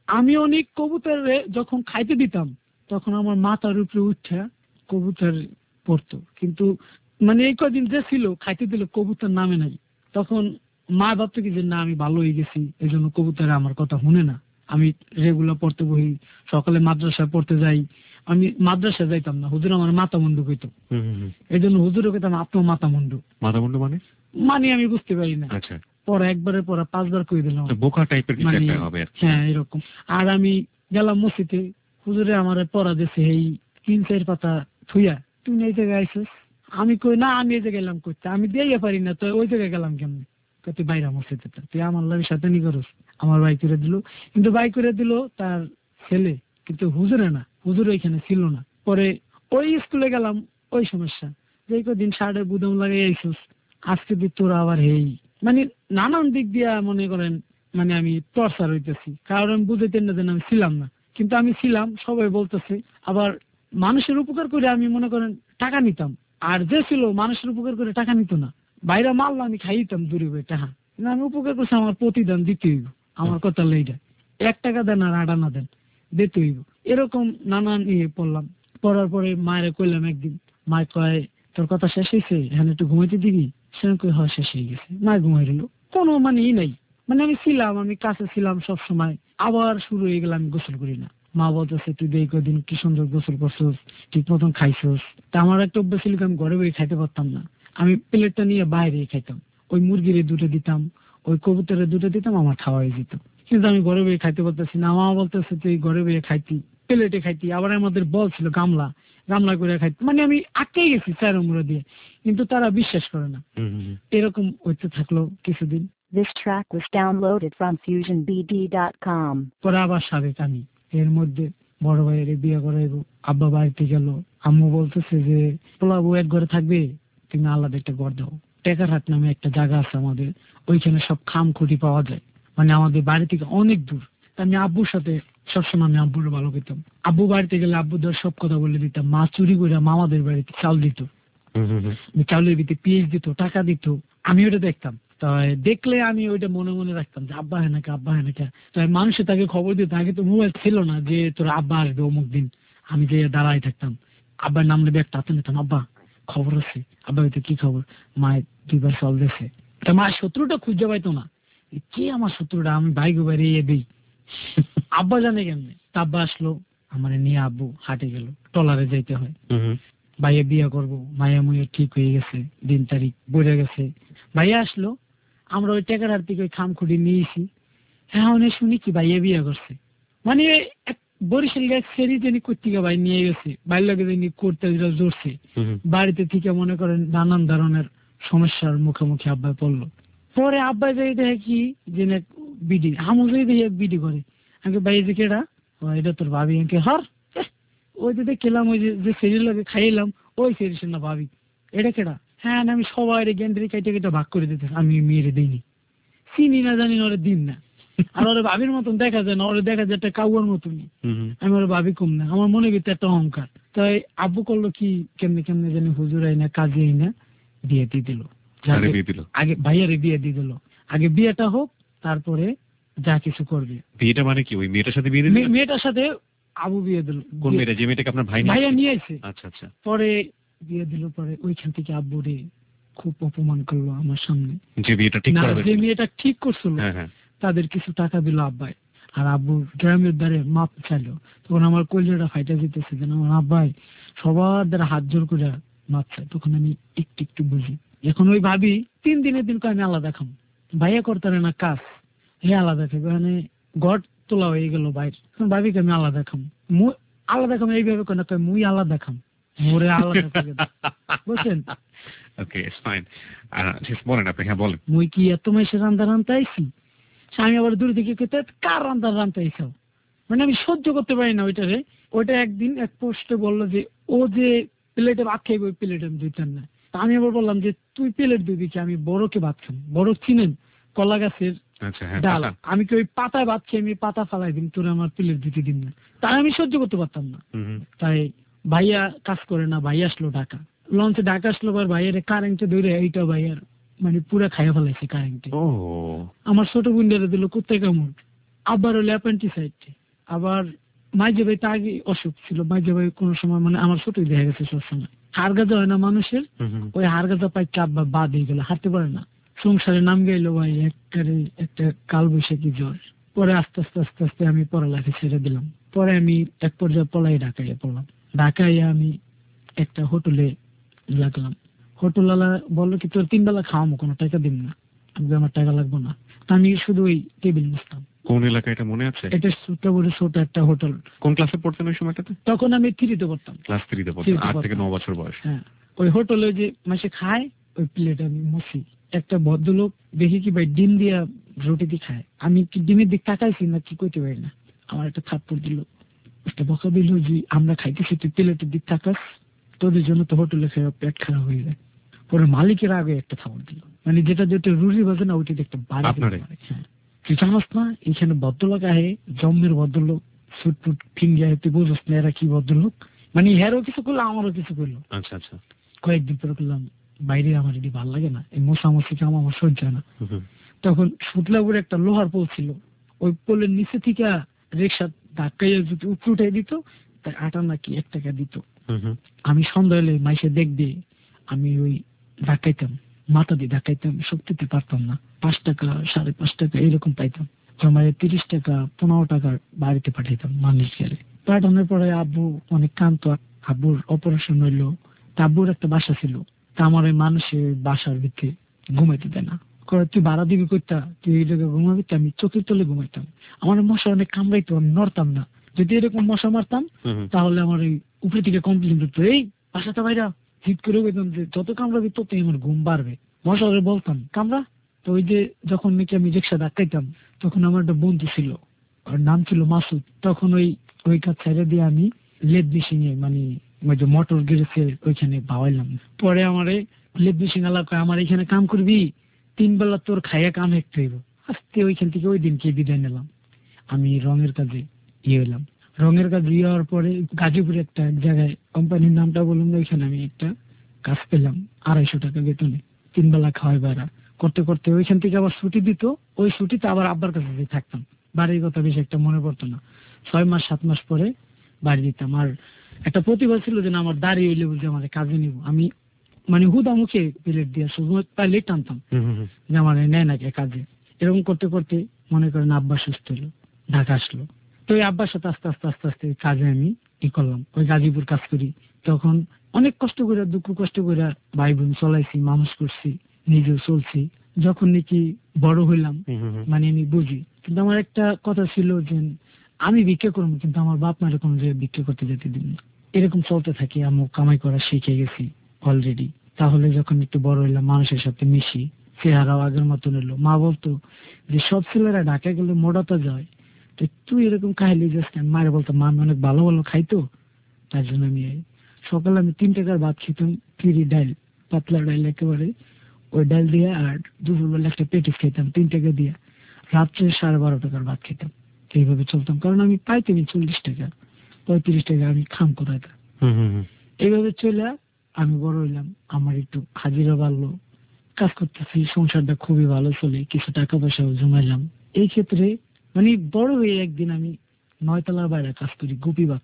আমি অনেক কবুতর যখন খাইতে দিতাম তখন আমার মাথার উপরে উঠা কবুতর পড়তো, কিন্তু মানে এই কদিন যে ছিল খাইতে দিলে কবুতর নামে নাই। তখন মা ভাবতো কি যে না আমি ভালো হয়ে গেছি, এই জন্য কবুতরে আমার কথা শুনে না। আমি রেগুলার পড়তে বহি, সকালে মাদ্রাসায় পড়তে যাই। আমি মাদ্রাসায় যাইতাম না, হুজুর আমার মাথা মুন্ডু কইতো, এই জন্য হুজুরও কইতাম আপনার মাথা মুন্ডু। মাথা মুন্ডু মানে মানে আমি বুঝতে পারি না। আচ্ছা, পরে একবারে পরে পাঁচবার কই দিলাম, বোকা টাইপের কিছু একটা হবে। হ্যাঁ এরকম। আর আমি গেলাম মসজিদে, হুজুরে আমার পড়া দিয়েছে এই তিন চার পাতা থুইয়া, তুই এই জায়গায় আইসিস? আমি কই না আমি এই জায়গায় গেলাম করতে, আমি দিয়ে পারি না, তো ওই জায়গায় গেলাম কেমন? তুই বাইরে মসজিদে, তুই আমার লাগে সাথে নি করস। আমার বাই করে দিল, কিন্তু বাই করে দিল তার ছেলে, কিন্তু হুজুরে না, হুজুর ওইখানে ছিল না। পরে ওই স্কুলে গেলাম, ওই সমস্যা যে কদিন শার্টের বুদম লাগাই আইসিস, আজকে দিক তোরা আবার হেই, মানে নানান দিক দিয়া মনে করেন মানে আমি টর্চার হইতেছি, কারণ আমি বুঝাইতেন না যেন আমি ছিলাম না, কিন্তু আমি ছিলাম, সবাই বলতেছে। আবার মানুষের উপকার করে আমি মনে করেন টাকা নিতাম, আর যে ছিল মানুষের উপকার করে টাকা নিত না, বাইরে মারলে আমি খাইতাম দূরে বই টাকা, কিন্তু আমি উপকার করছি আমার প্রতিদান দিতে হইব। আমার কথা লইটা এক টাকা দেন আর আট আনা দেন দিতে হইব। এরকম নানান ইয়ে পড়লাম। পড়ার পরে মায়ের কইলাম একদিন, মায় কয় তোর কথা শেষ হয়েছে, এখানে একটু ঘুমাইতে দিবি? সে কই হওয়া শেষ হয়ে গেছে। মায় ঘুমাই রইল, কোনো মানে ই নাই, মানে আমি ছিলাম, আমি কাছে ছিলাম সব সময়। আবার শুরু হয়ে গেল, আমি গোসল করি না। মা বলতেছে তুই দেখ কদিন কি সুন্দর গোসল করছোস, ঠিক মতন খাইছোস। তা আমার একটা অভ্যাস ছিল, আমি ঘরে বই খাইতে পারতাম না, আমি প্লেটটা নিয়ে বাইরে খাইতাম। ওই মুরগিরে দুটো দিতাম, ওই কবুতরে দুটো দিতাম, আমার খাওয়া হয়ে যেত। কিন্তু আমি ঘরে বই খাইতে পারতেছি না। মা বলতেছে তুই ঘরে বইয়ে খাইতি, প্লেটে খাইতি। আবার আমাদের বল ছিল গামলা, গামলা করে খাইতি, মানে আমি আটকে গেছি চার উমরা দিয়ে, কিন্তু তারা বিশ্বাস করে না। এরকম হইতে থাকলো কিছুদিন। This track was downloaded from fusion b d dot com. পরে আবার সাবেক আমি এর মধ্যে বড় ভাইয়ের বিয়ে করাইবো, আব্বা বাড়িতে গেল, আম্মু বলতেছে যে পোলাবু এক ঘরে থাকবে, তুমি আলাদা একটা ঘর দাও। টেকারহাট নামে একটা জায়গা আছে আমাদের, ওইখানে সব খাম খুঁটি পাওয়া যায়, মানে আমাদের বাড়ি থেকে অনেক দূর। আমি আব্বুর সাথে সবসময় আমি আব্বুর ভালো পেতাম। আব্বু বাড়িতে গেলে আব্বুদের সব কথা বলে দিতাম। মা চুরি করে মামাদের বাড়িতে চাল দিত, চাউলের ভিতরে পিএইচ দিত, টাকা দিত, আমি ওটা দেখতাম। তাই দেখলে আমি ওইটা মনে মনে রাখতাম যে আব্বা হ্যাঁ নাকি, আব্বা হ্যাঁ নাকি। তাই মানুষে তাকে খবর দিত। আগে তো মোবাইল ছিল না যে তোর আব্বা আসবে অমুক দিন, আমি যে দাঁড়াই থাকতাম, আব্বার নাম নেবে একটা হাতে নিতাম, আব্বা খবর আছে। আব্বা হয়তো কি খবর? মায়ের দুইবার চল দিয়েছে। তা মায়ের শত্রুটা খুঁজে পাইতো না, কে আমার শত্রুটা, আমি বাইক বাইরে দিই। আব্বা জানে কেমনে। আব্বা আসলো, আমার নিয়ে আব্বু হাটে গেল, টলারে যাইতে হয়, ভাইয়া বিয়ে করবো, মায়া মুয়ে ঠিক হয়ে গেছে, দিন তারিখ বোঝা গেছে। ভাইয়া আসলো, আমরা ওই টেকার হাত থেকে ওই খামখুটি নিয়েছি। হ্যাঁ অনেক শুনি কি ভাইয়া বিয়ে করছে, মানে বরিশাল গ্যাস সেরি যিনি কর্তিকা ভাই নিয়ে গেছে, বাইর লাগে যিনি করতে জোরছে। বাড়িতে থেকে মনে করেন নানান ধরনের সমস্যার মুখোমুখি আব্বাই পড়লো। পরে আব্বাই যাই দেখে কি যে বিডি, হামু যাই দেখে বিডি করে। আমাকে ভাই যে কেডা? এটা তোর ভাবি। আমাকে হর ওই যে খেলাম, ওই যে সেরির লাগে খাইলাম, ওই সেরিস না ভাবি। এটা কেডা? হ্যাঁ আমি সবাই গেন্ডারি কাইটে কেটে ভাগ করে দিতে, আমি মেয়েরে দিইনি, চিনি না জানি না, ওরা দিন না। আর ওরা ভাবির মতন দেখা যায় না, ওরা দেখা যায় একটা কাউয়ার মতনই। আমি ওরা ভাবি কম না, আমার মনে ভিতরে একটা অহংকার। তাই আব্বু করলো কি কেমনে কেমনে জানি হুজুর আই না কাজে আই না বিয়ে দিয়ে দিল। আগে ভাইয়ারে বিয়ে দিয়ে দিল, আগে বিয়েটা হোক তারপরে যা কিছু করবে। বিয়েটা মানে কি? ওই মেয়েটার সাথে বিয়ে দিল? মেয়েটার সাথে আবু বিয়ে দিল। কোন মেয়েটা? যে মেয়েটাকে আপনার ভাই ভাইয়া নিয়ে আসে। আচ্ছা আচ্ছা। পরে বিয়ে দিল। পরে ওইখান থেকে আব্বুরে খুব অপমান করলো আমার সামনে। যে বিয়েটা ঠিক করা হয়েছিল, যে মেয়েটা ঠিক করছিল তাদের কিছু টাকা দিল আব্বাই, আর আব্বু গ্রামের দ্বারে মাপ চাইলো। তখন আমার কলিজাটা ফাইটা যেতেছে যেন আমার আব্বাই সবার দ্বারা হাত জোর করে মাপ চাই। তখন আমি একটু একটু বুঝি। এখন ওই ভাবি তিন দিনের দিন আমি আলাদা খাম, ভাইয়া করতারে না কাজ, হে আলাদা খাবে, মানে ঘর তোলা হয়ে গেল বাইর। ভাবিকে আমি আলাদা খাম, আলাদা খাম এইভাবে কেন কয় মুই আলাদা খাম, মোরে আলাদা করে বুঝছেন? ওকে ফাইন, বলেন আপনি। হ্যাঁ বলেন। মুই কি এত মাসে রান্না রান্তা আইছি? আমি আবার দূর থেকে কার রান্না রান্তা আইসাও, মানে আমি সহ্য করতে পারি না ওইটারে। ওইটা একদিন এক পোস্টে বললো যে ও যে প্লেটে ভাত খাইবে ওই প্লেটে আমি দিতেন না। আমি আবার বললাম যে তুই প্লেট দিবি কি? আমি বড়কে ভাত খাম। বড় চিনেন? কলা গাছের ডাল, আমি কি ওই পাতায় ভাত খেয়ে আমি পাতা ফালাই দিন, তোর আমার প্লেট দিতে দিন না? তাই আমি সহ্য করতে পারতাম না। তাই ভাইয়া কাজ করে না, ভাইয়া আসলো ঢাকা, লঞ্চে ঢাকা আসলো, আর ভাইয়ের কারেন্টে ধরে এইটা ভাইয়ার মানে পুরা খাইয়া ফেলাইছে কারেন্টে। আমার ছোট বোনদের দিল কুত্তে কামড়, আবার হলো অ্যাপেন্ডিসাইড। আবার মাইজে ভাই তো আগে অসুখ ছিল, মাইজে ভাই কোনো সময় মানে আমার ছোটই দেখা গেছে সবসময় হাড় গাজা হয় না মানুষের, ওই হাড় গাজা পাই চাপ বা বাদ হয়ে গেল, হাঁটতে পারে না। সংসারে নাম গেলো ভাই একবারে একটা কালবৈশাখী জ্বর। পরে আস্তে আস্তে আস্তে আস্তে আমি পড়ালেখা ছেড়ে দিলাম। পরে আমি এক পর্যায়ে পলাই ঢাকায় পড়লাম। ঢাকায় আমি একটা হোটেলে লাগলাম। হোটেলওয়ালা বললো কি তোর তিন বেলা খাওয়াবো, কোনো টাকা দিন না। আমি আমার টাকা লাগবো না। তা আমি শুধু ওই টেবিল মুছতাম। কোন এলাকা এটা মনে আছে? এটা ছোট বড় ছোট একটা হোটেল। কোন ক্লাসে পড়তেন ওই সময়টাতে? তখন আমি থ্রিতে পড়তাম। ক্লাস থ্রিতে পড়তেন, আট থেকে ন বছর বয়স। হ্যাঁ, ওই হোটেলে যে মাসে খায় ওই প্লেট আমি মুছি। একটা ভদ্রলোক দেখি কি ভাই ডিম দিয়া রুটি দিয়ে খায়। আমি কি ডিমের দিক তাকাইছি না কি করতে পারি না, আমার একটা থাপ্পড় দিল। একটা বকা দিল যে আমরা খাইতেছি তুই প্লেটের দিক তাকাস, তোদের জন্য তো হোটেলে খেয়ে পেট খারাপ হয়ে যায়। পরে মালিকের আগে একটা থাপ্পড় দিল, মানে যেটা যেটা রুটি বাজে না ওইটা একটা বাড়ি। হ্যাঁ, তুই জানাস না এখানে ভদ্রলোক আহে, জম্মের ভদ্রলোক, সুটপুট ফিঙ্গিয়া, তুই বুঝস না এরা কি ভদ্রলোক। মানে হেরও কিছু করলো আমারও কিছু করলো। আচ্ছা আচ্ছা। কয়েকদিন পরে করলাম বাইরে আমার এটি ভালো লাগে না, এই মশামশি কাম আমার সহ্য হয় না। তখন সুতলাপুরে একটা লোহার পোল ছিল, ওই পোলের নিচে থেকে রিক্সা ধাক্কাইয়া যদি উপরে উঠে দিত তাই আটা নাকি এক টাকা দিত। আমি সন্ধ্যা হলে মাইসে দেখবে আমি ওই ধাক্কাইতাম, মাথা দিয়ে ধাক্কাইতাম, শক্তিতে পারতাম না। পাঁচ টাকা সাড়ে পাঁচ টাকা এরকম পাইতাম। জমায় তিরিশ টাকা পনেরো টাকা বাড়িতে পাঠাইতাম মানুষ গেলে। পাঠানোর পরে আব্বু অনেক কান্ত, আব্বুর অপারেশন হইলো। আব্বুর একটা বাসা ছিল, তা আমার ওই মানুষের বাসার ভিতরে ঘুমাইতে দেয় না। করে তুই ভাড়া দিবি করতা, তুই এই জায়গায় ঘুমাবি, আমি চোখের তলে ঘুমাইতাম। আমার মশা অনেক কামড়াইতো, আমি নড়তাম না। যদি এরকম মশা মারতাম তাহলে আমার ওই উপরে থেকে কমপ্লেন করতো, এই বাসাটা বাইরা হিট করে বলতাম যে যত কামড়াবি ততই আমার ঘুম বাড়বে। মশারে বলতাম কামড়া। তো ওই যে যখন নাকি আমি রিক্সা ধাক্কাইতাম তখন আমার একটা বন্ধু ছিল, ওর নাম ছিল মাসুদ। তখন ওই ওই কাজ ছেড়ে দিয়ে আমি লেদ মেশিনে মানে ওই যে মোটর গেড়েছে ওইখানে ভাওয়াইলাম। পরে আমার লেদ মেশিন এলাকায় আমার এখানে কাম করবি, তিন বেলা তোর খাইয়া কাম একটু হইব। আস্তে ওইখান থেকে ওই দিনকে বিদায় নিলাম। আমি রঙের কাজে ইয়ে হইলাম। রঙের কাজে ইয়ে হওয়ার পরে গাজীপুরে একটা এক জায়গায়, কোম্পানির নামটা বললাম না, ওইখানে আমি একটা কাজ পেলাম আড়াইশো টাকা বেতনে, তিন বেলা খাওয়াই বেড়া করতে করতে ওইখান থেকে আবার ছুটি দিত। ওই ছুটিতে আবার আব্বার কাছে থাকতাম। বাড়ির কথা বেশি একটা মনে পড়তো না। ছয় মাস সাত মাস পরে বাড়ি দিতাম। আর একটা প্রতিভা ছিল যে না আমার দাঁড়িয়ে হইলে বুঝে আমার কাজে নিব, আমি মানে হুদা মুখে প্লেট দিয়ে শুধু পাইলেই টানতাম যে আমার নেয় নাকি কাজে। এরকম করতে করতে মনে করেন আব্বা সুস্থ হলো, ঢাকা আসলো। তো ওই আব্বার সাথে আস্তে আস্তে আস্তে আস্তে কাজে আমি ই করলাম, ওই গাজীপুর কাজ করি। তখন অনেক কষ্ট করে দুঃখ কষ্ট করে ভাই বোন চলাইছি, মানুষ করছি, নিজেও চলছি। যখন নাকি বড় হইলাম মানে আমি বুঝি, কিন্তু আমার একটা কথা ছিল যে আমি ভিক্ষা করবো কিন্তু আমার বাপ মায়ের কোনো জায়গায় ভিক্ষা করতে যেতে দিন না। এরকম চলতে থাকি, আমি কামাই করা শিখে গেছি অলরেডি। তাহলে যখন একটু বড় হইলাম মানুষের সাথে মিশি, চেহারাও আগের মতন হলো। মা বলতো যে সব ছেলেরা ঢাকা গেলে মোড়াতে যায়, তো তুই এরকম খাইলে যাস কেন? মায়ের বলতো মা আমি অনেক ভালো ভালো খাইতো, তার জন্য আমি সকালে আমি তিন টাকার ভাত খেতাম, কিরি ডাল, পাতলা ডাল একেবারে, ওই ডাল দিয়ে। আর দুপুরবেলা একটা পেটিস খেতাম তিন টাকা দিয়ে। রাত্রে সাড়ে বারো টাকার ভাত খেতাম। এইভাবে চলতাম, কারণ আমি পাইতাম চল্লিশ টাকা পঁয়ত্রিশ টাকা আমি খাম করাইতাম। এইভাবে চলে আমি বড় হইলাম, আমার একটু হাজিরা বাড়লো, কাজ করতেছি, সংসারটা খুবই ভালো চলে, কিছু টাকা পয়সাও জমাইলাম। এই ক্ষেত্রে মানে বড় হয়ে একদিন আমি নয়তলার বাইরে কাজ করি গোপীবাগ।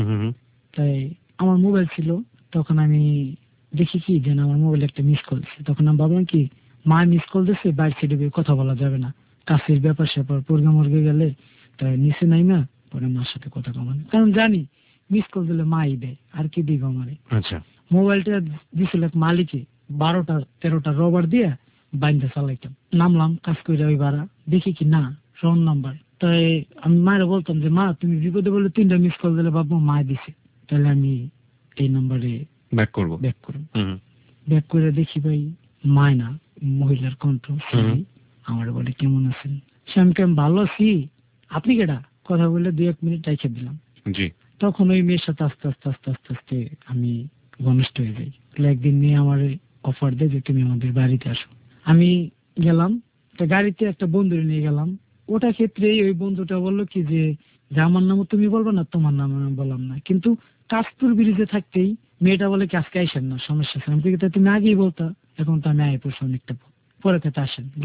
তাই আমার মোবাইল ছিল, তখন আমি দেখি কি যেন আমার মোবাইল একটা মিস কল দিচ্ছে। তখন আমি ভাবলাম কি মা মিস কল দিচ্ছে, বাইরে ছেড়ে কথা বলা যাবে না, কাছের ব্যাপার স্যাপার পড়গা মর্গে গেলে তাই নিচে নাই না, পরে মার সাথে কথা কমানো, কারণ জানি মিস কল দিলে মাই দেয় আর কি দিব আমারে। আচ্ছা, মোবাইলটা দিছিল এক মালিকে, বারোটা তেরোটা রবার দিয়ে বাইন্দা চালাইতাম। নামলাম কাজ করে ওই ভাড়া, দেখি কি না রং নাম্বার। তাই আমি মায়ের বলতাম যে মা তুমি বিপদে বলে তিনটা মিস কল দিলে বাবু মা দিছে, তাহলে আমি এই নাম্বারে ব্যাক করবো ব্যাক করবো ব্যাক করে দেখি ভাই মায়না মহিলার কণ্ঠ। আমার বলে কেমন আছেন? সে আমি কেমন ভালো আছি, আপনি কেডা? কথা বলে দুই এক মিনিট রেখে দিলাম। তখন ওই মেয়ের সাথে আস্তে আস্তে আস্তে আস্তে আস্তে আমি ঘনিষ্ঠ হয়ে যাই। একদিন মেয়ে আমার অফার দেয় যে তুমি আমাদের বাড়িতে আসো। আমি গেলাম, গাড়িতে একটা বন্ধু নিয়ে গেলাম। ওটা ক্ষেত্রে ওই বন্ধুটা বললো কি যে আমার নামও তুমি বলবো না, তোমার নাম আমি বললাম না, কিন্তু কাশপুর ব্রিজে থাকতেই মেয়েটা বলে কি আজকে আসেন না, সমস্যা আছে। আমি তুমি আগেই বলতা, এখন তো আমি আয় পড়ছি অনেকটা পরে, কথা আসেন। গেলাম,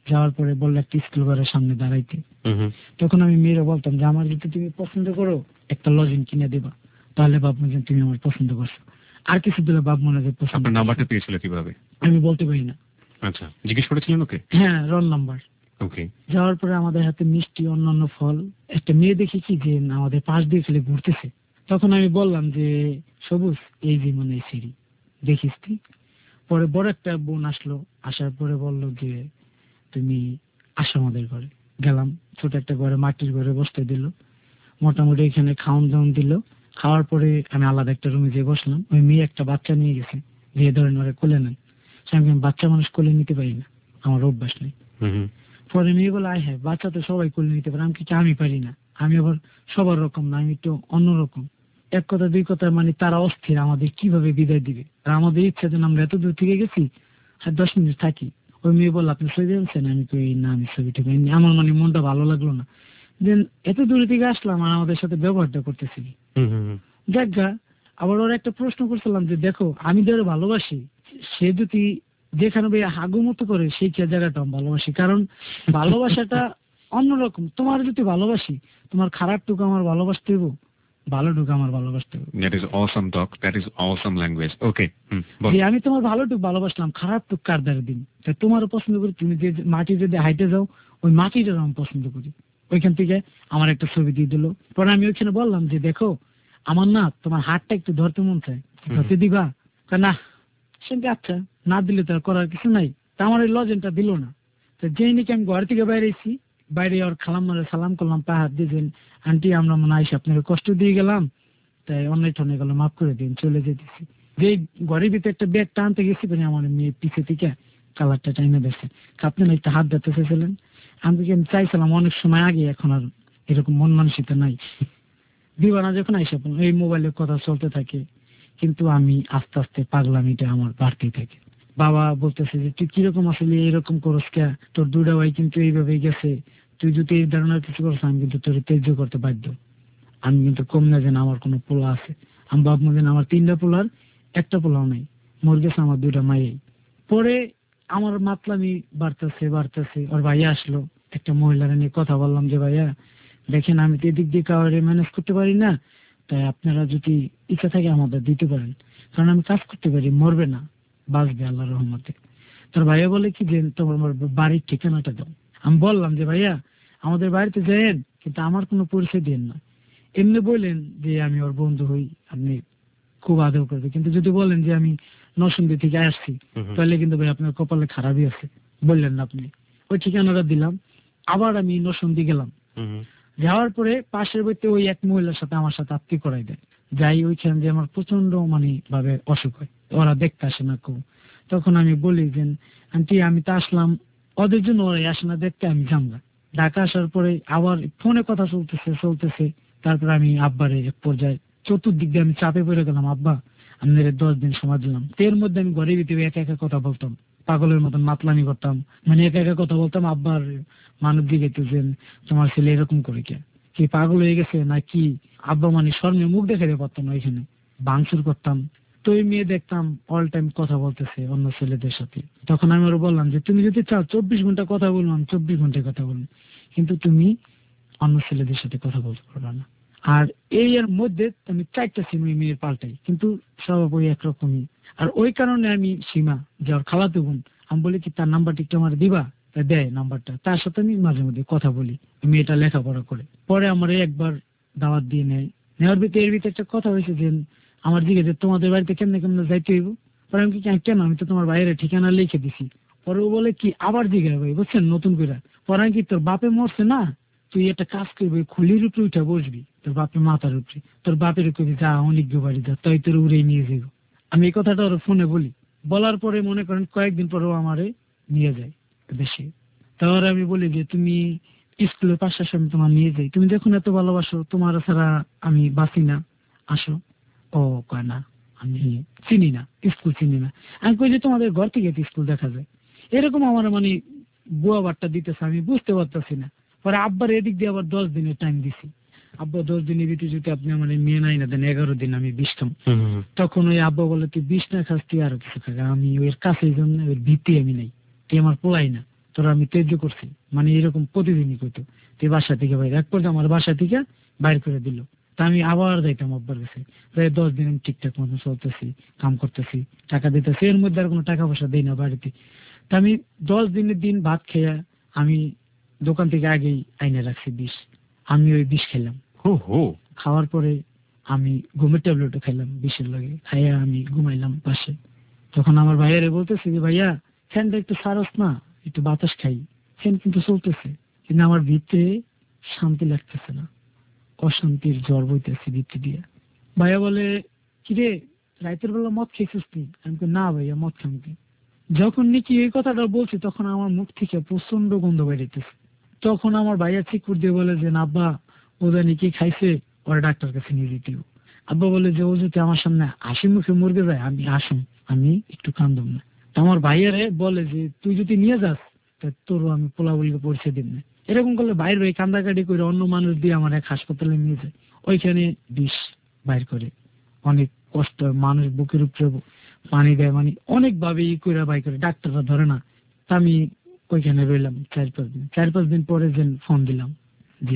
যাওয়ার পরে বললো একটা স্কুল ঘরের সামনে দাঁড়াইতে। তখন আমি মেয়েরা বলতাম যে আমার যদি তুমি পছন্দ করো একটা লজেন কিনে দেবা, তাহলে ভাববো যে তুমি আমার পছন্দ করছো। আর কিছু দিলে ভাববো না যে পছন্দ। নাম্বারটা পেয়েছিল কিভাবে? আমি বলতে পারি না। আচ্ছা, জিজ্ঞেস করেছিলেন ওকে? হ্যাঁ, রোল নাম্বার। ওকে। যাওয়ার পরে আমাদের হাতে মিষ্টি অন্যান্য ফল, একটা মেয়ে দেখেছি যে আমাদের পাশ দিয়ে ফেলে ঘুরতেছে। তখন আমি বললাম যে সবুজ, এই যে মানে সিঁড়ি দেখিস তুই। পরে বড় একটা বোন আসলো, আসার পরে বললো যে তুমি আসো আমাদের ঘরে। গেলাম, ছোট একটা ঘরে, মাটির ঘরে বসতে দিল। মোটামুটি এখানে খাওয়ান দাওয়ান দিল। খাওয়ার পরে আমি আলাদা একটা রুমে যেয়ে বসলাম। ওই মেয়ে একটা বাচ্চা নিয়ে গেছে, যে ধরেন ওরা কোলে নেন। আমি বাচ্চা মানুষ কোলে নিতে পারি না, আমার অভ্যাস নেই। পরে মেয়ে বলে আয় হ্যাঁ, বাচ্চা তো সবাই কোলে নিতে পারে, আমি কি আমি পারি না? আমি আবার সবার রকম না, আমি একটু অন্যরকম। এক কথা দুই কথা, মানে তারা অস্থির আমাদের কিভাবে বিদায় দিবে। আর আমাদের ইচ্ছা যেন আমরা এত দূর থেকে গেছি আর দশ মিনিট থাকি। ওই মেয়ে বলল আপনি ছবি আনছেন? আমি কই না, আমি ছবি ঠিক হয়নি। আমার মানে মনটা ভালো লাগলো না, দেন এত দূর থেকে আসলাম আর আমাদের সাথে ব্যবহারটা করতেছি। দেখা আবার ওরা একটা প্রশ্ন করছিলাম যে দেখো আমি যারা ভালোবাসি, সে যদি যেখানে ভাই হাগু মতো করে সেই জায়গাটা আমি ভালোবাসি। কারণ ভালোবাসাটা অন্যরকম। তোমার যদি ভালোবাসি, তোমার খারাপ টুকু আমার ভালোবাসতে হইব, ভালো টুকু আমার ভালোবাসতে হইব। That is awesome talk, that is awesome language. Okay, যে আমি তোমার ভালো টুকু ভালোবাসলাম, খারাপ টুক কার দ্বারা দিন। তাই তোমারও পছন্দ করি, তুমি যে মাটি যদি হাইটে যাও ওই মাটিটার আমি পছন্দ করি। ওইখান থেকে আমার একটা ছবি দিয়ে দিল। পরে আমি ওইখানে বললাম যে দেখো আমার না তোমার হাতটা একটু ধরতে মন চায়, ধরতে দিবা? না। সে আচ্ছা, না দিলে তো আর করার কিছু নাই। তা আমার ওই লজেনটা দিল না। তো যেই নাকি আমি ঘর থেকে বাইরে এসেছি, বাইরে ওর খালাম্মারে সালাম করলাম, পা হাত দিয়েছেন, আন্টি আমরা মনে হয় আপনাকে কষ্ট দিয়ে গেলাম, তাই অন্যায় ঠনে গেল, মাফ করে দিন, চলে যেতেছি। যে ঘরের ভিতরে একটা ব্যাগ টানতে গেছি, মানে আমার মেয়ে পিছে থেকে কালারটা টাইনে দিয়েছে। আপনি না একটা হাত দিতে চেয়েছিলেন, আমি আমি চাইছিলাম অনেক সময় আগে, এখন আর এরকম মন মানসিকতা নাই। দিবানা যখন আইসা এই মোবাইলের কথা চলতে থাকে, কিন্তু আমি আস্তে আস্তে পাগলামিটা আমার বাড়তেই থাকে। বাবা বলতেছে যে তুই কিরকম আসলে এরকম করস কে, তোর দুটা ভাই কিন্তু এইভাবে গেছে, তুই যদি এই ধরনের কিছু করছ আমি কিন্তু তোর ত্যায্য করতে বাধ্য। আমি কিন্তু কম না যেন আমার কোনো পোলা আছে। আমি ভাববো যেন আমার তিনটা পোলার একটা পোলাও নেই, মর গেছে আমার দুইটা মায়েই। পরে আমার মাতলামি বাড়তেছে বাড়তেছে। ওর ভাইয়া আসলো, একটা মহিলার নিয়ে কথা বললাম যে ভাইয়া দেখেন আমি তো এদিক দিয়ে কাউরে ম্যানেজ করতে পারি না, তাই আপনারা যদি ইচ্ছা থাকে আমাদের দিতে পারেন, কারণ আমি কাজ করতে পারি, মরবে না, বাঁচবে আল্লাহর রহমতে। তোর ভাইয়া বলে কি যে তোমার বাড়ির ঠিকানাটা দাও। আমি বললাম যে ভাইয়া আমাদের বাড়িতে যাইয়েন, কিন্তু আমার কোনো পরিচয় দেন না। এমনি বললেন যে আমি ওর বন্ধু হই, আপনি খুব আদর করবে, কিন্তু যদি বলেন যে আমি নরসিংদী থেকে আসছি, তাহলে কিন্তু ভাই আপনার কপালে খারাপই আছে, বললেন না আপনি। ওই ঠিকানাটা দিলাম। আবার আমি নরসিংদী গেলাম। যাওয়ার পরে পাশের বাড়িতে ওই এক মহিলার সাথে আমার সাথে আত্মীয় করাই দেয়। যাই ওইখান যে আমার প্রচন্ড মানে ভাবে অসুখ হয়, ওরা দেখতে আসে না কেউ। তখন আমি বলি যে আন্টি আমি তো আসলাম, ওদের জন্য ওরাই আসে না দেখতে, আমি জানলাম। ঢাকা আসার পরে আবার ফোনে কথা চলতেছে চলতেছে তারপরে আমি আব্বারে এক পর্যায়ে চতুর্দিক দিয়ে আমি চাপে পড়ে গেলাম, আব্বা আপনার দশ দিন সময় দিলাম। এর মধ্যে আমি ঘরের ভিতরে একা একা কথা বলতাম, পাগলের মতন মাতলামি করতাম, মানে একা একা কথা বলতাম। আব্বার মানব দিকে যে তোমার ছেলে এরকম করে কে, কি পাগল হয়ে গেছে না কি? আব্বা মানে শর্মে মুখ দেখাতে পারতাম না, ওইখানে ভাঙচুর করতাম। তো ওই মেয়ে দেখতাম অল টাইম কথা বলতেছে অন্য ছেলেদের সাথে। তখন আমি ওরা বললাম যে তুমি যদি চাও চব্বিশ ঘন্টা কথা বললাম, চব্বিশ ঘন্টায় কথা বললাম, কিন্তু তুমি অন্য ছেলেদের সাথে কথা বলতে পারবে না। আর এই এর মধ্যে আমি চারটা সিম ওই মেয়ের পাল্টাই, কিন্তু স্বভাব ওই একরকমই। আর ওই কারণে আমি সীমা যে ওর খালাতো বোন, আমি বলি কি তার নাম্বারটা একটু আমার দিবা, দেয় নাম্বারটা, তার সাথে আমি মাঝে মধ্যে কথা বলি। মেয়েটা লেখাপড়া করে, পরে আমার একবার দাওয়াত দিয়ে নেয়। নেওয়ার ভিতরে এর ভিতরে একটা কথা হয়েছে যে আমার দিকে যে তোমাদের বাড়িতে কেমনে কেমনে যাইতে হইব। পরে আমি কি কেন, আমি তো তোমার বাইরে ঠিকানা লিখে দিছি। পরে ও বলে কি আবার জিজ্ঞাসা ভাই বুঝছেন নতুন করে। পরে আমি কি তোর বাপে মরছে না, তুই একটা কাজ করবি, খুলির উপরে উঠে বসবি, তোর বাপের মাথার উপরে, তোর বাপের কবি যা অনেক বাড়ি যা, তাই তোর উড়ে নিয়ে যাবো। আমি এই কথাটা ওর ফোনে বলি। বলার পরে মনে করেন কয়েকদিন পরেও আমারে নিয়ে যায় দেশে। তাহলে আমি বলি যে তুমি স্কুলের পাশের সামনে তোমার নিয়ে যাই, তুমি যখন এত ভালোবাসো, তোমার ছাড়া আমি বাঁচি না, আসো। ও কয় না আমি চিনি না, স্কুল চিনি না। আমি কই যে তোমাদের ঘর থেকে স্কুল দেখা যায়। এরকম আমার মানে বুয়া বার্তা দিতেছে, আমি বুঝতে পারতেছি না। পরে আব্বার এদিক দিয়ে আবার দশ দিনের টাইম দিছি। আব্বা দশ দিনের ভিতরে যদি আপনি আমার মেয়ে নাই না দেন, এগারো দিন আমি বিষ খাম। তখন ওই আব্বা বলে তুই বিষ না খাস, তুই আরো কিছু খাস। আমি ওর কাছে জন্য ওর ভিত্তি আমি নাই, তুই আমার পোলাই না, তোরা আমি তেজ্য করছি, মানে এরকম প্রতিদিনই করতো। তুই বাসা থেকে বাইরে, এক পর্যায়ে আমার বাসা থেকে বাইর করে দিল। তা আমি আবার যাইতাম আব্বার কাছে, প্রায় দশ দিন আমি ঠিকঠাক মতো চলতেছি, কাম করতেছি, টাকা দিতেছি, এর মধ্যে আর কোনো টাকা পয়সা দেই না বাড়িতে। তা আমি দশ দিনের দিন ভাত খেয়ে আমি দোকান থেকে আগেই আইনে রাখছি বিষ, আমি ওই বিষ খেলাম। খাওয়ার পরে আমি ঘুমের ট্যাবলেটও খাইলাম বিষের লাগে, খাইয়া আমি ঘুমাইলাম পাশে। তখন আমার ভাইয়ারে বলতেছে যে ভাইয়া ফ্যানটা একটু সারস না, একটু বাতাস খাই। ফ্যান কিন্তু চলতেছে, কিন্তু আমার ভিতরে শান্তি লাগতেছে না, অশান্তির জ্বর বইতেছে ভিতরে দিয়ে। ভাইয়া বলে কিরে রাতের বেলা মদ খেয়েছিস তুই? আমি না ভাইয়া মদ খামকে। যখন নাকি এই কথাটা বলছি তখন আমার মুখ থেকে প্রচন্ড গন্ধ বেরিয়েছে। তখন আমার ভাইয়া চিকুর দিয়ে বলে যে আব্বা ওদা নাকি খাইছে, ওরা ডাক্তার কাছে নিয়ে যেতে। আব্বা বলে যে ও যদি আমার সামনে হাসি মুখে মরবে যায় আমি আসুন, আমি একটু কান্দম না। আমার ভাইয়ারে বলে যে তুই যদি নিয়ে যাস তোরও আমি পোলাবলিকে পরিচয় দিব না। এরকম করলে বাইর ভাই কান্দাকাটি করে অন্য মানুষ দিয়ে আমার এক হাসপাতালে নিয়ে যায়, ওইখানে বিষ বাইর করে, অনেক কষ্ট, মানুষ বুকের উপরে পানি দেয়, মানে অনেক ভাবে ই করে বাই করে, ডাক্তাররা ধরে না। তা আমি ওইখানে রইলাম চার পাঁচ দিন। চার পাঁচ দিন পরে যে ফোন দিলাম যে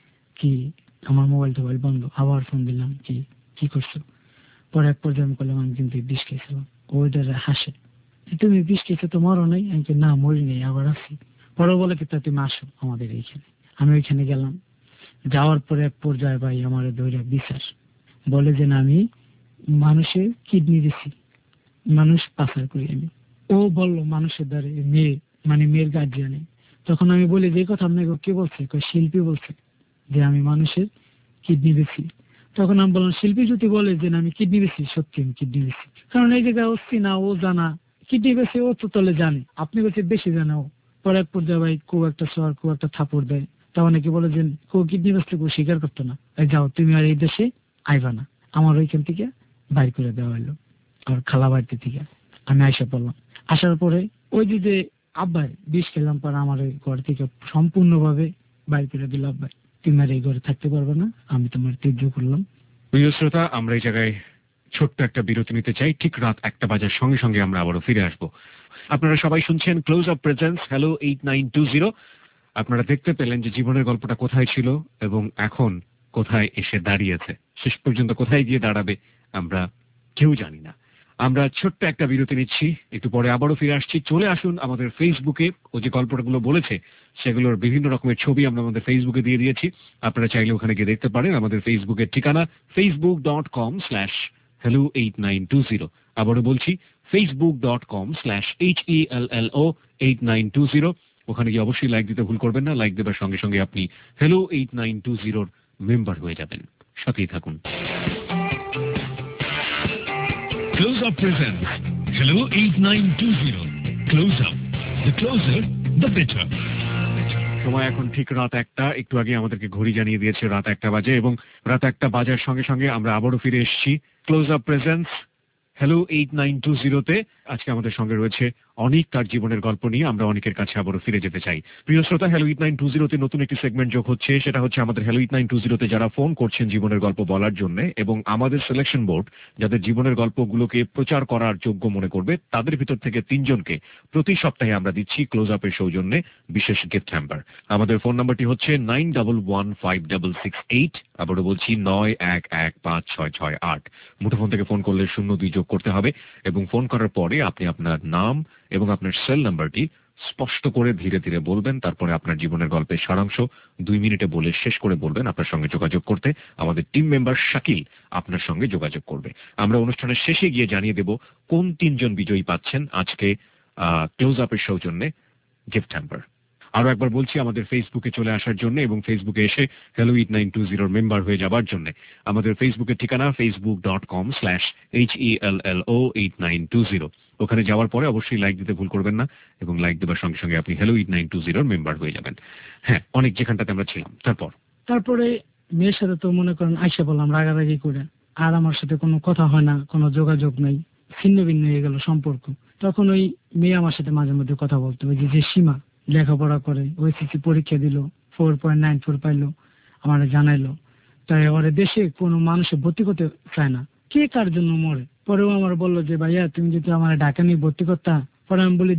কি আমার মোবাইল টোবাইল বন্ধ, আবার ফোন দিলাম কি কি করছো। পরে এক পর্যায়ে আমি করলাম আমি কিন্তু বিষ খেয়েছিলাম। ওইটার হাসে, তুমি বিষ খেয়েছো তো মরো নাই? আমি না মরি নেই, আবার আসি। পরে বলে কি তা তুমি আসো আমাদের এইখানে। আমি ওইখানে গেলাম, যাওয়ার পরে এক পর্যায়ে ভাই আমার দৈরা বিচার বলে যে না আমি মানুষের কিডনি দিছি, মানুষ পাচার করি আমি। ও বললো মানুষের দ্বারে মেয়ে, মানে মেয়ের গার্জিয়ানে। তখন আমি বলি যে কথা আপনাকে কে বলছে? শিল্পী বলছে যে আমি মানুষের কিডনি বেশি। তখন আমি বললাম শিল্পী যদি বলে যে আমি কিডনি বেশি, সত্যি আমি কিডনি বেশি, কারণ এই জায়গায় হচ্ছি না, ও জানা কিডনি বেশি, ও তো তলে জানে, আপনি বেশি বেশি জানে ও। পরে এক পর্যায়ে ভাই খুব একটা শহর খুব একটা থাপড় দেয়। তা অনেকে বলে যে কেউ কিডনি বেশি কেউ স্বীকার করতো না, যাও তুমি আর এই দেশে আইবা না। আমার ওইখান থেকে বাইর করে দেওয়া হলো আর খালা বাড়িতে থেকে আমি আইসা পড়লাম। আসার পরে ওই যে যে আব্বাই বিষ খেলাম, পরে আমার ওই ঘর থেকে সম্পূর্ণভাবে বাইর করে দিল, আব্বাই তুমি আর এই ঘরে থাকতে পারবে না, আমি তোমার ত্যায্য করলাম। প্রিয় শ্রোতা, আমরা এই জায়গায় ছোট্ট একটা বিরতি নিতে চাই। ঠিক রাত একটা বাজার সঙ্গে সঙ্গে আমরা আবারও ফিরে আসবো। আপনারা সবাই শুনছেন close up presence hello eight nine two zero. আপনারা দেখতে পেলেন যে জীবনের গল্পটা কোথায় ছিল এবং এখন কোথায় এসে দাঁড়িয়েছে। শেষ পর্যন্ত কোথায় গিয়ে দাঁড়াবে আমরা কেউ জানি না। আমরা ছোট্ট একটা বিরতি নিচ্ছি, একটু পরে আবারও ফিরে আসছি। চলে আসুন আমাদের ফেসবুকে, ও যে গল্পটাগুলো বলেছে সেগুলোর বিভিন্ন রকমের ছবি আমরা আমাদের ফেসবুকে দিয়ে দিয়েছি। আপনারা চাইলে ওখানে গিয়ে দেখতে পারেন। আমাদের ফেসবুকের ঠিকানা Facebook dot com slash hello eight nine two zero. আবারও বলছি Facebook dot com slash H E L L O eight nine two zero. ওখানে গিয়ে অবশ্যই লাইক দিতে ভুল করবেন না। লাইক দেবার সঙ্গে সঙ্গে আপনি হ্যালো এইট নাইন টু জিরোর মেম্বার হয়ে যাবেন। সাথেই থাকুন। Close Up presents Hello eight nine two zero. Close Up. The closer, the better. সময় এখন ঠিক রাত একটা। একটু আগে আমাদেরকে ঘড়ি জানিয়ে দিয়েছে রাত একটা বাজে, এবং রাত একটা বাজার সঙ্গে সঙ্গে আমরা আবারও ফিরে এসেছি close up presence hello eight nine two জিরোতে। আজকে আমাদের সঙ্গে রয়েছে অনেক, তার জীবনের গল্প নিয়ে আমরা অনেকের কাছে আবারও ফিরে যেতে চাই। প্রিয় শ্রোতা, হ্যালো এইট নাইন টু জিরোতে নতুন একটি সেগমেন্ট যোগ হচ্ছে। সেটা হচ্ছে আমাদের হ্যালো এইট নাইন টু জিরোতে যারা ফোন করছেন জীবনের গল্প বলার জন্য, এবং আমাদের সিলেকশন বোর্ড যাদের জীবনের গল্পগুলোকে প্রচার করার যোগ্য মনে করবে, তাদের ভিতর থেকে তিনজনকে প্রতি সপ্তাহে আমরা দিচ্ছি ক্লোজ আপের সৌজন্যে বিশেষ গিফট হ্যাম্পার। আমাদের ফোন নাম্বারটি হচ্ছে nine double one five double six eight. আবারও বলছি নয় এক এক পাঁচ ছয় ছয় আট। মুঠোফোন থেকে ফোন করলে শূন্য দুই যোগ করতে হবে, এবং ফোন করার পরে আপনি আপনার নাম এবং আপনার সেল নাম্বারটি স্পষ্ট করে ধীরে ধীরে বলবেন। তারপরে আপনার জীবনের গল্পের সারাংশ দুই মিনিটে বলে শেষ করে বলবেন। আপনার সঙ্গে যোগাযোগ করতে আমাদের টিম মেম্বার শাকিল আপনার সঙ্গে যোগাযোগ করবে। আমরা অনুষ্ঠানের শেষে গিয়ে জানিয়ে দেব কোন তিনজন বিজয়ী পাচ্ছেন আজকে ক্লোজ আপের সৌজন্যে গিফট হ্যাম্পার। আরো একবার বলছি, আমাদের ফেসবুকে চলে আসার জন্য এবং ফেসবুকে এসে হ্যালো এইট নাইন টু জিরোর মেম্বার হয়ে যাবার জন্য আমাদের ফেসবুকের ঠিকানা Facebook dot com slash H E L L O eight nine two zero. ওখানে যাওয়ার পরে অবশ্যই লাইক দিতে ভুল করবেন না, এবং লাইক দেওয়ার সঙ্গে সঙ্গে আপনি হ্যালো এইট নাইন টু জিরোর মেম্বার হয়ে যাবেন। হ্যাঁ, অনেক যেখানটাতে আমরা ছিলাম। তারপর তারপরে মেয়ের সাথে তো মনে করেন আইসা বললাম রাগারাগি করে, আর আমার সাথে কোনো কথা হয় না, কোনো যোগাযোগ নাই, ছিন্ন ভিন্ন হয়ে গেল সম্পর্ক। তখন ওই মেয়ে আমার সাথে মাঝে মধ্যে কথা বলতো, ওই যে সীমা লেখাপড়া করে, ওইসিসি পরীক্ষা দিল, ফোর পয়েন্ট নাইন ফোর পাইলো, আমার জানাইলো। তাই ওর দেশে কোনো মানুষে ভর্তি করতে চায় না, কে কার জন্য মরে। পরেও আমার বললো যে ভাইয়া তুমি যদি আমার ঢাকা নিয়ে ভর্তি করতা। পরে আমি বলি দেখ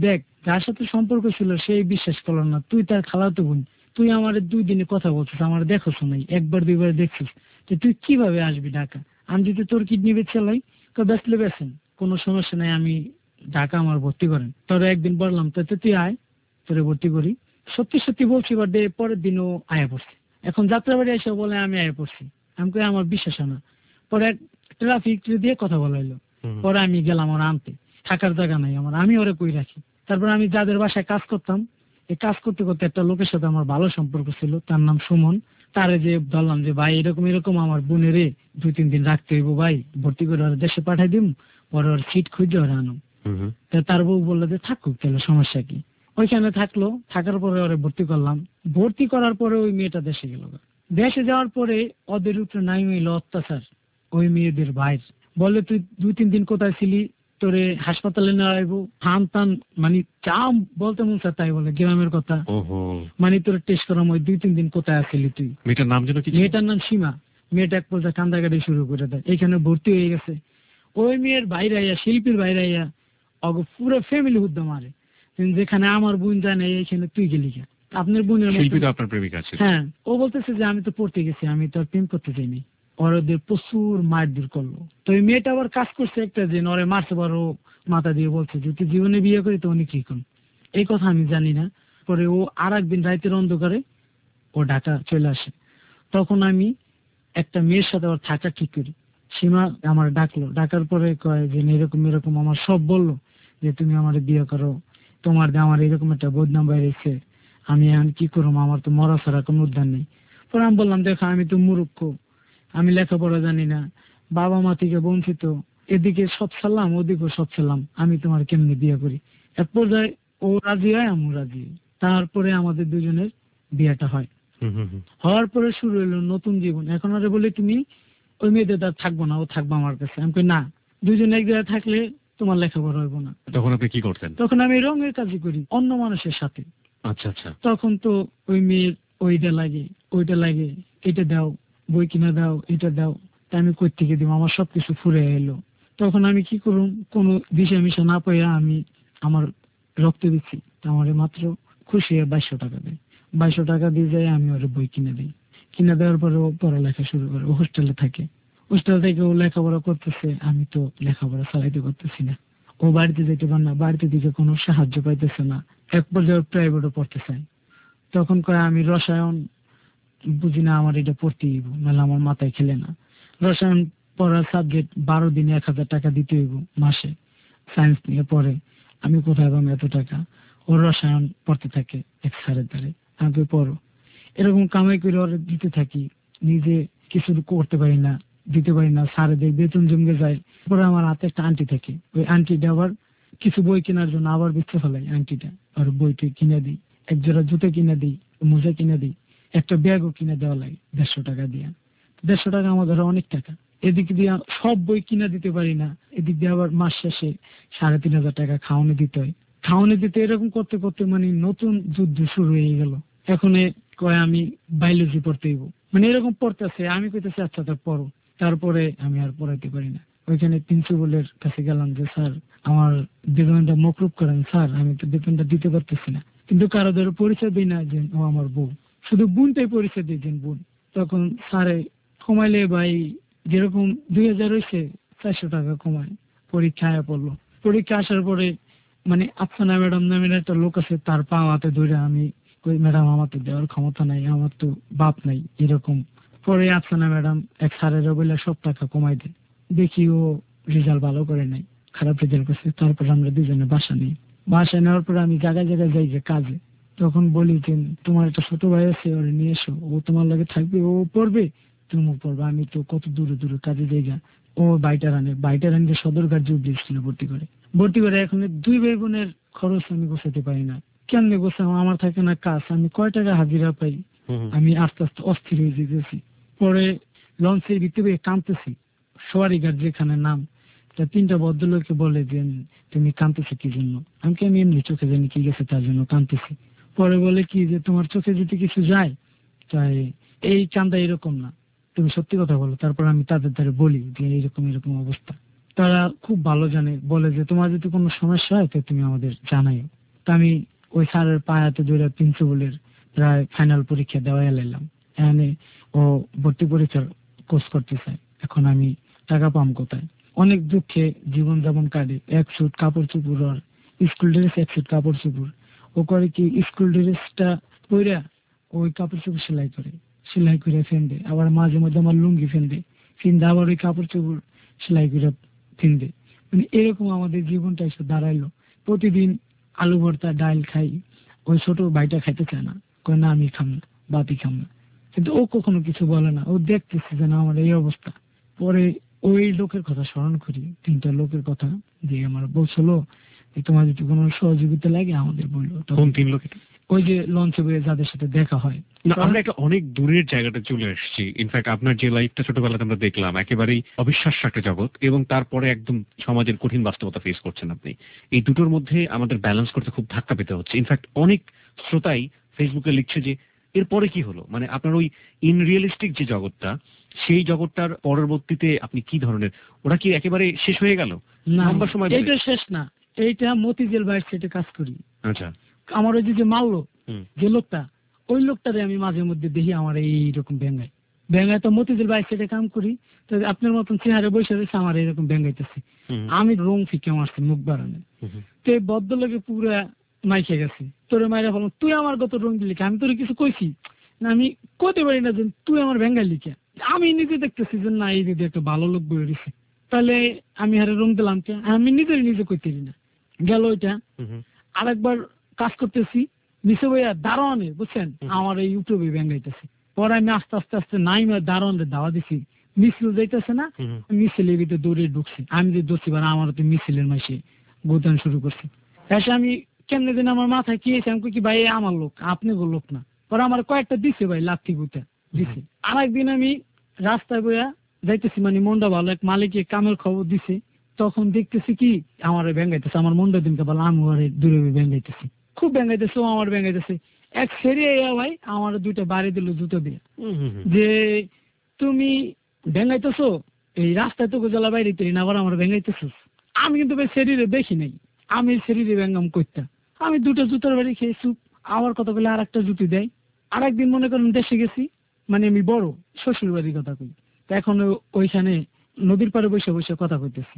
যার সাথে সম্পর্ক ছিল সেই বিশ্বাস করলো না, তুই তার খালাতো বোন, তুই আমার দুই দিনে কথা বলছিস, আমার দেখোস নাই, একবার দুইবার দেখছিস, যে তুই কিভাবে আসবি ঢাকা? আমি যদি তোর কিডনি বেচে লাই, বেচলে বেছেন, কোনো সমস্যা নাই, আমি ঢাকা আমার ভর্তি করেন। তোর একদিন বললাম তাতে তুই আয়, তোরে ভর্তি করি। সত্যি সত্যি বলছি, বাট পরের দিনও আয়া পড়ছি। এখন যাত্রাবাড়ি এসে বলে আমি আয়া পড়ছি, আমি কই আমার বিশ্বাস হয় না। পরে ট্রাফিক দিয়ে কথা বলাইলো, পরে আমি গেলাম ওরা আনতে, থাকার জায়গা নাই আমার, আমি ওরা কই রাখি। তারপর আমি যাদের বাসায় কাজ করতাম, এই কাজ করতে করতে একটা লোকের সাথে আমার ভালো সম্পর্ক ছিল, তার নাম সুমন। তারে যে বললাম যে ভাই এরকম এরকম আমার বোনের দুই তিন দিন রাখতে হইব ভাই, ভর্তি করে ওরা দেশে পাঠাই দিম, পরে ওর সিট খুঁজে ওরা আনো। তার বউ বললো যে থাকুক, তাহলে সমস্যা কি। ওইখানে থাকলো, থাকার পরে ওরা ভর্তি করলাম। ভর্তি করার পরে ওই মেয়েটা দেশে গেল। দেশে যাওয়ার পরে ওদের উপরে নাই হইল অত্যাচার। ওই মেয়েদের ভাইয়ের বলে তুই দুই তিন দিন কোথায় ছিলি, তোরে হাসপাতালে নেওয়া আইবো, হান টান, মানে যা বলতে মন চায় তাই বলে, গ্রামের কথা। মানে তোর টেস্ট করাম, ওই দুই তিন দিন কোথায় আসলি তুই। মেয়েটার নাম যেন কি? মেয়েটার নাম সীমা। মেয়েটা এক পর্যায়ে কান্দাকাটি শুরু করে দেয়, এখানে ভর্তি হয়ে গেছে। ওই মেয়ের বাইরে আইয়া, শিল্পীর বাইরে আইয়া অগ পুরো ফ্যামিলি হুদ্দ মারে, যেখানে আমার বোন যায় না এইখানে তুই গেলি কেন? আপনার বোনের আপনার প্রেমিকা আছে? হ্যাঁ, ও বলতেছে যে আমি তো পড়তে গেছি, আমি তো আর প্রেম করতে চাইনি। ওদের প্রচুর মারধর করলো। তো এই মেয়েটা আবার কাজ করছে একটা দিন, ওরে মারছে, বড় মাথা দিয়ে বলছে যে তুই জীবনে বিয়ে করি তো উনি কি কোন, এই কথা আমি জানি না। পরে ও আর একদিন রাতের অন্ধকারে ও ঢাকা চলে আসে। তখন আমি একটা মেয়ের সাথে ওর থাকা ঠিক করি। সীমা আমার ডাকলো, ডাকার পরে কয় যে এরকম এরকম আমার সব বললো যে তুমি আমার বিয়ে করো, তোমার দিয়ে আমার এরকম একটা বদনাম বাইরেছে, আমি এখন কি করবো, আমার তো মরা ছাড়া কোনো উদ্ধার নেই। পরে আমি বললাম দেখো আমি তো মূর্খ, আমি লেখাপড়া জানি না, বাবা মা থেকে বঞ্চিত, এদিকে সব ছাড়লাম ওদিকেও সব ছাড়লাম, আমি তোমার কেমনি বিয়ে করি। এক পর্যায়ে ও রাজি হয়, আমি রাজি। তারপরে আমাদের দুজনের বিয়েটা হয়। হওয়ার পরে শুরু হলো নতুন জীবন। এখন আরে বলে তুমি ওই মেয়েদের তার থাকবো না, ও থাকবো আমার কাছে। আমি কই না, দুজনে এক জায়গায় থাকলে তোমার লেখাপড়া হইব না। তখন আপনি কি করতেন? তখন আমি রঙের কাজই করি অন্য মানুষের সাথে। আচ্ছা আচ্ছা। তখন তো ওই মেয়ের ওইটা লাগে, ওইটা লাগে, এটা দাও, বই কিনা দাও, এটা দাও, তা আমি কই থেকে দিব, আমার সবকিছু ফুরে এলো। তখন আমি কি করুম, কোনো দিশা মিশা না পাইয়া আমি আমার রক্ত দিচ্ছি, আমার মাত্র খুশি বাইশশো টাকা দেয়। বাইশশো টাকা দিয়ে যায়, আমি ওর বই কিনে দিই। কিনে দেওয়ার পরে ও পড়ালেখা শুরু করে, ও হোস্টেলে থাকে। হোস্টেল থেকে ও লেখাপড়া করতেছে, আমি তো লেখাপড়া চালাইতে পারতেছি না। ও বাড়িতে যেতে পার না, বাড়িতে দিকে কোনো সাহায্য পাইতেছে না। এক পর্যায়ে প্রাইভেটও পড়তে চাই। তখন কয় আমি রসায়ন বুঝি না, আমার এটা পড়তে হইব, নাহলে আমার মাথায় খেলে না। রসায়ন পড়ার সাবজেক্ট বারো দিনে এক হাজার টাকা দিতে হইব মাসে, সায়েন্স নিয়ে পড়ে, আমি কোথায় পাবো এত টাকা? ওর রসায়ন পড়তে থাকে এক স্যারের দ্বারে, আমাকে পড়ো। এরকম কামাই করে ওরা দিতে থাকি, নিজে কিছু করতে পারি না, দিতে পারি না, স্যারেদের বেতন জমে যায়। পরে আমার হাতে একটা আন্টি থাকে, ওই আন্টিটা আবার কিছু বই কেনার জন্য আবার বেঁচে ফেলাই আন্টিটা, আর বইটা কিনে দিই, এক জোড়া জুতো কিনে দিই, মোজা কিনে দিই, একটা ব্যাগও কিনে দেওয়া লাগে দেড়শো টাকা দিয়ে। দেড়শো টাকা আমাদের অনেক টাকা। এদিক দিয়ে সব বই কিনে দিতে পারি না, এদিক দিয়ে আবার মাস শেষে সাড়ে তিন হাজার টাকা খাওয়ানো দিতে হয়। খাওয়ানো দিতে এরকম করতে করতে মানে নতুন যুদ্ধ শুরু হয়ে গেল। এখন কয় আমি বায়োলজি পড়তে হইব, মানে এরকম পড়তেছে। আমি কইতেছি আচ্ছা তার পড়ো। তারপরে আমি আর পড়াইতে পারি না। ওইখানে প্রিন্সিপালের কাছে গেলাম যে স্যার আমার বেতনটা মকুব করেন স্যার, আমি তো বেতনটা দিতে পারতেছি না। কিন্তু কারো ধরো পরিচয় দিই না যে ও আমার বোন, শুধু বোনটাই পরিচয় দিয়েছেন বোন। তখন স্যারে কমাইলে ভাই যেরকম দুই হাজার হয়েছে চারশো টাকা কমায়। পরীক্ষা আয়া পড়লো। পরীক্ষা আসার পরে মানে আফসানা ম্যাডাম নামের একটা লোক আছে, তার পা হাতে ধরে আমি কই ম্যাডাম আমার তো দেওয়ার ক্ষমতা নাই, আমার তো বাপ নাই এরকম। পরে আফসানা ম্যাডাম এক স্যারের বলে সব টাকা কমাই দেয়। দেখি ও রেজাল্ট ভালো করে নাই, খারাপ রেজাল্ট করছে। তারপর আমরা দুজনে বাসা নিই। বাসায় নেওয়ার পরে আমি জায়গায় জায়গায় যাই যে কাজে। তখন বলি যে তোমার একটা ছোট ভাই আছে, ওরে নিয়ে এসো, ও তোমার লাগে থাকবে, ও পড়বে, তুমিও পড়বে। আমি তো কত দূরে দূরে কাজে জায়গা। ও বাইটার আনে, বাইটার আনতে সদরঘাট জুবলি স্কুলে ভর্তি করে। ভর্তি করে এখন দুই ভাই বোনের খরচ আমি গোছাতে পারি না। কেমনে গোছাবো, আমার থাকে না কাজ, আমি কয় টাকা হাজিরা পাই। আমি আস্তে আস্তে অস্থির হয়ে যেতেছি। পরে লঞ্চের ভিতরে কাঁদতেছি, সোয়ারি ঘাট যেখানে নাম, তা তিনটা ভদ্রলোকে বলে যে তুমি কাঁদতেছো কি জন্য? আমি কি আমি এমনি চোখে জানি কি গেছে তার জন্য কাঁদতেছি। পরে বলে কি যে তোমার চোখে যদি কিছু যায় তাই এই কান্দা এরকম না, তুমি সত্যি কথা বলো। তারপর আমি তাদের দ্বারা বলি যে এরকম এরকম অবস্থা। তারা খুব ভালো জানে, বলে যে তোমার যদি কোনো সমস্যা হয় তো তুমি আমাদের জানাইও। তো আমি ওই স্যারের পায়াতে ধরে প্রিন্সিপালের প্রায় ফাইনাল পরীক্ষা দেওয়া এলাম। এখানে ও ভর্তি পরীক্ষার কোর্স করতে চাই, এখন আমি টাকা পাম কোথায়? অনেক দুঃখে জীবন যাপন কাটে। এক সুট কাপড় চুপুর আর স্কুল ড্রেস, এক সুট কাপড় চুপুর। ও করে কি স্কুল ড্রেসটা পইরা ওই কাপড় চুপুর সেলাই করে, সেলাই করে ফেন্দে, আবার মাঝে মধ্যে আমার লুঙ্গি ফেন্দে, ফিন্দে আবার ওই কাপড় চুপুর সেলাই করে ফিন্দে। মানে এরকম আমাদের জীবনটা এসে দাঁড়াইলো। প্রতিদিন আলু ভর্তা ডাল খাই, ওই ছোট ভাইটা খাইতে চায় না, কয় না আমি খাম না, বাতি খাম না। কিন্তু ও কখনো কিছু বলে না, ও দেখতেছে যে না আমার এই অবস্থা। পরে ওই লোকের কথা স্মরণ করি, তিনটা লোকের কথা, যে আমার বলছিল তোমার যদি কোনো সহযোগিতা লাগে আমাদের বললো। কোন তিন লোক? ওই যে লঞ্চে বয়ে যাদের সাথে দেখা হয়। আমরা একটা অনেক দূরের জায়গাটা চলে এসেছি। ইনফ্যাক্ট আপনার যে লাইফটা ছোটবেলাতে আমরা দেখলাম, একেবারেই অবিশ্বাস্য একটা জগৎ, এবং তারপরে একদম সমাজের কঠিন বাস্তবতা ফেস করছেন আপনি। এই দুটোর মধ্যে আমাদের ব্যালেন্স করতে খুব ধাক্কা পেতে হচ্ছে। ইনফ্যাক্ট অনেক শ্রোতাই ফেসবুকে লিখছে যে এরপরে কি হলো, মানে আপনার ওই ইনরিয়েলিস্টিক যে জগৎটা, সেই জগৎটার পরবর্তীতে আপনি কি ধরনের, ওরা কি একেবারে শেষ হয়ে গেল? লম্বা সময় এইটা শেষ না, এইটা মতিঝিল বাইর সেটে কাজ করি। আচ্ছা, আমার ওই যে মারলো যে লোকটা, ওই লোকটারে আমি মাঝে মধ্যে দেখি আমার এইরকম ব্যাঙ্গাই ব্যাঙ্গাই তো মতিঝিল বাইর সেটে কাম করি, তো আপনার মতন চেহারে বসে রয়েছে আমার এরকম ব্যাঙ্গাইতেছে। আমি রং ফিকে মারছি মুখ বাড়ানো, তো এই ভদ্রলোকে পুরা মাইকে গেছে, তোরে মাইরা বলো তুই আমার কত রং দিলি, আমি তোর কিছু কইছি না, আমি কইতে পারি না যে তুই আমার ব্যাঙ্গাই লিখে। আমি নিজে দেখতেছি যে না এই দিদি একটা ভালো লোক বই রয়েছে, তাহলে আমি হারে রং দিলাম কে? আমি নিজের নিজে কইতে পারি না। গেল ওইটা। আরেকবার কাজ করতেছি নিচে বইয়া দারোয়ানে, বুঝছেন, আমার এই ইউটিউবে ব্যাঙ্গাইতেছে। পরে আমি আস্তে আস্তে আস্তে নাই দারোয়ানের দাওয়া দিছি, মিছিল যাইতেছে না, মিছিলের ভিতরে দৌড়ে ঢুকছি। আমি যে দোষী বার আমার তো মিছিলের মাসে গোদান শুরু করছি। এসে আমি কেমনে দিন আমার মাথায় কি এসে আমি কি ভাই আমার লোক, আপনি গো লোক না। পরে আমার কয়েকটা দিছে ভাই, লাথি গুতা দিছে। আর একদিন আমি রাস্তায় বইয়া যাইতেছি, মানে মনটা ভালো, এক মালিকে কামের খবর দিছে, তখন দেখতেছি কি আমার ব্যাঙ্গাইতেছে। আমার মনটা দিনকে বলো আমি ওর দূরে ব্যাঙ্গাইতেছি, খুব ব্যাঙ্গাইতেছে, ও আমার ব্যাঙ্গাইতেছে। এক সেরে ভাই আমার দুইটা বাড়ি দিল জুতো দিয়ে, যে তুমি ব্যাঙ্গাইতেছো এই রাস্তায় তো গোজালা বাইরে না, আবার আমার ব্যাঙ্গাইতেছো। আমি কিন্তু ভাই শরীরে দেখি নাই, আমি শরীরে ব্যাঙ্গাম করতাম। আমি দুটো জুতোর বাড়ি খেয়েছি, আমার কথা বলে আর একটা জুতি দেয়। আর একদিন মনে করেন দেশে গেছি, মানে আমি বড় শ্বশুর বাড়ির কথা কই, তা এখন ওইখানে নদীর পাড়ে বসে বসে কথা কইতেছি।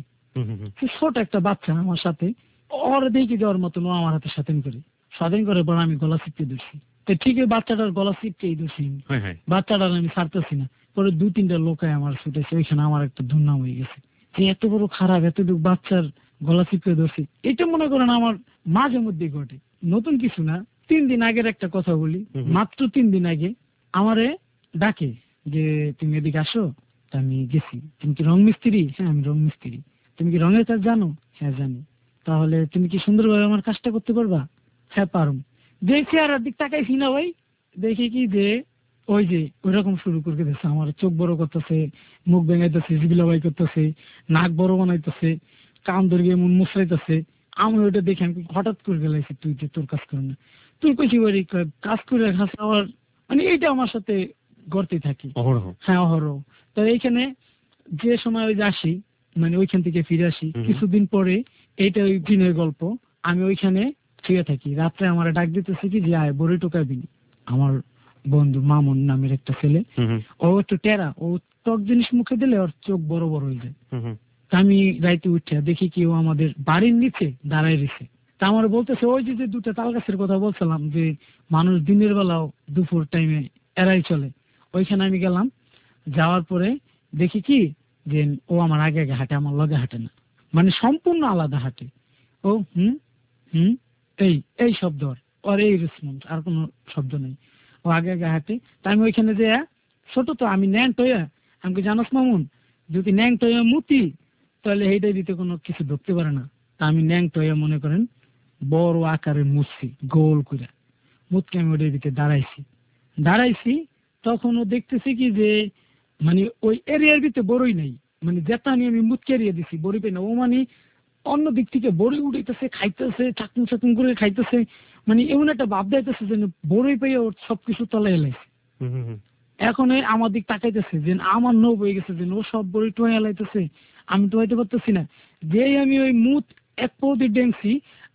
ছোট একটা বাচ্চা আমার সাথে, ওর দেখি যাওয়ার মতন ও আমার হাতে স্বাধীন করে স্বাধীন করে পর আমি গলা চিপতে ধরছি। তো ঠিক আছে বাচ্চাটার গলা চিপতেই ধরছি, বাচ্চাটার আমি ছাড়তেছি না। পরে দু তিনটা লোকায় আমার ছুটেছে, ওইখানে আমার একটা দুর্নাম হয়ে গেছে যে এত বড় খারাপ, এতটুকু বাচ্চার গলা চিপতে ধরছি। এটা মনে করেন আমার মাঝে মধ্যে ঘটে, নতুন কিছু না। তিন দিন আগের একটা কথা বলি, মাত্র তিন দিন আগে আমারে ডাকে যে তুমি এদিকে আসো। তা আমি গেছি। তুমি কি রং মিস্ত্রি? হ্যাঁ আমি রং মিস্ত্রি। তুমি কি রঙের কাজ জানো? হ্যাঁ জানি। তাহলে তুমি কি সুন্দরভাবে আমার কাজটা করতে পারবা? হ্যাঁ পারুম। দেখছি আর দিক তাকাইছি না ভাই, দেখি কি যে ওই যে ওইরকম শুরু করে দিচ্ছে, আমার চোখ বড় করতেছে, মুখ ভেঙাইতেছে, জিবিলা বাই করতেছে, নাক বড় বানাইতেছে, কান ধরে মন মুসরাইতেছে। আমি ওইটা দেখে আমি হঠাৎ করে গেলাইছি, তুই যে তোর কাজ করে না, তুই কইছি বাড়ি কাজ করে খাস। আমার মানে এইটা আমার সাথে গড়তে থাকি। হ্যাঁ অহরহ। তো এইখানে যে সময় ওই যে আসি, মানে ওইখান থেকে ফিরে আসি কিছুদিন পরে, এইটা ওই দিনের গল্প। আমি ওইখানে শুয়ে থাকি, রাত্রে আমার ডাক দিতেছে কি যে আয় বড়ি টোকাবি। আমার বন্ধু মামুন নামের একটা ছেলে, ও একটু টেরা, ও টক জিনিস মুখে দিলে ওর চোখ বড় বড় হয়ে যায়। আমি রাইতে উঠে দেখি কি ও আমাদের বাড়ির নিচে দাঁড়ায় রয়েছে। তা আমার বলতেছে ওই যে দুটো তাল গাছের কথা বলছিলাম যে মানুষ দিনের বেলাও দুপুর টাইমে এরাই চলে, ওইখানে আমি গেলাম। যাওয়ার পরে দেখি কি যে ও আমার আগে আগে হাঁটে, আমার লগে হাঁটে না, মানে সম্পূর্ণ আলাদা হাঁটে। ও হুম হুম এই এই শব্দ ওর, এই রেসপন্স, আর কোনো শব্দ নেই। ও আগে আগে হাঁটে। তা আমি ওইখানে যে ছোট তো আমি ন্যাং টয়া, আমাকে জানাস মামুন যদি ন্যাং টয়া মুতি তাহলে এইটাই দিতে কোনো কিছু ধরতে পারে না। তা আমি ন্যাং টয়া মনে করেন বড় আকারে মুছছি গোল করে, মুতকে আমি ওটার ভিতরে দাঁড়াইছি দাঁড়াইছি তখন ও দেখতেছি কি যে মানে ওই এরিয়ার ভিতরে বড়ই নাই, মানে যেটা আমি আমি মুতকে এরিয়া দিছি বড়ি পাই না। ও মানে অন্য দিক থেকে বড়ি উঠাইতেছে, খাইতেছে, চাকুন চাকুন করে খাইতেছে, মানে এমন একটা ভাব দিতেছে যে বড়ই পেয়ে ওর সবকিছু তলে এলাইছে। এখন আমার দিক তাকাইতেছে যে আমার নৌ হয়ে গেছে, যে ও সব বড়ি টোয়া এলাইতেছে, আমি টোয়াইতে পারতেছি না। যেই আমি ওই মুত এক পৌদি ডেংছি,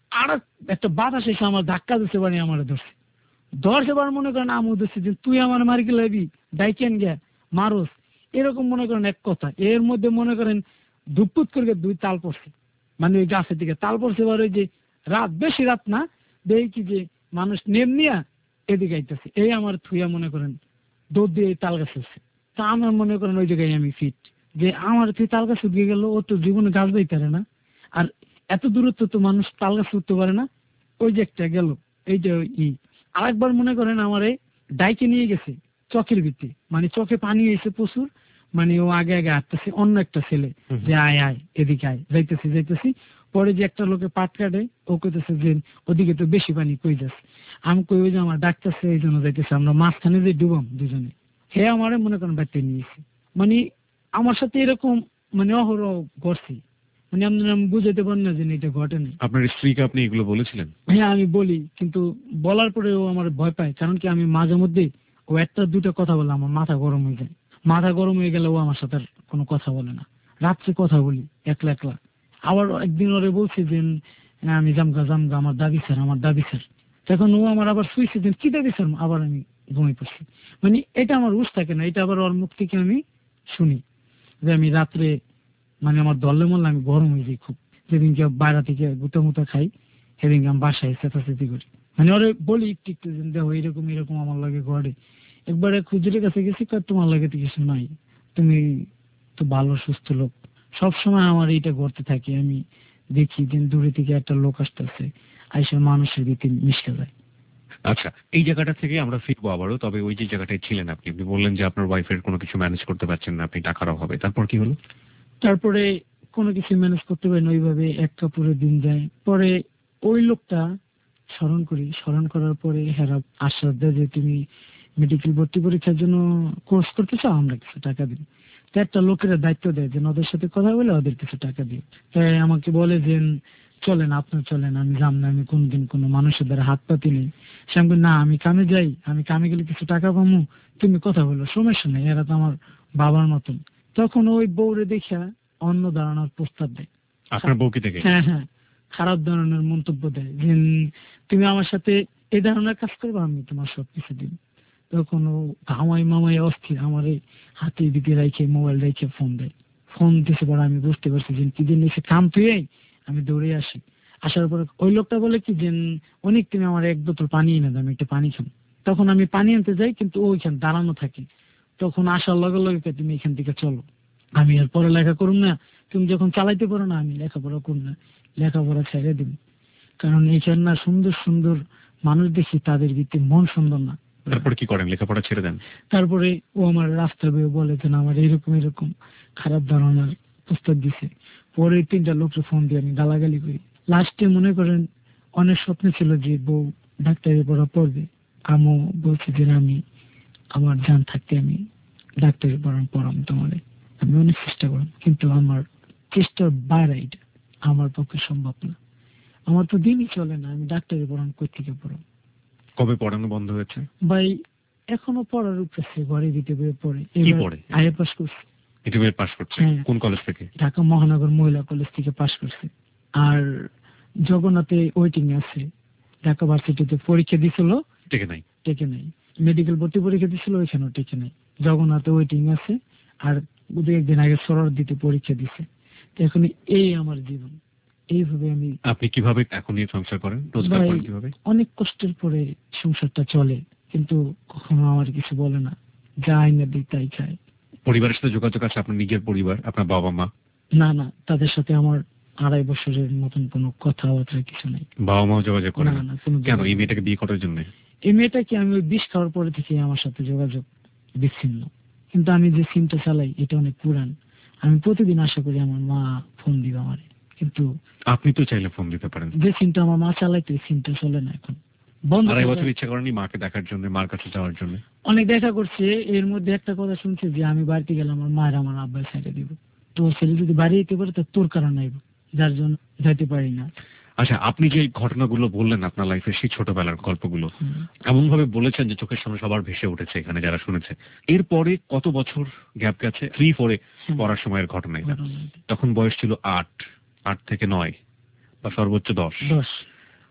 আর একটা বাতাস এসে আমার ধাক্কা দিতে পারি, আমার ধরছে ধরছে বার মনে করেন আমু ধরছে যে তুই আমার মারি কে লাবি ডাইকেন গে মারুস, এরকম মনে করেন এক কথা। এর মধ্যে মনে করেন ধুপুত করে দুই তাল পড়ছে, মানে ওই গাছের দিকে তাল পড়ছে। এবার ওই যে রাত, বেশি রাত না, দেখি যে মানুষ নেম নিয়া এদিকে আইতেছে, এই আমার থুইয়া মনে করেন দৌড় দিয়ে তাল গাছ হচ্ছে। তা আমার মনে করেন ওই জায়গায় আমি ফিট, যে আমার তুই তাল গাছ উঠে গেল, ও তো জীবনে গাছ বাইতে পারে না, আর এত দূরত্ব তো মানুষ তাল গাছ উঠতে পারে না। ওই যে একটা গেল, এই যে ই আরেকবার মনে করেন আমার এই ডাইকে নিয়ে গেছে চকের ভিত্তি, মানে চোখে পানি এসে প্রচুর, মানে ও আগে আগে হাঁটতেছে, অন্য একটা ছেলে যে আয় আয় এদিকে আয়, যাইতেছি যাইতেছি পরে যে একটা লোকে পাট কাটে, ও কইতেছে যে ওদিকে তো বেশি পানি, কই যাস? আমি কই ওই যে আমার ডাকতেছে এই জন্য যাইতেছে, আমরা মাঝখানে যে ডুবাম দুজনে। হে আমারে মনে করেন বাড়িতে নিয়েছে, মানে আমার সাথে এরকম মানে অহরহ করছি, মানে আপনারা বুঝাইতে পারেন না যে এটা ঘটেনি। আপনার স্ত্রীকে আপনি এগুলো বলেছিলেন? হ্যাঁ আমি বলি, কিন্তু বলার পরে ও আমার ভয় পায়, কারণ কি আমি মাঝে মধ্যে ও একটা দুটো কথা বলে আমার মাথা গরম হয়ে যায়, মাথা গরম হয়ে গেলে ও আমার সাথে আর কোনো কথা বলে না, রাত্রে কথা বলি একলা একলা। আবার একদিন ওরে বলছি যে আমি জামগা জামগা আমার দাবি স্যার, আমার দাবি স্যার, তখন ও আমার আবার শুয়েছে যে কি দাবি স্যার, আবার আমি ঘুমিয়ে পড়ছি। মানে এটা আমার উস থাকে না, এটা আবার ওর মুখ থেকে আমি শুনি যে আমি রাত্রে মানে আমার দলে মল্লে আমি গরম হয়ে যাই খুব, যেদিনকে বাইরে থেকে গুতা মুতা খাই সেদিনকে আমি বাসায় চেঁচাচেঁচি করি, মানে ওরে বলি একটু একটু দেখো এরকম এরকম আমার লাগে ঘরে। একবারে খুচুরের কাছে গেছি, তোমার লাগে তো কিছু নাই, তুমি তো ভালো সুস্থ লোক, সবসময় আমার এইটা ঘটতে থাকে। আমি দেখি দিন দূরে থেকে একটা লোক আসতেছে, আইসা মানুষের দিকে মিশে যায়। আচ্ছা, এই জায়গাটা থেকে আমরা ফিরবো আবারও, তবে ওই যে জায়গাটায় ছিলেন আপনি, আপনি বললেন যে আপনার ওয়াইফের কোনো কিছু ম্যানেজ করতে পারছেন না, আপনি টাকার অভাবে, তারপর কি হলো? তারপরে কোনো কিছু ম্যানেজ করতে পারেন, ওইভাবে এক কাপড়ে দিন যায়। পরে ওই লোকটা স্মরণ করি, স্মরণ করার পরে হেরা আশ্বাস দেয় যে তুমি মেডিকেল ভর্তি পরীক্ষার জন্য কোর্স করতে চাও, আমরা কিছু টাকা দিই। তো একটা লোকের দায়িত্ব দেয় যে ওদের সাথে কথা বলে ওদের কিছু টাকা দিই। তাই আমাকে বলে যে চলেন আপনার চলেন, আমি যাম না, আমি কোনদিন কোনো মানুষের দ্বারা হাত পাতি নেই। সে আমি না, আমি কামে যাই, আমি কামে গেলে কিছু টাকা পাবো, তুমি কথা বলো, সমস্যা নেই, এরা তো আমার বাবার মতন। তখন ওই বউরে দেখা অন্য দাঁড়ানোর প্রস্তাব দেয়। আপনার বউকে দেখে? হ্যাঁ হ্যাঁ, খারাপ ধরনের মন্তব্য দেয় যে তুমি আমার সাথে এই ধরনের কাজ করবে, আমি তোমার সব কিছু দিন। তখন ও ঘামাই মামাই অস্থির, আমার এই হাতে দিকে রাইখে মোবাইল রেখে ফোন দেয়। ফোন দিতে পরে আমি বুঝতে পারছি যে কি দিন এসে কাম পেয়ে আমি দৌড়ে আসি। আসার পরে ওই লোকটা বলে কি যে অনেক, তুমি আমার এক বোতল পানি এনে দাও, আমি একটু পানি খাবো। তখন আমি পানি আনতে যাই, কিন্তু ও ওইখানে দাঁড়ানো থাকে। তখন আসার লগে লগে তুমি এখান থেকে চলো, আমি আর পড়ালেখা করুন না, তুমি যখন চালাইতে পারো না আমি লেখাপড়া করুন না, লেখাপড়া ছেড়ে দিন। কারণ এইখানে না সুন্দর সুন্দর মানুষ দেখি, তাদের ভিতরে মন সুন্দর না। তারপরে কি করেন, লেখাপড়া ছেড়ে দেন? তারপরে ও আমার রাস্তা বেয়ে বলে যে আমার এরকম এরকম খারাপ ধারণার প্রস্তাব দিছে। পরে তিনটা লোককে ফোন দিয়ে আমি গালাগালি করি। লাস্টে মনে করেন অনেক স্বপ্ন ছিল যে বউ ডাক্তারি পড়া পড়বে, আমও বলছি যে আমি আমার জান থাকতে আমি ডাক্তারি পড়ান পড়াম তোমারে, আমি অনেক চেষ্টা করলাম, কিন্তু আমার চেষ্টার বাইরে এটা আমার পক্ষে সম্ভব না, আমার তো দিনই চলে না, আমি ডাক্তারি পড়ান কই থেকে পড়াম। কবে পড়ানো বন্ধ হয়েছে? ভাই এখনো পড়ার উপরে, ঘরে দিতে বয়ে পড়ে। কি পড়ে? আইএ পাস করছে। ইন্টারমিডিয়েট পাস করছে? কোন কলেজ থেকে? ঢাকা মহানগর মহিলা কলেজ থেকে পাস করছে। আর জগন্নাথে ওয়েটিং আছে, ঢাকা ভার্সিটিতে পরীক্ষা দিছিল, টেকে নাই, টেকে নাই। মেডিকেল ভর্তি পরীক্ষা দিছিল, ওইখানেও টেকে নাই। জগন্নাথে ওয়েটিং আছে, আর দু একদিন আগে সরর দিতে পরীক্ষা দিছে। এখন এই আমার জীবন, এইভাবে আমি। আপনি কিভাবে এখন এই সংসার করেন, রোজগার করেন কিভাবে? অনেক কষ্টের পরে সংসারটা চলে, কিন্তু কখনো আমার কিছু বলে না, যাই না দিই তাই খায়। পরিবারের সাথে যোগাযোগ আছে? আপনার নিজের পরিবার, আপনার বাবা মা? না না, তাদের সাথে আমার আড়াই বছরের মতন কোনো কথাবার্তা কিছু নাই। বাবা মাও যোগাযোগ করে না? না, কেন? এই মেয়েটাকে বিয়ে করার জন্য? এই মেয়েটাকে আমি ওই বিষ খাওয়ার পরে থেকে আমার সাথে যোগাযোগ বিচ্ছিন্ন। কিন্তু আমি যে সিমটা চালাই এটা অনেক পুরান, আমি প্রতিদিন আশা করি আমার মা ফোন দিবে আমারে, কিন্তু আপনি তো চাইলে ফোন দিতে পারেন। যে সিমটা আমার মা চালাইতো এই সিমটা চলে না এখন, বন্ধ। আড়াই বছর ইচ্ছা করেনি মাকে দেখার জন্য, মার কাছে যাওয়ার জন্য? অনেক দেখা করছে, এর মধ্যে একটা কথা শুনছে যে আমি বাড়িতে গেলে আমার মায়ের আমার আব্বাই ছেড়ে দিব, তোর ছেলে যদি বাড়ি যেতে পারে তো তোর কারণ নাইব, যার জন্য যাইতে পারি না। আচ্ছা, আপনি যে ঘটনাগুলো বললেন আপনার লাইফের, সেই ছোটবেলার গল্পগুলো এমন ভাবে বলেছেন যে চোখের সামনে সবার ভেসে উঠেছে এখানে যারা শুনেছে। এরপরে কত বছর গ্যাপ গেছে? থ্রি ফোরে পড়ার সময়ের ঘটনা এটা। তখন বয়স ছিল আট, আট থেকে নয় বা সর্বোচ্চ দশ। দশ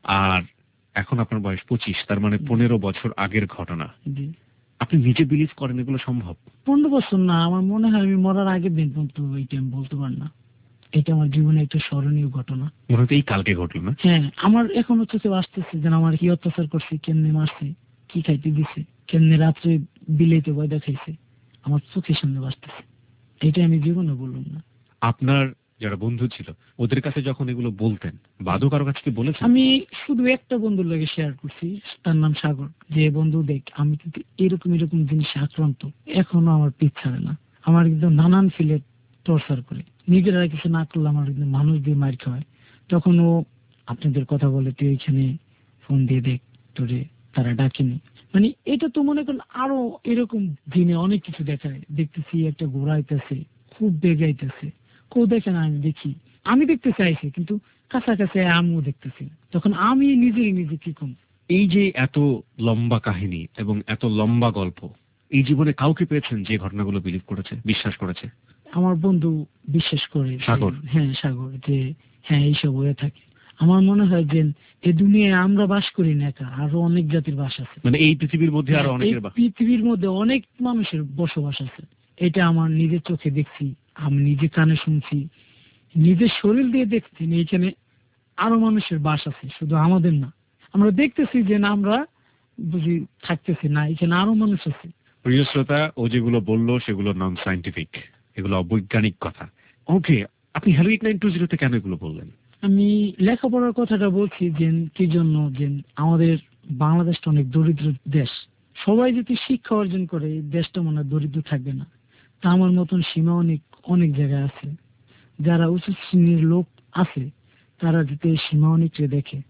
আর এখন আপনার বয়স পঁচিশ, তার মানে পনেরো বছর আগের ঘটনা। জি। আপনি নিজে বিলিভ করেন এগুলো সম্ভব? পনেরো বছর না, আমার মনে হয় আমি মরার আগের দিন পর্যন্ত এইটা আমি বলতে পারি না। এটা আমার জীবনে একটা স্মরণীয় ঘটনা। মনে হচ্ছে এই কালকে ঘটলো না? হ্যাঁ, আমার এখনো চোখে আসতেছে যেন আমার কি অত্যাচার করছে, কেমনে মারছে, কি খাইতে দিছে, কেমনে রাত্রে বিলেতে ভয় দেখাইছে, আমার চোখের সামনে আসতেছে। এটা আমি জীবনে বললাম না। আপনার যারা বন্ধু ছিল ওদের কাছে যখন এগুলো বলতেন, বাদও কারো কাছে কি বলেছেন? আমি শুধু একটা বন্ধুর লাগে শেয়ার করছি, তার নাম সাগর। যে বন্ধু দেখ, আমি কিন্তু এরকম এরকম জিনিস আক্রান্ত, এখনো আমার পিছ ছাড়ে না, আমার কিন্তু নানান ফিলে টর্চার করে, নিজেরা কিছু না করলে আমার কিন্তু মানুষ দিয়ে মার খাওয়ায়। তখন ও আপনাদের কথা বলে, তুই এখানে ফোন দিয়ে দেখ, তোরে তারা ডাকেনি। মানে এটা তো মনে করেন আরো এরকম দিনে অনেক কিছু দেখায়। দেখতেছি একটা ঘোড়া আইতেছে, খুব বেগে আইতেছে, কেউ দেখে না, আমি দেখি, আমি দেখতে চাইছি কিন্তু কাছাকাছি আমিও দেখতেছি। তখন আমি নিজেই নিজে কি কম। এই যে এত লম্বা কাহিনী এবং এত লম্বা গল্প, এই জীবনে কাউকে পেয়েছেন যে ঘটনাগুলো বিলিভ করেছে, বিশ্বাস করেছে? আমার বন্ধু বিশেষ করে সাগর। হ্যাঁ, সাগর, যে হ্যাঁ এইসব হয়ে থাকে। আমার মনে হয় যে এই দুনিয়ায় আমরা বাস করি না একা, আরো অনেক জাতির বাস আছে। মানে এই পৃথিবীর মধ্যে আরো অনেকের বাস, পৃথিবীর মধ্যে অনেক মানুষের বসবাস আছে। এটা আমার নিজের চোখে দেখছি, আমি নিজে কানে শুনছি, নিজের শরীর দিয়ে দেখছি। এইখানে আরো মানুষের বাস আছে, শুধু আমাদের না। আমরা দেখতেছি যে না, আমরা বুঝি থাকতেছি না, এখানে আরো মানুষ আছে। প্রিয় শ্রোতা, ও যেগুলো বললো সেগুলো নন সায়েন্টিফিক, এগুলো অবৈজ্ঞানিক কথা। ওকে, আপনি হ্যালো এইট নাইন টু জিরোতে কেন এগুলো বললেন? আমি লেখাপড়ার কথাটা বলছি যে কি জন্য, যে আমাদের বাংলাদেশটা অনেক দরিদ্র দেশ। সবাই যদি শিক্ষা অর্জন করে এই দেশটা মনে হয় দরিদ্র থাকবে না। তা আমার মতন সীমা অনেক অনেক জায়গায় আছে, যারা উচ্চ শ্রেণীর লোক আছে, তারা যদি এই সীমা অনেককে দেখে,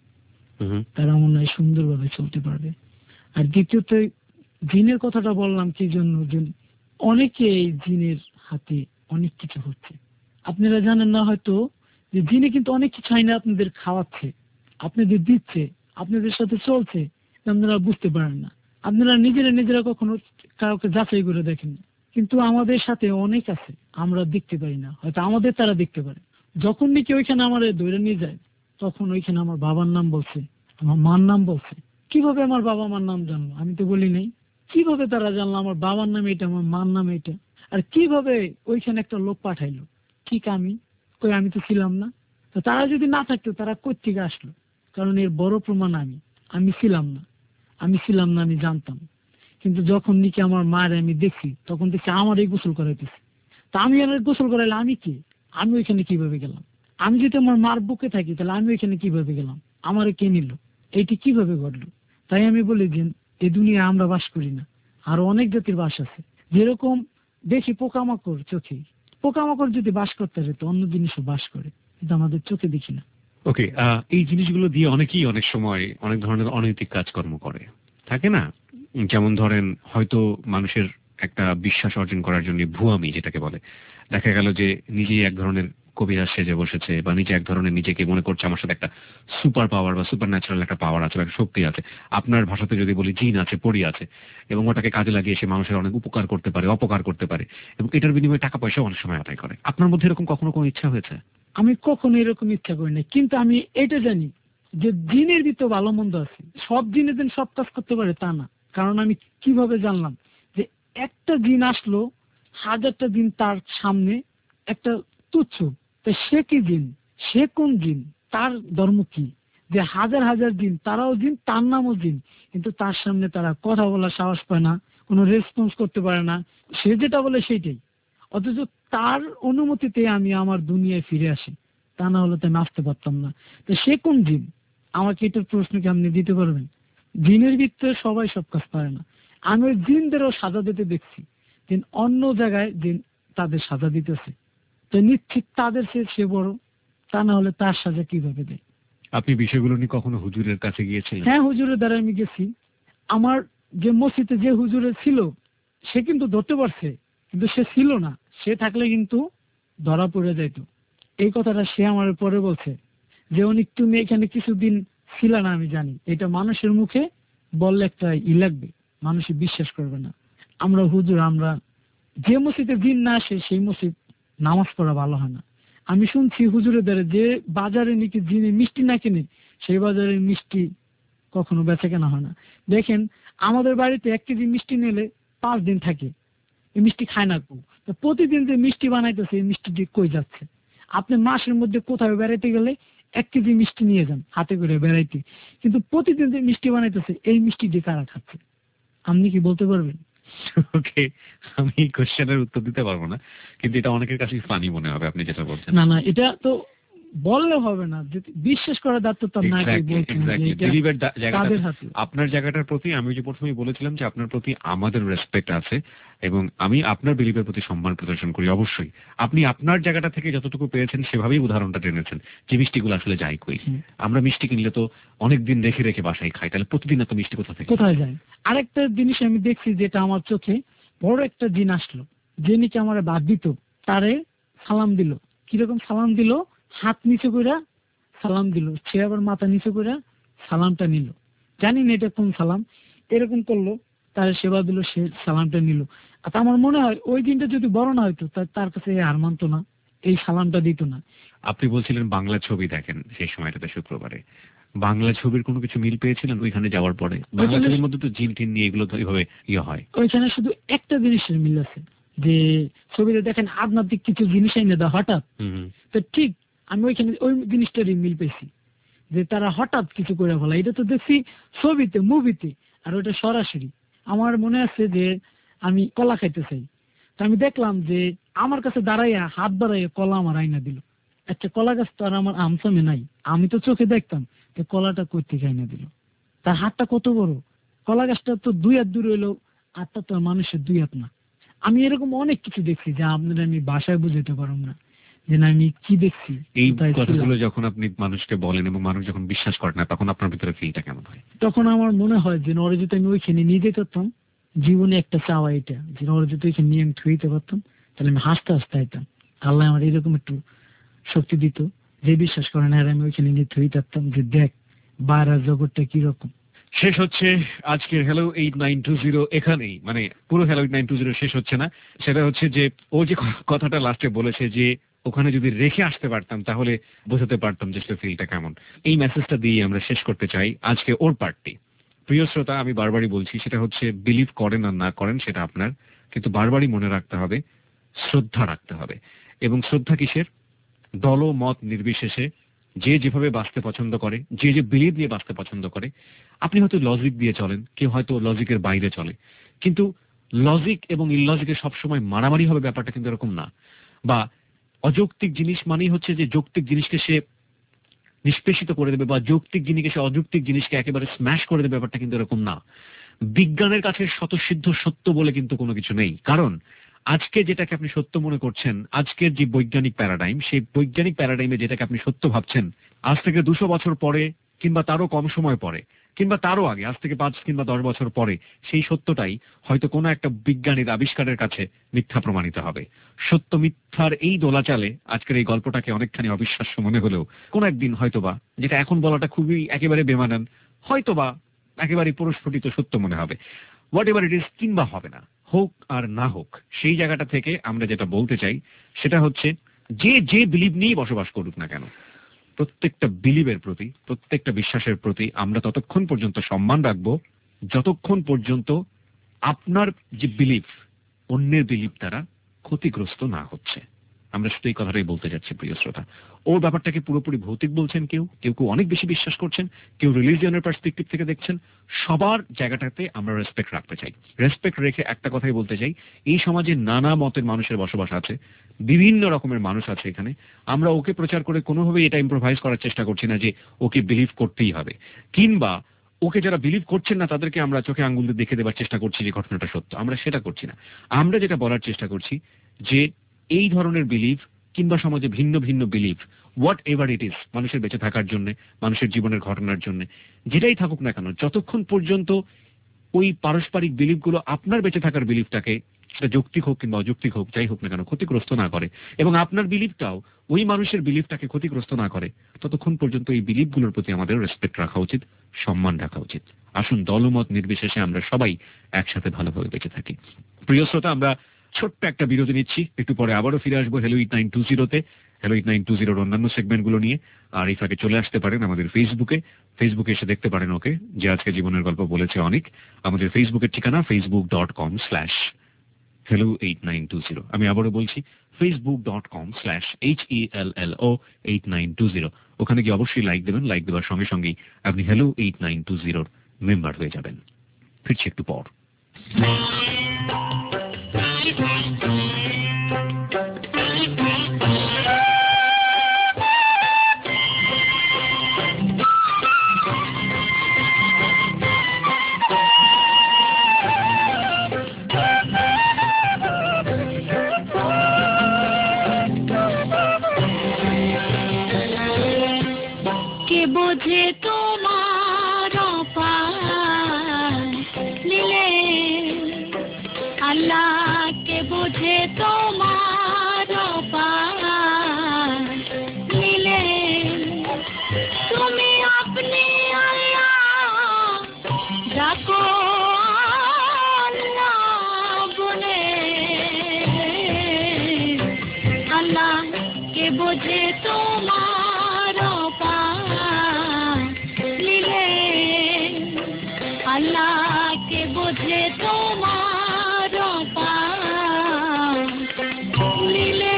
তারা মনে হয় সুন্দরভাবে চলতে পারবে। আর দ্বিতীয়ত জিনের কথাটা বললাম কি জন্য, যে অনেকে এই জিনের হাতে অনেক কিছু হচ্ছে। আপনারা জানেন না হয়তো যে জিনে কিন্তু অনেক কিছু আইনে আপনাদের খাওয়াচ্ছে, আপনাদের দিচ্ছে, আপনাদের সাথে চলছে, আপনারা বুঝতে পারেন না। আপনারা নিজেরা নিজেরা কখনো কাউকে যাচাই করে দেখেন না, কিন্তু আমাদের সাথে অনেক আছে, আমরা দেখতে পারি না, হয়তো আমাদের তারা দেখতে পারে। যখন নাকি ওইখানে আমার ধরে নিয়ে যায়, তখন ওইখানে আমার বাবার নাম বলছে, আমার মার নাম বলছে। কিভাবে আমার বাবা মার নাম জানলো? আমি তো বলি নাই। কিভাবে তারা জানলো আমার বাবার নাম এটা, আমার মার নাম এটা? আর কিভাবে ওইখানে একটা লোক পাঠাইলো? ঠিক আমি কই, আমি তো ছিলাম না। তো তারা যদি না থাকতো, তারা কোত্থেকে আসলো? কারণ এর বড় প্রমাণ আমি আমি ছিলাম না, আমি ছিলাম না, আমি জানতাম। কিন্তু যখন নাকি আমার মার আমি দেখি, তখন দেখছি আমার এই গোসল করাইতেছে। তা আমি আমার গোসল করাইলে আমি কি? আমি ওইখানে কিভাবে গেলাম? আমি যদি আমার মার বুকে থাকি, তাহলে আমি ওইখানে কিভাবে গেলাম? আমারে কে নিল? এইটি কিভাবে ঘটলো? তাই আমি বলি যে এই দুনিয়া আমরা বাস করি না, আরো অনেক জাতির বাস আছে। যেরকম দেখি পোকামাকড় চোখে, পোকামাকড় যদি বাস করতে পারে তো অন্য জিনিসও বাস করে, কিন্তু আমাদের চোখে দেখি না। ওকে, এই জিনিসগুলো দিয়ে অনেকেই অনেক সময় অনেক ধরনের অনৈতিক কাজকর্ম করে থাকে না? যেমন ধরেন, হয়তো মানুষের একটা বিশ্বাস অর্জন করার জন্য ভুয়ামি যেটাকে বলে, দেখা গেল যে নিজেই এক ধরনের কবিরাজ সেজে বসেছে, বা নিজে এক ধরনের নিজেকে মনে করছে আমার সাথে একটা সুপার পাওয়ার বা সুপার ন্যাচারাল একটা পাওয়ার আছে, একটা শক্তি আছে। আপনার ভাষাতে যদি বলি জিন আছে, পরি আছে, এবং ওটাকে কাজে লাগিয়ে সে মানুষের অনেক উপকার করতে পারে, অপকার করতে পারে, এবং এটার বিনিময়ে টাকা পয়সা অনেক সময় আদায় করে। আপনার মধ্যে এরকম কখনো কোনো ইচ্ছা হয়েছে? আমি কখনো এরকম ইচ্ছা করি না, কিন্তু আমি এটা জানি যে জিনের ভিতরে ভালো মন্দ আছে। সব জিনের দিন সব কাজ করতে পারে তা না। কারণ আমি কিভাবে জানলাম যে একটা জিন আসলো, হাজারটা জিন তার সামনে একটা তুচ্ছ, তা সে কি জিন? সে কোন জিন? তার ধর্ম কি? যে হাজার হাজার জিন, তারাও জিন, তার নামও জিন, কিন্তু তার সামনে তারা কথা বলার সাহস পায় না, কোনো রেসপন্স করতে পারে না। সে যেটা বলে সেইটাই। অথচ তার অনুমতিতে আমি আমার দুনিয়ায় ফিরে আসি, তা না হলে তো আমি আসতে পারতাম না। তো সে কোন জিন? আমাকে এটার প্রশ্ন কি আপনি দিতে পারবেন? জিনের ভিতরে সবাই সব কাজ পারে না। আমি ওই জিনদেরও সাজা দিতে দেখছি, জিন অন্য জায়গায় জিন তাদের সাজা দিতেছে, তো নিশ্চিত তাদের সে সে বড়, তা না হলে তার সাজা কিভাবে দেয়? আপনি বিষয়গুলো নিয়ে কখনো হুজুরের কাছে গিয়েছিলেন? হ্যাঁ, হুজুরের দ্বারা আমি গেছি। আমার যে মসজিদে যে হুজুরে ছিল, সে কিন্তু ধরতে পারছে, কিন্তু সে ছিল না। সে থাকলে কিন্তু ধরা পড়ে যাইত। এই কথাটা সে আমার পরে বলছে যে অনেক তুমি এখানে কিছুদিন ছিল না, আমি জানি। এটা মানুষের মুখে বললে একটা ই লাগবে, মানুষে বিশ্বাস করবে না। আমরা হুজুর, আমরা যে মসজিদে জিন না আসে সেই মসজিদ নামাজ পড়া ভালো হয় না। আমি শুনছি হুজুরের দ্বারা যে বাজারে নাকি জিনে মিষ্টি না কিনে সেই বাজারে মিষ্টি কখনো বেচা কেনা হয় না। দেখেন আমাদের বাড়িতে এক কেজি মিষ্টি নিলে পাঁচ দিন থাকে, এই মিষ্টি খায় না কেউ। তো প্রতিদিন যে মিষ্টি বানাইতেছে এই মিষ্টিটি কই যাচ্ছে? আপনি মাসের মধ্যে কোথাও বেড়াইতে গেলে এক কেজি মিষ্টি নিয়ে যান হাতে করে বেড়াইতে, কিন্তু প্রতিদিন যে মিষ্টি বানাইতেছে এই মিষ্টিটি কারা খাচ্ছে? আপনি কি বলতে পারবেন? ওকে, আমি এই কোশ্চেনের উত্তর দিতে পারবো না, কিন্তু এটা অনেকের কাছে ফানি মনে হবে আপনি যেটা বলছেন। না না, এটা তো বললে হবে না, বিশ্বাস করার দায়িত্ব তো আপনাকে বলছেন যে বিলিভের জায়গাটা তাদের হাতে। আপনার জায়গাটার প্রতি আমি যে প্রথমেই বলেছিলাম যে আপনার প্রতি আমাদের রেসপেক্ট আছে এবং আমি আপনার বিলিভের প্রতি সম্মান প্রদর্শন করি। অবশ্যই আপনি আপনার জায়গাটা থেকে যতটুকু পেয়েছেন সেভাবেই উদাহরণটা টেনেছেন যে মিষ্টিগুলো আসলে যায় কই। আমরা মিষ্টি কিনলে তো অনেক দিন রেখে রেখে বাসায় খাই, তাহলে প্রতিদিন এত মিষ্টি কোথা থেকে কোথায় যায়? আরেকটা জিনিস আমি দেখছি যেটা আমার চোখে বড় একটা দিন আসলো, যে নিচে আমার বাদ দিত তারে সালাম দিল। কিরকম সালাম দিল? হাত নিচে করে সালাম দিল, সে আবার মাথা নিচে করে সালামটা নিল। জানি না এটা কোন সালাম, এরকম করলো, তার সেবা দিল, সে সালামটা নিল। আর আমার মনে হয় ওই দিনটা যদি বড় না হইতো তার কাছে হার মানতো না, এই সালামটা দিত না। আপনি বলছিলেন বাংলা ছবি দেখেন সেই সময়টাতে শুক্রবারে, বাংলা ছবির কোনো কিছু মিল পেয়েছিলেন ওইখানে যাওয়ার পরে? বাংলা ছবির মধ্যে তো জিন টিন নিয়ে এগুলো তো এইভাবে ইয়ে হয়। ওইখানে শুধু একটা জিনিসের মিল আছে, যে ছবিতে দেখেন আধ্যাত্মিক কিছু জিনিস এনে দেয় হঠাৎ, তো ঠিক আমি ওইখানে ওই জিনিসটারই মিল পেয়েছি, যে তারা হঠাৎ কিছু করে ফেলা। এটা তো দেখছি ছবিতে, মুভিতে, আর ওইটা সরাসরি। আমার মনে আছে যে আমি কলা খাইতে চাই, তো আমি দেখলাম যে আমার কাছে দাঁড়াইয়া হাত বাড়াইয়া কলা আমার আইনা দিল। একটা কলা গাছ তো আর আমার আমসামে নাই, আমি তো চোখে দেখতাম, যে কলাটা কই থেকে আইনা দিল। তার হাতটা কত বড়, কলা গাছটা তো দুই হাত দূরে হইলো, হাতটা তো মানুষের দুই হাত না। আমি এরকম অনেক কিছু দেখছি যা আপনারা আমি ভাষায় বুঝাতে পারব না, যে না আমি কি দেখছি। এই কথাগুলো যখন আপনি মানুষকে বলেন এবং মানুষ যখন বিশ্বাস করে না, তখন আপনার ভিতরে ফিলটা কেমন হয়? তখন আমার মনে হয় যে নরে যদি আমি ওইখানে নিয়ে যেতে পারতাম, জীবনে একটা চাওয়া এটা, যে নরে যদি ওইখানে নিয়ে আমি থুইতে পারতাম, তাহলে আমি হাসতে হাসতে আইতাম। আল্লাহ আমার এরকম একটু শক্তি দিত, যে বিশ্বাস করে না আমি ওইখানে নিয়ে থুইতে পারতাম, যে দেখ বাইরে জগৎটা কিরকম। শেষ হচ্ছে আজকের hello eight nine two zero এখানেই, মানে পুরো hello eight nine two zero শেষ হচ্ছে না। সেটা হচ্ছে যে ও যে কথাটা লাস্টে বলেছে যে ওখানে যদি রেখে আসতে পারতাম তাহলে বোঝাতে পারতাম যে ফিলটা কেমন। এই মেসেজটা দিয়ে আমরা শেষ করতে চাই আজকে ওর পার্টটি। প্রিয় শ্রোতা, আমি বারবারই বলছি, সেটা হচ্ছে বিলিভ করেন আর না করেন সেটা আপনার, কিন্তু বারবারই মনে রাখতে হবে শ্রদ্ধা রাখতে হবে। এবং শ্রদ্ধা কিসের? দল মত নির্বিশেষে যে যেভাবে বাঁচতে পছন্দ করে, যে যে বিলিভ নিয়ে বাঁচতে পছন্দ করে। আপনি হয়তো লজিক দিয়ে চলেন, কেউ হয়তো লজিকের বাইরে চলে, কিন্তু লজিক এবং ইললজিকে সবসময় মারামারি হবে ব্যাপারটা কিন্তু এরকম না। বা অযৌক্তিক জিনিস মানেই হচ্ছে যে যৌক্তিক জিনিসকে সে নিষ্পেষিত করে দেবে, বা যৌক্তিক জিনিসকে সে অযৌক্তিক জিনিসকে একেবারে স্ম্যাশ করে দেবে, ব্যাপারটা কিন্তু এরকম না। বিজ্ঞানের কাছে স্বতঃসিদ্ধ সত্য বলে কিন্তু কোনো কিছু নেই। কারণ আজকে যেটাকে আপনি সত্য মনে করছেন, আজকের যে বৈজ্ঞানিক প্যারাডাইম, সেই বৈজ্ঞানিক প্যারাডাইমে যেটাকে আপনি সত্য ভাবছেন, আজ থেকে দুশো বছর পরে কিংবা তারও কম সময় পরে কিংবা তারও আগে, আজ থেকে পাঁচ কিংবা দশ বছর পরে সেই সত্যটাই হয়তো কোনো একটা বিজ্ঞানীর আবিষ্কারের কাছে মিথ্যা প্রমাণিত হবে। সত্য মিথ্যার এই দোলাচালে আজকের এই গল্পটাকে অনেকখানি অবিশ্বাস্য মনে হলেও কোন একদিন হয়তোবা, যেটা এখন বলাটা খুবই একেবারে বেমানান, হয়তোবা একেবারে পুরস্ফুটিত সত্য মনে হবে। হোয়াট এভার ইট ইজ, কিংবা হবে না, হোক আর না হোক, সেই জায়গাটা থেকে আমরা যেটা বলতে চাই সেটা হচ্ছে যে যে বিলিভ নিয়ে বসবাস করুক না কেন, প্রত্যেকটা বিলিভের প্রতি, প্রত্যেকটা বিশ্বাসের প্রতি আমরা ততক্ষণ পর্যন্ত সম্মান রাখবো যতক্ষণ পর্যন্ত আপনার যে বিলিভ অন্যের বিলিভ দ্বারা ক্ষতিগ্রস্ত না হচ্ছে। আমরা শুধু এই কথাটাই বলতে যাচ্ছি প্রিয় শ্রোতা। ওর ব্যাপারটাকে পুরোপুরি ভৌতিক বলছেন কেউ, কেউ কেউ অনেক বেশি বিশ্বাস করছেন, কেউ রিলিজিয়নের পার্সপেক্টিভ থেকে দেখছেন। সবার জায়গাটাতে আমরা রেসপেক্ট রাখতে চাই। রেসপেক্ট রেখে একটা কথাই বলতে চাই, এই সমাজে নানা মতের মানুষের বসবাস আছে, বিভিন্ন রকমের মানুষ আছে এখানে। আমরা ওকে প্রচার করে কোনোভাবেই এটা ইম্প্রোভাইজ করার চেষ্টা করছি না যে ওকে বিলিভ করতেই হবে, কিংবা ওকে যারা বিলিভ করছেন না তাদেরকে আমরা চোখে আঙ্গুল দিয়ে দেখে দেওয়ার চেষ্টা করছি যে ঘটনাটা সত্য। আমরা সেটা করছি না। আমরা যেটা বলার চেষ্টা করছি যে এই ধরনের বিলিভ কিংবা সমাজে ভিন্ন ভিন্ন believe, whatever it is, মানুষের বেঁচে থাকার জন্য, মানুষের জীবনের ঘটনার জন্য, যেটাই থাকুক না কেন, যতক্ষণ পর্যন্ত ওই পারস্পরিক বিলিভগুলো আপনার বেঁচে থাকার বিলিভটাকে, সেটা যৌক্তিক হোক কিংবা অযৌক্তিক হোক, যাই হোক না কেন, ক্ষতিগ্রস্ত না করে, এবং আপনার বিলিভটাও ওই মানুষের বিলিভটাকে ক্ষতিগ্রস্ত না করে, ততক্ষণ পর্যন্ত এই বিলিভগুলোর প্রতি আমাদের রেসপেক্ট রাখা উচিত, সম্মান রাখা উচিত। আসুন দলমত নির্বিশেষে আমরা সবাই একসাথে ভালোভাবে বেঁচে থাকি। প্রিয় শ্রোতা, আমরা ছোট্ট একটা বিরতি নিচ্ছি, একটু পরে আবারও ফিরে আসবো হ্যালো এইট নাইন টু জিরোতে। হ্যালো এইট নাইন টু জিরোর অন্যান্য সেগমেন্টগুলো নিয়ে। আর এই ফাঁকে চলে আসতে পারেন আমাদের ফেসবুকে, ফেসবুকে এসে দেখতে পারেন ওকে যে আজকে জীবনের গল্প বলেছে অনেক। আমাদের ফেসবুকের ঠিকানা Facebook dot com slash hello eight nine two zero. আমি আবারও বলছি Facebook dot com slash H E L L O eight nine two zero. ওখানে গিয়ে অবশ্যই লাইক দেবেন। লাইক দেওয়ার সঙ্গে সঙ্গেই আপনি হ্যালো এইট নাইন টু জিরোর মেম্বার হয়ে যাবেন। ফিরছি একটু পর। কে বোঝে তোমার পার নিলে আল্লাহ, কে বোঝে তোমার পার নিলে তুমি আপনি আল্লাহ ডাকো আল্লাহ বলে। আল্লাহ কে বোঝে তোমার পার নিলে আল্লাহ কে বোঝে তোমার পার নিলে।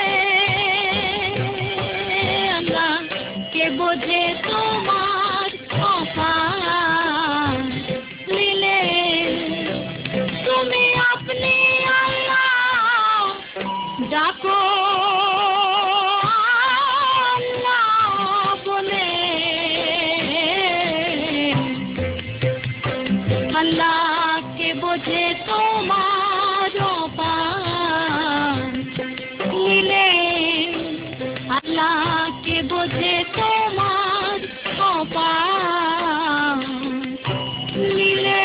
বোঝে তোমার অপার লীলে তুমি আপনি আল্লাহ ডাকো আল্লাহ বলে আল্লাহকে বোঝে তোমার অপার লীলে আল্লাহকে বোঝে তোমার অপার লীলে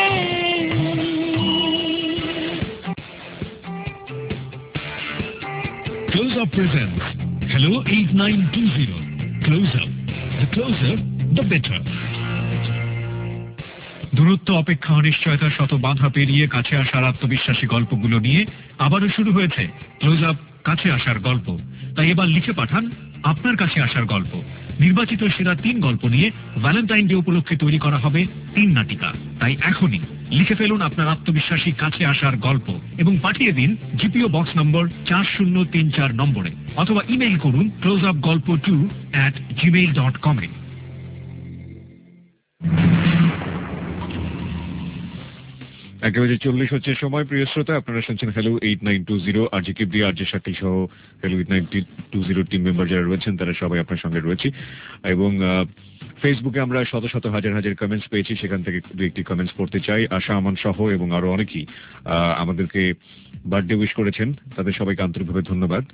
Close Up presents Hello eight nine two zero. Close Up. The closer, the better. দূরত্ব, অপেক্ষা, অনিশ্চয়তার শত বাধা পেরিয়ে কাছে আসার আত্মবিশ্বাসী গল্পগুলো নিয়ে আবারও শুরু হয়েছে ক্লোজ আপ কাছে আসার গল্প। তাই এবার লিখে পাঠান আপনার কাছে আসার গল্প। নির্বাচিত সেরা তিন গল্প নিয়ে ভ্যালেন্টাইন ডে উপলক্ষে তৈরি করা হবে তিন নাটিকা। তাই এখনই লিখে ফেলুন আপনার আত্মবিশ্বাসী কাছে আসার গল্প এবং পাঠিয়ে দিন জিপিও বক্স নম্বর চার শূন্য তিন চার নম্বরে, অথবা ইমেইল করুন ক্লোজ আপ গল্প টু অ্যাট জিমেইল ডট কমে। একেবারে চল্লিশ হচ্ছে সময়। প্রিয় শ্রোতা, আপনারা শুনছেন hello eight nine two zero. R J Kibria, R J Sathi সহ hello eight nine two zero team member যারা রয়েছেন তারা সবাই আপনার সঙ্গে রয়েছে। এবং ফেসবুকে আমরা শত শত হাজার হাজার কমেন্টস পেয়েছি, সেখান থেকে দু একটি কমেন্টস পড়তে চাই। আশা আমান সহ এবং আরো অনেকেই আমাদেরকে বার্থডে উইশ করেছেন, তাদের সবাইকে আন্তরিকভাবে ধন্যবাদ।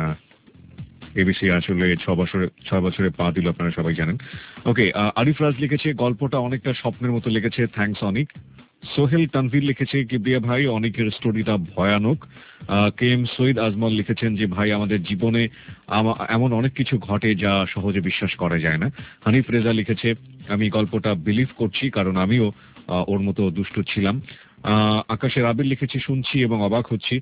এবিসি আসলে ছ বছরে ছয় বছরে পা দিল, আপনারা সবাই জানেন। ওকে, আরিফ রাজ লিখেছে গল্পটা অনেকটা স্বপ্নের মতো লেগেছে, থ্যাঙ্কস অনিক। সোহেল তানভীর লিখেছে কিবরিয়া ভাই অনেকের স্টোরিটা ভয়ানক। কে এম সৈয়দ আজমল লিখেছেন যে ভাই আমাদের জীবনে এমন অনেক কিছু ঘটে যা সহজে বিশ্বাস করা যায় না। হানিফ রেজা লিখেছে আমি গল্পটা বিলিভ করছি কারণ আমিও ওর মতো দুষ্ট ছিলাম। আকাশের আবির লিখেছে শুনছি এবং অবাক হচ্ছি।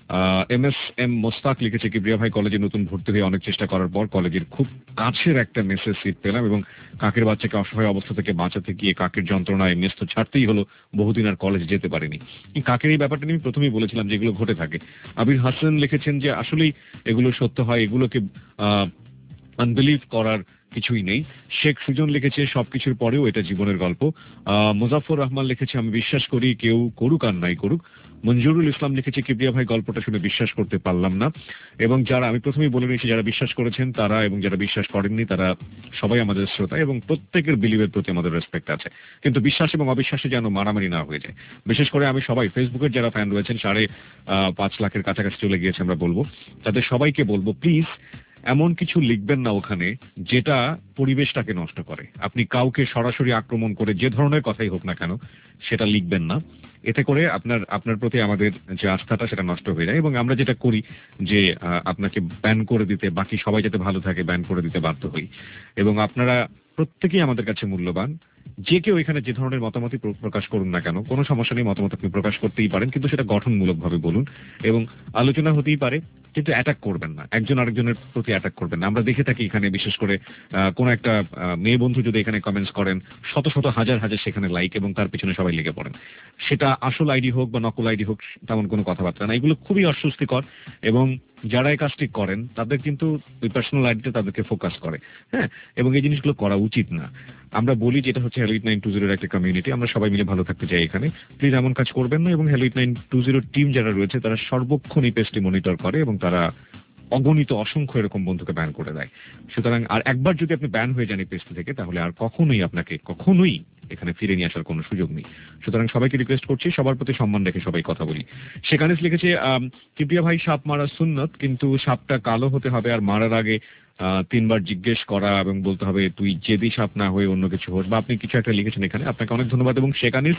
এম এস এম মোস্তাক লিখেছে কিবরিয়া ভাই কলেজে নতুন ভর্তি হয়ে অনেক চেষ্টা করার পর কলেজের খুব কাছের একটা মেসের সিট পেলাম এবং কাকের বাচ্চাকে অসহায় অবস্থা থেকে বাঁচাতে গিয়ে কাকের যন্ত্রণায় মেস তো ছাড়তেই হলো, বহুদিন আর কলেজে যেতে পারিনি। কাকের এই ব্যাপারটা নিয়ে প্রথমেই বলেছিলাম যে এগুলো ঘটে থাকে। আবির হাসান লিখেছেন যে আসলেই এগুলো সত্য হয়, এগুলোকে আহ আনবিলিভ করার কিছুই নেই। শেখ সুজন লিখেছে সবকিছুর পরেও এটা জীবনের গল্প। আহ মুজাফর রহমান লিখেছে আমি বিশ্বাস করি কেউ করুক আর নাই করুক। মঞ্জুরুল ইসলাম লিখেছে কিবরিয়া ভাই গল্পটা শুনে বিশ্বাস করতে পারলাম না। এবং যারা আমি প্রথমেই বলে নিয়েছি যারা বিশ্বাস করেছেন তারা এবং যারা বিশ্বাস করেননি তারা সবাই আমাদের শ্রোতা এবং প্রত্যেকের বিলিভের প্রতি আমাদের রেসপেক্ট আছে, কিন্তু বিশ্বাস এবং অবিশ্বাসে যেন মারামারি না হয়ে যায়। বিশেষ করে আমি সবাই ফেসবুকের যারা ফ্যান রয়েছেন সাড়ে আহ পাঁচ লাখের কাছাকাছি চলে গিয়েছে আমরা বলবো, তাদের সবাইকে বলবো প্লিজ এমন কিছু লিখবেন না ওখানে যেটা পরিবেশটাকে নষ্ট করে। আপনি কাউকে সরাসরি আক্রমণ করে যে ধরনের কথাই হোক না কেন সেটা লিখবেন না, এতে করে আপনার আপনার প্রতি আমাদের যে আস্থাটা সেটা নষ্ট হয়ে যায়। এবং আমরা যেটা করি যে আপনাকে ব্যান করে দিতে, বাকি সবাই যাতে ভালো থাকে ব্যান করে দিতে বাধ্য হই। এবং আপনারা প্রত্যেকেই আমাদের কাছে মূল্যবান, যে কেউ এখানে যে ধরনের মতামতই প্রকাশ করুন না কেন কোনো সমস্যা নেই, মতামত আপনি প্রকাশ করতেই পারেন, কিন্তু সেটা গঠনমূলক ভাবে বলুন এবং আলোচনা হতেই পারে, কিন্তু অ্যাটাক করবেন না, একজন আরেকজনের প্রতি অ্যাটাক করবেন না। আমরা দেখে থাকি এখানে বিশেষ করে কোন একটা মেয়ে বন্ধু যদি এখানে কমেন্টস করেন শত শত হাজার হাজার সেখানে লাইক এবং তার পিছনে সবাই লেগে পড়েন, সেটা আসল আইডি হোক বা নকল আইডি হোক তেমন কোনো কথাবার্তা না। এগুলো খুবই অস্বস্তিকর এবং যারা এই কাজটি করেন তাদের কিন্তু ওই পার্সোনাল আইডিতে তাদেরকে ফোকাস করে, হ্যাঁ, এবং এই জিনিসগুলো করা উচিত না। আমরা বলি যেটা হচ্ছে হ্যালো এইট নাইন টু জিরোর একটা কমিউনিটি, আমরা সবাই মিলে ভালো থাকতে চাই এখানে, প্লিজ এমন কাজ করবেন না। এবং হ্যালো এইট নাইন টু জিরোর টিম যারা রয়েছে তারা সর্বক্ষণ এই পেজটি মনিটর করে এবং তারা অগণিত অসংখ্য এরকম বন্ধুকে ব্যান করে দেয়। সুতরাং আর একবার যদি আপনি ব্যান হয়ে যান এই পেজটি থেকে তাহলে আর কখনোই আপনাকে কখনোই এখানে ফিরে নিয়ে আসার কোনো সুযোগ নেই। সুতরাং সবাইকে রিকোয়েস্ট করছি সবার প্রতি সম্মান রেখে সবাই কথা বলি। সেখানে লিখেছে কিবরিয়া ভাই সাপ মারা সুন্নত, কিন্তু সাপটা কালো হতে হবে আর মারার আগে তিনবার জিজ্ঞেস করা এবং বলতে হবে তুই জেদি সাপ না হয়ে অন্য কিছু হোস, বা আপনি কিছু একটা লিখেছেন এখানে, আপনাকে অনেক ধন্যবাদ। এবং সেখানিস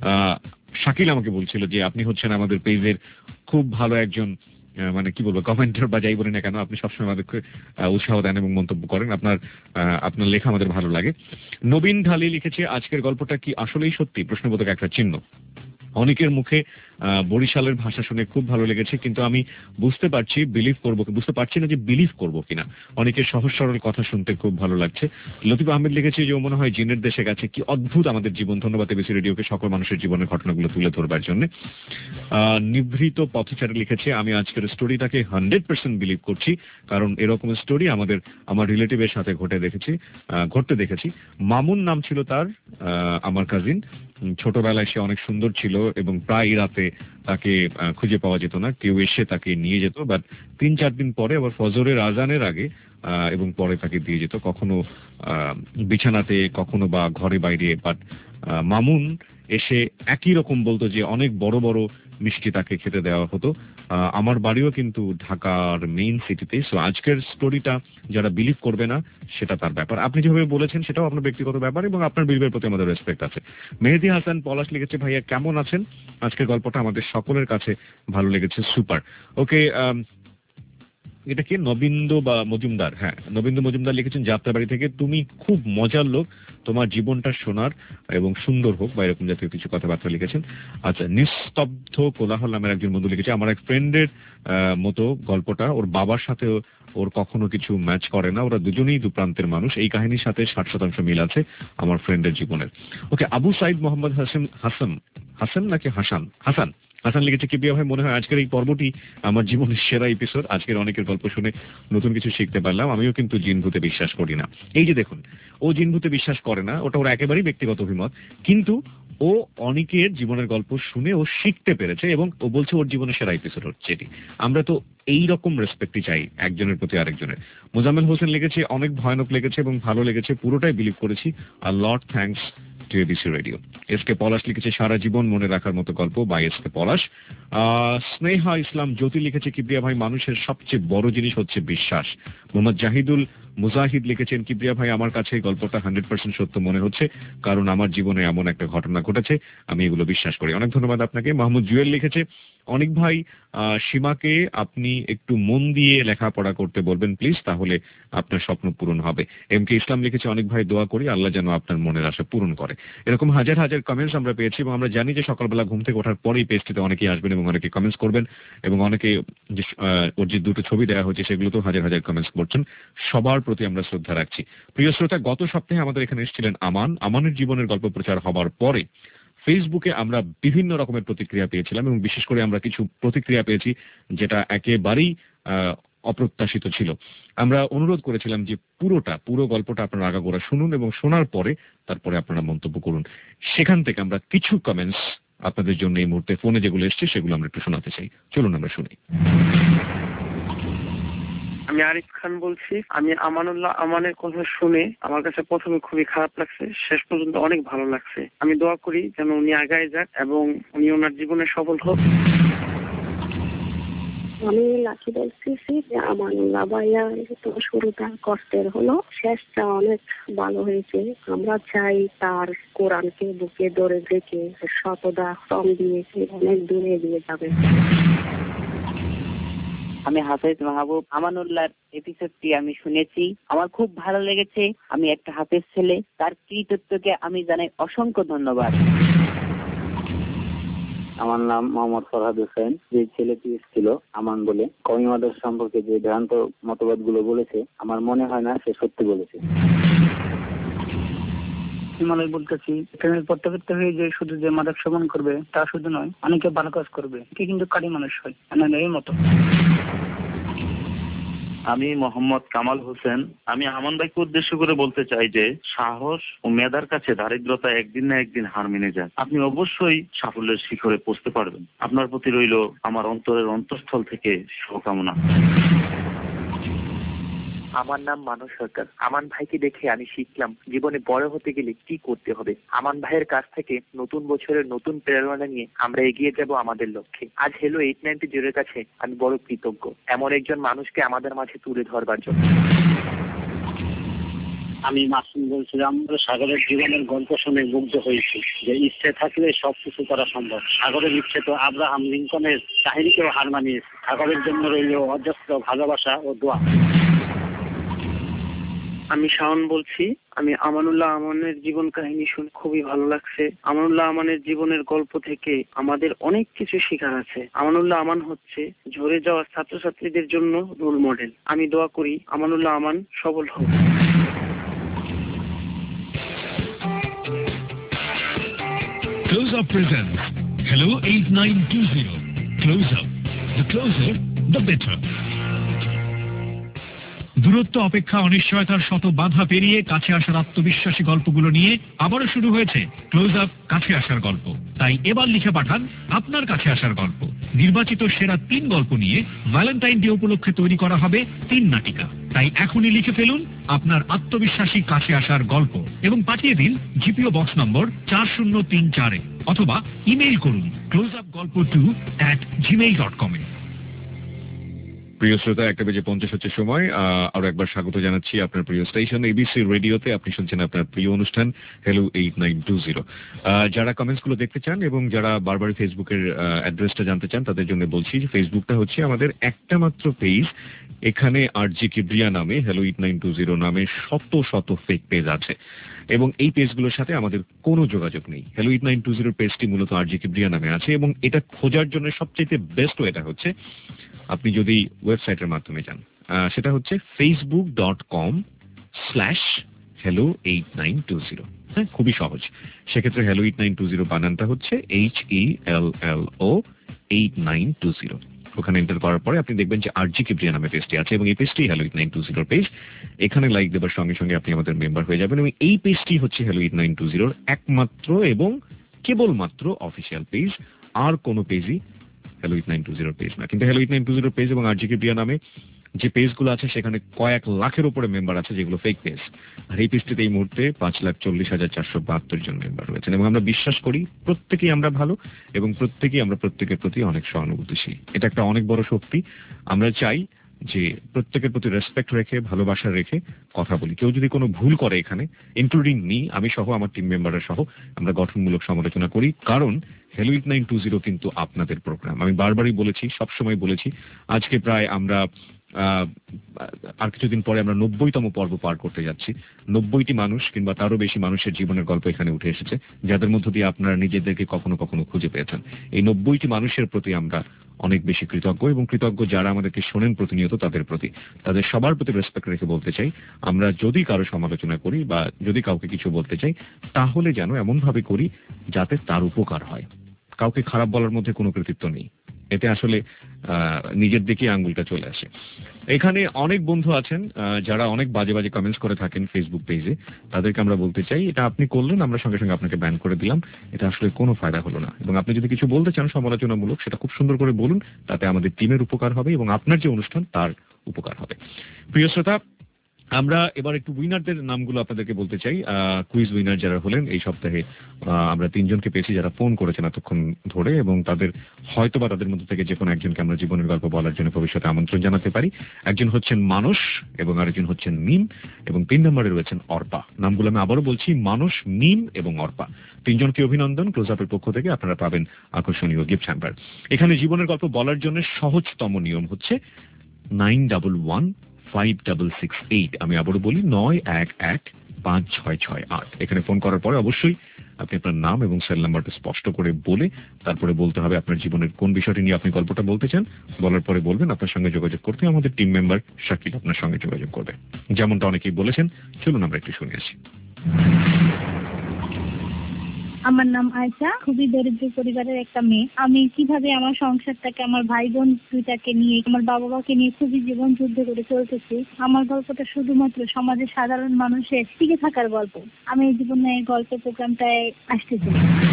শাকিল আমাকে বলছিল যে আপনি হচ্ছেন আমাদের পেজের খুব ভালো একজন মানে কি বলবো কমেন্টার বা যাই বলি না কেন, আপনি সবসময় আমাদেরকে উৎসাহ দেন এবং মন্তব্য করেন, আপনার আপনার লেখা আমাদের ভালো লাগে। নবীন ঢালি লিখেছে আজকের গল্পটা কি আসলেই সত্যি, প্রশ্নবোধক একটা চিহ্ন। অনেকের মুখে আহ, বরিশালের ভাষা শুনে খুব ভালো লেগেছে, কিন্তু আমি বুঝতে পারছি বিলিভ করবো বুঝতে পারছি না যে বিলিভ করবো কিনা। অনেকের সহজ সরল কথা শুনতে খুব ভালো লাগছে। লতিফ আহমেদ লিখেছে যে ও মনে হয় জিনের দেশে গেছে, কি অদ্ভুত আমাদের জীবন। ধন্যবাদ এবিসি রেডিওকে সকল মানুষের জীবনের ঘটনাগুলো তুলে ধরবার জন্য। আহ, নিভৃত পথচারী লিখেছে আমি আজকের স্টোরিটাকে হান্ড্রেড পার্সেন্ট বিলিভ করছি, কারণ এরকম স্টোরি আমাদের আমার রিলেটিভের সাথে ঘটে দেখেছি আহ, ঘটতে দেখেছি। মামুন নাম ছিল তার, আহ, আমার কাজিন। ছোটবেলায় সে অনেক সুন্দর ছিল এবং প্রায় রাতে তাকে আহ, খুঁজে পাওয়া যেত না, কেউ এসে তাকে নিয়ে যেত, বাট তিন চার দিন পরে আবার ফজরের আজানের আগে আহ, এবং পরে তাকে দিয়ে যেত, কখনো আহ, বিছানাতে, কখনো বা ঘরে বাইরে। বাট মামুন এসে একই রকম বলতো যে অনেক বড় বড় মিষ্টি তাকে খেতে দেওয়া হতো। আহ, আমার বাড়িও কিন্তু ঢাকার মেইন সিটিতে। সো আজকের স্টোরিটা যারা বিলিভ করবে না সেটা তার ব্যাপার, আপনি যেভাবে বলেছেন সেটাও আপনার ব্যক্তিগত ব্যাপার এবং আপনার বিলিভের প্রতি আমাদের রেসপেক্ট আছে। মেহেদি হাসান পলাশ লিখেছে ভাইয়া কেমন আছেন, আজকের গল্পটা আমাদের সকলের কাছে ভালো লেগেছে, সুপার। ওকে, এটা কি নবীন্দ্র বা মজুমদার? হ্যাঁ, নবীন্দ্র মজুমদার লিখেছেন যাত্রাবাড়ি থেকে, তুমি খুব মজার লোক, তোমার জীবনটা শোনার এবং সুন্দর হোক বা এরকম জাতীয় কিছু কথাবার্তা লিখেছেন। আচ্ছা, নিস্তব্ধ কোলাহল নামের একজন বন্ধু লিখেছে আমার এক ফ্রেন্ডের মতো গল্পটা, ওর বাবার সাথে ওর কখনো কিছু ম্যাচ করে না, ওরা দুজনেই দু প্রান্তের মানুষ, এই কাহিনীর সাথে ষাট শতাংশ মিল আছে আমার ফ্রেন্ডের জীবনের। ওকে, আবু সাইদ মোহাম্মদ হাসান হাসান হাসান নাকি হাসান হাসান হাসান লিখেছে কি ভাই মনে হয় আজকের এই পর্বটি আমার জীবনের সেরা এপিসোড, আজকের অনেকের গল্প শুনে নতুন কিছু শিখতে পারলাম, আমিও কিন্তু জিন ভূতে বিশ্বাস করি না। এই যে দেখুন, ও জিন ভূতে বিশ্বাস করে না, ওটা ওর একেবারেই ব্যক্তিগত অভিমত, কিন্তু ও অনেকের জীবনের গল্প শুনে ও শিখতে পেরেছে এবং ও বলছে ওর জীবনের সেরা এপিসোড হচ্ছে এটি। আমরা তো এই রকম রেসপেক্টই চাই একজনের প্রতি আরেকজনের। মোজাম্মেল হোসেন লিখেছে অনেক ভয়ানক লেগেছে এবং ভালো লেগেছে, পুরোটাই বিলিভ করেছি, আর lot thanks to ABC radio. S K Palash লিখেছে সারা জীবন মনে রাখার মতো গল্প by S K Palash. Sneha Islam Jyoti লিখেছে কিবরিয়া ভাই মানুষের সবচেয়ে বড় জিনিস হচ্ছে বিশ্বাস। মোহাম্মদ জাহিদুল মুজাহিদ লিখেছেন কিবরিয়া ভাই আমার কাছে এই গল্পটা হান্ড্রেড পার্সেন্ট সত্য মনে হচ্ছে, কারণ আমার জীবনে এমন একটা ঘটনা ঘটেছে, আমি এগুলো বিশ্বাস করি। অনেক ধন্যবাদ আপনাকে। মাহমুদ জুয়েল লিখেছে অনেক ভাই সীমাকে আপনি একটু মন দিয়ে লেখাপড়া করতে বলবেন প্লিজ, তাহলে আপনার স্বপ্ন পূরণ হবে। এম কে ইসলাম লিখেছে অনেক ভাই দোয়া করি আল্লাহ যেন আপনার মনের আশা পূরণ করে। এরকম হাজার হাজার কমেন্টস আমরা পেয়েছি এবং আমরা জানি যে সকালবেলা ঘুম থেকে ওঠার পরেই পেজটিতে অনেকেই আসবেন এবং অনেকে কমেন্টস করবেন এবং অনেকে যে ওর যে দুটো ছবি দেওয়া হয়েছে সেগুলোতেও হাজার হাজার কমেন্টস করছেন, সবার প্রতি আমরা শ্রদ্ধা রাখছি। প্রিয় শ্রোতা, গত সপ্তাহে আমাদের এখানে এসেছিলেন আমান। আমানের জীবনের গল্প প্রচার হবার পরে ফেসবুকে আমরা বিভিন্ন রকমের প্রতিক্রিয়া পেয়েছিলাম এবং বিশেষ করে আমরা কিছু প্রতিক্রিয়া পেয়েছি যেটা একেবারেই অপ্রত্যাশিত ছিল। আমরা অনুরোধ করেছিলাম যে পুরোটা পুরো গল্পটা আপনারা আগাগোড়া শুনুন এবং শোনার পরে তারপরে আপনারা মন্তব্য করুন। সেখান থেকে আমরা কিছু কমেন্টস আপনাদের জন্য এই মুহূর্তে ফোনে যেগুলো এসছে সেগুলো আমরা একটু শোনাতে চাই, চলুন আমরা শুনি। আমি আরিফ খান বলছি। আমি আমানুল্লাহ আমানের কথা শুনে আমার কাছে প্রথমে খুবই খারাপ লাগছে, শেষ পর্যন্ত অনেক ভালো লাগছে। আমি দোয়া করি যেন উনি আগায় যাক এবং উনি ওনার জীবনে সফল হোক। আমি লাকি বলছি যে আমানুল্লাহ ভাইয়া তো শুরুটা কষ্টের হলো, শেষটা অনেক ভালো হয়েছে। আমরা চাই তার কোরআনকে বুকে ধরে রেখে শতদা শ্রম দিয়ে অনেক দূরে এগিয়ে যাবে। আমি হাফেজ মাহবুব। আমানুল্লাহর এপিসোডটি আমি শুনেছি, আমার খুব ভালো লেগেছে। আমি একটা হাফেজ ছেলে, তার কৃতিত্বকে আমি জানাই অসংখ্য ধন্যবাদ। আমার নাম মোহাম্মদ ফরহাদ হোসেন। যে ছেলেটি এসেছিল আমান বলে কওমি মাদ্রাসা সম্পর্কে যে ভ্রান্ত মতবাদ গুলো বলেছে, আমার মনে হয় না সে সত্যি বলেছে। হিমালয় বলতেছি, প্রেমের প্রত্যাবৃত্ত হয়ে যে শুধু যে মাদক সেবন করবে তা শুধু নয়, অনেকে ভালো কাজ করবে, কে কিন্তু কারি মানুষ হয় এর মতো। আমি মোহাম্মদ কামাল হোসেন। আমি আমান ভাইকে উদ্দেশ্য করে বলতে চাই যে সাহস ও মেধার কাছে দারিদ্রতা একদিন না একদিন হার মেনে যায়। আপনি অবশ্যই সাফল্যের শিখরে পৌঁছতে পারবেন। আপনার প্রতি রইল আমার অন্তরের অন্তঃস্থল থেকে শুভকামনা। আমার নাম মানস সরকার। আমান ভাইকে দেখে আমি শিখলাম জীবনে বড় হতে গেলে কি করতে হবে। আমান ভাইয়ের কাছ থেকে নতুন বছরের নতুন প্রেরণা নিয়ে আমরা এগিয়ে যাব আমাদের লক্ষ্যে। আজ হেলো এইট নাইনটি জিরোর কাছে আমি বড় কৃতজ্ঞ এমন একজন মানুষকে আমাদের মাঝে তুলে ধরবার জন্য। আমি মাসুম বলছিলাম, সাগরের জীবনের গল্প শুনে মুগ্ধ হয়েছি যে ইচ্ছে থাকলে সবকিছু করা সম্ভব। সাগরের ইচ্ছে তো আব্রাহাম লিঙ্কনের কাহিনীকেও হার মানিয়েছে। সাগরের জন্য রইল অজস্র ভালোবাসা ও দোয়া। আমি শাওন বলছি। আমি আমানুল্লাহ আমানের জীবন কাহিনী শুনে খুবই ভালো লাগছে। আমানুল্লাহ আমানের জীবনের গল্প থেকে আমাদের অনেক কিছু শেখার আছে। আমানুল্লাহ আমান হচ্ছে ঝরে যাওয়া ছাত্রছাত্রীদের জন্য রোল মডেল। আমি দোয়া করি আমানুল্লাহ আমান সফল হোক। Close Up presents Hello eight nine two zero. Close Up. The closer, the better. দূরত্ব, অপেক্ষা, অনিশ্চয়তার শত বাধা পেরিয়ে কাছে আসার আত্মবিশ্বাসী গল্পগুলো নিয়ে আবারও শুরু হয়েছে ক্লোজ আপ কাছে আসার গল্প। তাই এবার লিখে পাঠান আপনার কাছে আসার গল্প। নির্বাচিত সেরা তিন গল্প নিয়ে ভ্যালেন্টাইন ডে উপলক্ষে তৈরি করা হবে তিন নাটিকা। তাই এখনই লিখে ফেলুন আপনার আত্মবিশ্বাসী কাছে আসার গল্প এবং পাঠিয়ে দিন জিপিও বক্স নম্বর চার শূন্য তিন চারে অথবা ইমেইল করুন ক্লোজ আপ গল্প two at Gmail dot com এ। প্রিয় শ্রোতা, একটা বেজে পঞ্চাশ হচ্ছে সময়। আরো একবার স্বাগত জানাচ্ছি আপনার প্রিয় স্টেশন এবিসি রেডিওতে। আপনি শুনছেন আপনার প্রিয় অনুষ্ঠান hello eight nine two zero. যারা কমেন্টস গুলো দেখতে চান এবং যারা বারবার ফেসবুকের অ্যাড্রেসটা জানতে চান তাদের জন্য বলছি যে ফেসবুকটা হচ্ছে আমাদের একটা মাত্র পেজ। এখানে আর জি কিবরিয়া নামে hello eight nine two zero নামে শত শত ফেক পেজ আছে এবং এই পেজগুলোর সাথে আমাদের কোনো যোগাযোগ নেই। হ্যালো এইট নাইন টু জিরোর পেজটি মূলত আর জি কিবরিয়া নামে আছে এবং এটা খোঁজার জন্য সবচেয়ে বেস্ট ওয়েটা হচ্ছে আপনি যদি ওয়েবসাইটের মাধ্যমে যান, সেটা হচ্ছে Facebook dot com slash hello eight nine two zero. হ্যাঁ, খুবই সহজ। সেক্ষেত্রে hello eight nine two zero বানানটা হচ্ছে H E L L O eight nine two zero. ওখানে এন্টার করার পরে আপনি দেখবেন যে আর জি কিবরিয়া নামে পেজটি আছে এবং এই পেজটি হ্যালো এইট নাইন টু জিরোর পেজ। এখানে লাইক দেবার সঙ্গে সঙ্গে আপনি আমাদের মেম্বার হয়ে যাবেন এবং এই পেজটি হচ্ছে হ্যালো এইট নাইন টু জিরোর একমাত্র এবং কেবলমাত্র অফিসিয়াল পেজ। আর কোনো পেজই হ্যালো এইট নাইন টু জিরোর পেজ না। কিন্তু হ্যালো এইট নাইন টু জিরোর পেজ এবং আর জি কিবরিয়া নামে যে পেজগুলো আছে সেখানে কয়েক লাখের উপরে মেম্বার আছে যেগুলো ফেক পেজ। আর এই পেজটিতে এই মুহূর্তে পাঁচ লাখ চল্লিশ হাজার চারশো বাহাত্তর জন মেম্বার রয়েছেন এবং আমরা বিশ্বাস করি প্রত্যেকেই আমরা ভালো এবং প্রত্যেকেই আমরা প্রত্যেকের প্রতি অনেক সহানুভূতিশীল। এটা একটা অনেক বড় শক্তি। আমরা চাই যে প্রত্যেকের প্রতি রেসপেক্ট রেখে ভালোবাসা রেখে কথা বলি। কেউ যদি কোনো ভুল করে এখানে, ইনক্লুডিং মি, আমি সহ আমার টিম মেম্বাররা সহ, আমরা গঠনমূলক সমালোচনা করি। কারণ hello eight nine two zero কিন্তু আপনাদের প্রোগ্রাম। আমি বারবারই বলেছি, সবসময় বলেছি। আজকে প্রায় আমরা আর কিছুদিন পরে আমরা নব্বইতম পর্ব পার করতে যাচ্ছি। নব্বইটি মানুষ কিংবা তারও বেশি মানুষের জীবনের গল্প এখানে উঠে এসেছে, যাদের মধ্য দিয়ে আপনারা নিজেদেরকে কখনো কখনো খুঁজে পেয়েছেন। এই নব্বইটি মানুষের প্রতি আমরা অনেক বেশি কৃতজ্ঞ এবং কৃতজ্ঞ যারা আমাদেরকে শোনেন প্রতিনিয়ত তাদের প্রতি। তাদের সবার প্রতি রেসপেক্ট রেখে বলতে চাই, আমরা যদি কারো সমালোচনা করি বা যদি কাউকে কিছু বলতে চাই তাহলে যেন এমন ভাবে করি যাতে তার উপকার হয়। কাউকে খারাপ বলার মধ্যে কোনো কৃতিত্ব নেই, এতে আসলে নিজের দিকে আঙ্গুলটা চলে আসে। এখানে অনেক বন্ধু আছেন যারা অনেক বাজে বাজে কমেন্টস করে থাকেন ফেসবুক পেজে। তাদেরকে আমরা বলতে চাই, এটা আপনি করলেন, আমরা সঙ্গে সঙ্গে আপনাকে ব্যান করে দিলাম। এটা আসলে কোনো ফায়দা হলো না। এবং আপনি যদি কিছু বলতে চান সমালোচনামূলক, সেটা খুব সুন্দর করে বলুন, তাতে আমাদের টিমের উপকার হবে এবং আপনার যে অনুষ্ঠান তার উপকার হবে। প্রিয় শ্রোতা, আমরা এবার একটু উইনারদের নামগুলো আপনাদেরকে বলতে চাই। কুইজ উইনার যারা হলেন এই সপ্তাহে আমরা তিনজনকে পেয়েছি যারা ফোন করেছেন এতক্ষণ ধরে এবং তাদের হয়তো বা তাদের মধ্যে থেকে যে কোনো একজনকে আমরা জীবনের গল্প বলার জন্য ভবিষ্যতে আমন্ত্রণ জানাতে পারি। একজন হচ্ছেন মানস এবং আরেকজন হচ্ছেন মিম এবং তিন নম্বরে রয়েছেন অর্পা। নামগুলো আমি আবারও বলছি, মানস, মিম এবং অর্পা। তিনজনকে অভিনন্দন। ক্লোজ আপের পক্ষ থেকে আপনারা পাবেন আকর্ষণীয় গিফট হ্যাম্পার। এখানে জীবনের গল্প বলার জন্য সহজতম নিয়ম হচ্ছে nine double one five double six eight. আমি আবারও বলি, নয় এক এক পাঁচ ছয় ছয় আট। এখানে ফোন করার পরে অবশ্যই আপনি আপনার নাম এবং সেল নাম্বারটা স্পষ্ট করে বলে তারপরে বলতে হবে আপনার জীবনের কোন বিষয়টি নিয়ে আপনি গল্পটা বলতে চান। বলার পরে বলবেন আপনার সঙ্গে যোগাযোগ করতে আমাদের টিম মেম্বার শাকিল আপনার সঙ্গে যোগাযোগ করবে, যেমনটা অনেকেই বলেছেন। চলুন আমরা একটু শুনে আসি। আমার নাম আয়শা, খুবই দরিদ্র পরিবারের একটা মেয়ে। আমি কিভাবে আমার সংসারটাকে, আমার ভাই বোন দুইটাকে নিয়ে, আমার বাবা মাকে নিয়ে খুবই জীবন যুদ্ধ করে চলতেছি। আমার গল্পটা শুধুমাত্র সমাজের সাধারণ মানুষের টিকে থাকার গল্প। আমি এই জীবনে এই গল্প প্রোগ্রামটায় আসতেছি।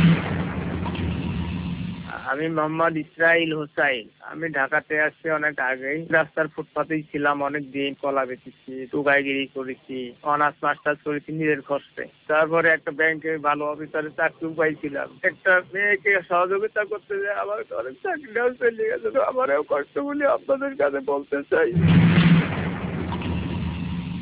আমি মোহাম্মদ ইসরাইল হোসাইন। আমি ঢাকাতে আসছি অনেক আগেই। রাস্তার ফুটপাতেই ছিলাম অনেক দিন। কলা বেচেছি, টুকাইগিরি করেছি, অনার্স মাস্টার্স করেছি নিজের খরচে। তারপরে একটা ব্যাংকে ভালো অফিসারের চাকরি পাইছিলাম। একটা মেয়েকে সহযোগিতা করতে যায় আমার অনেক চাকরিটাও চলে গেছে। তো আমারও কষ্ট বলে আপনাদের কাছে বলতে চাই। প্রিয় শ্রোতা, আমরা এবার একটু উইনারদের নামগুলো আপনাদেরকে বলতে চাই। আহ, কুইজ উইনার যারা হলেন এই সপ্তাহে আমরা তিনজনকে পেয়েছি যারা ফোন করেছেন এতক্ষণ ধরে এবং তাদের হয়তো বা তাদের মধ্যে থেকে যে কোনো একজনকে আমরা জীবনের গল্প বলার জন্য ভবিষ্যতে আমন্ত্রণ জানাতে পারি। একজন হচ্ছেন মানস এবং আরেকজন হচ্ছেন মিম এবং তিন নম্বরে রয়েছেন অর্পা। নামগুলো আমি আবারও বলছি, মানস, মিম এবং অর্পা। তিনজনকে অভিনন্দন। ক্লোজ আপের পক্ষ থেকে আপনারা পাবেন আকর্ষণীয় গিফট হ্যাম্পার। এখানে জীবনের গল্প বলার জন্য সহজতম নিয়ম হচ্ছে nine double one five double six eight. আমি আবারও বলি, নয় এক এক পাঁচ ছয় ছয় আট।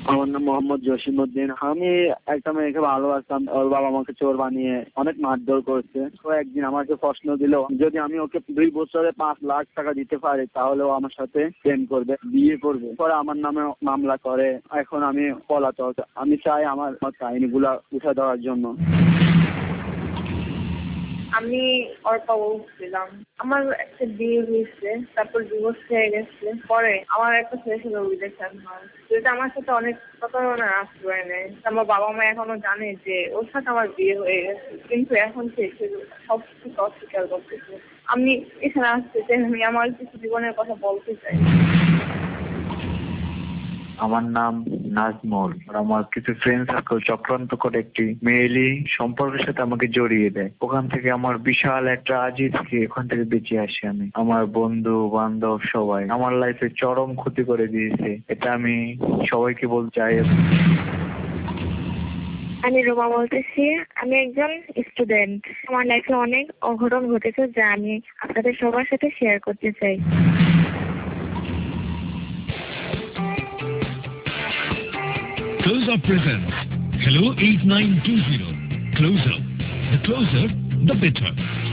আমার নাম মোহাম্মদ জসিমউদ্দিন। আমি একটা মেয়েকে ভালোবাসতাম, ওর বাবা আমাকে চোর বানিয়ে অনেক মারধর করেছে। তো একদিন আমাকে প্রশ্ন দিল যদি আমি ওকে দুই বছরে পাঁচ লাখ টাকা দিতে পারি তাহলে ও আমার সাথে প্রেম করবে, বিয়ে করবে। পরে আমার নামে মামলা করে, এখন আমি পলাতক। আমি চাই আমার কাহিনীগুলা উঠে দেওয়ার জন্য। আমি অর্পা বলছিলাম, আমার একটা বিয়ে হয়েছে, তারপর ডিভোর্স হয়ে গেছে। পরে আমার একটা ছেলের সাথে রিলেশন হয়, যেটা আমার সাথে অনেক প্রতারণা আশ্রয় নেয়। আমার বাবা মা এখনো জানে যে ওর সাথে আমার বিয়ে হয়ে গেছে, কিন্তু এখন সে সব কিছু অস্বীকার করতেছে। আমি এখানে আসতে চাই, আমি আমার কিছু জীবনের কথা বলতে চাই। আমার নাম নাজমুল। আমার কিছু ফ্রেন্ড সার্কেল চক্রান্ত করে একটি মেয়েলি সম্পর্কের সাথে আমাকে জড়িয়ে দেয়। ওখান থেকে আমার বিশাল একটা আজই থেকে ওখান থেকে বেঁচে আসি আমি। আমার বন্ধু বান্ধব সবাই আমার লাইফে চরম ক্ষতি করে দিয়েছে, এটা আমি সবাইকে বলতে চাই। আমি রোমা বলতেছি, আমি একজন স্টুডেন্ট। আমার লাইফে অনেক অঘটন ঘটেছে যা আমি আপনাদের সবার সাথে শেয়ার করতে চাই। Close Up presents Hello eight nine two zero. Close Up. The closer, the better.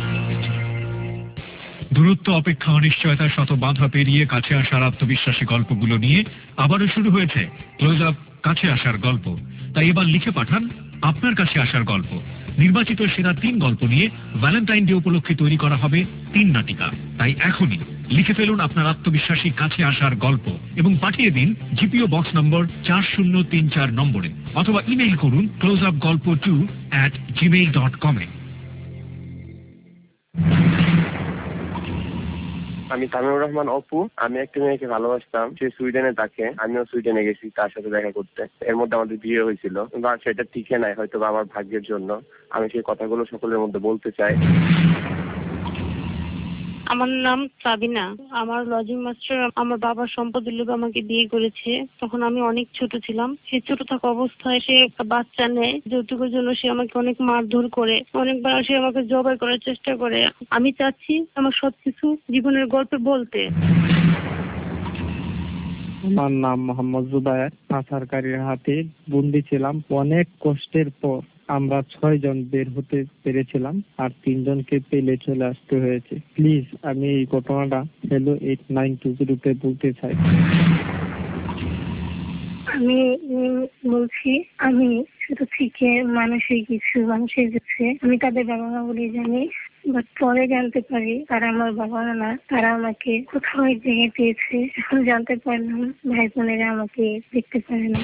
দূরত্ব, অপেক্ষা, অনিশ্চয়তা, শত বাধা পেরিয়ে কাছে আসার আত্মবিশ্বাসী গল্পগুলো নিয়ে আবারও শুরু হয়েছে ক্লোজ আপ কাছে আসার গল্প। তাই এবার লিখে পাঠান আপনার কাছে আসার গল্প। নির্বাচিত সেরা তিন গল্প নিয়ে ভ্যালেন্টাইন ডে উপলক্ষে তৈরি করা হবে তিন নাটিকা। তাই এখনই লিখে ফেলুন আপনার আত্মবিশ্বাসী কাছে আসার গল্প এবং পাঠিয়ে দিন জিপিও বক্স নম্বর চার শূন্য তিন চার নম্বরে, অথবা ইমেইল করুন ক্লোজ আপ গল্প টু অ্যাট জিমেইল ডট কমে। আমি তামিমুর রহমান অপু। আমি একটা মেয়েকে ভালোবাসতাম, সে সুইডেনে থাকে, আমিও সুইডেনে গেছি তার সাথে দেখা করতে। এর মধ্যে আমাদের বিয়ে হয়েছিল, বা সেটা টিকে নাই হয়তো আমার ভাগ্যের জন্য। আমি সেই কথাগুলো সকলের মধ্যে বলতে চাই। আমার নাম সাবিনা। আমার লজিং মাস্টার আমার বাবার সম্পদের লোভে আমাকে বিয়ে করেছে। তখন আমি অনেক ছোট ছিলাম। সে ছোট থাকা অবস্থায় সে একটা বাচ্চা নেয়, যৌতুকের জন্য সে আমাকে অনেক মারধর করে, অনেকবার সে আমাকে জবাই করার চেষ্টা করে। আমি চাচ্ছি আমার সবকিছু জীবনের গল্পে বলতে। আমার নাম মোহাম্মদ জুবায়ের। পাচারকারীর হাতে বন্দী ছিলাম। অনেক কষ্টের পর আমরা ছয় জন বের হতে পেরেছিলাম, আর তিনজনকে পেলে চলে আসতে হয়েছে। প্লিজ আমি এই ঘটনাটা হ্যালো এইট নাইন টু জিরোতে বলতে চাই। আমি বলছি, আমি শুধু থেকে মানুষের কিছু মানুষের কাছে আমি তাদের বাবা মা বলে জানি, বাট পরে জানতে পারি তারা আমার বাবা না, তারা আমাকে কোথাও এক জায়গায় পেয়েছে। এখন জানতে পারলাম ভাই বোনেরা আমাকে দেখতে পারে না।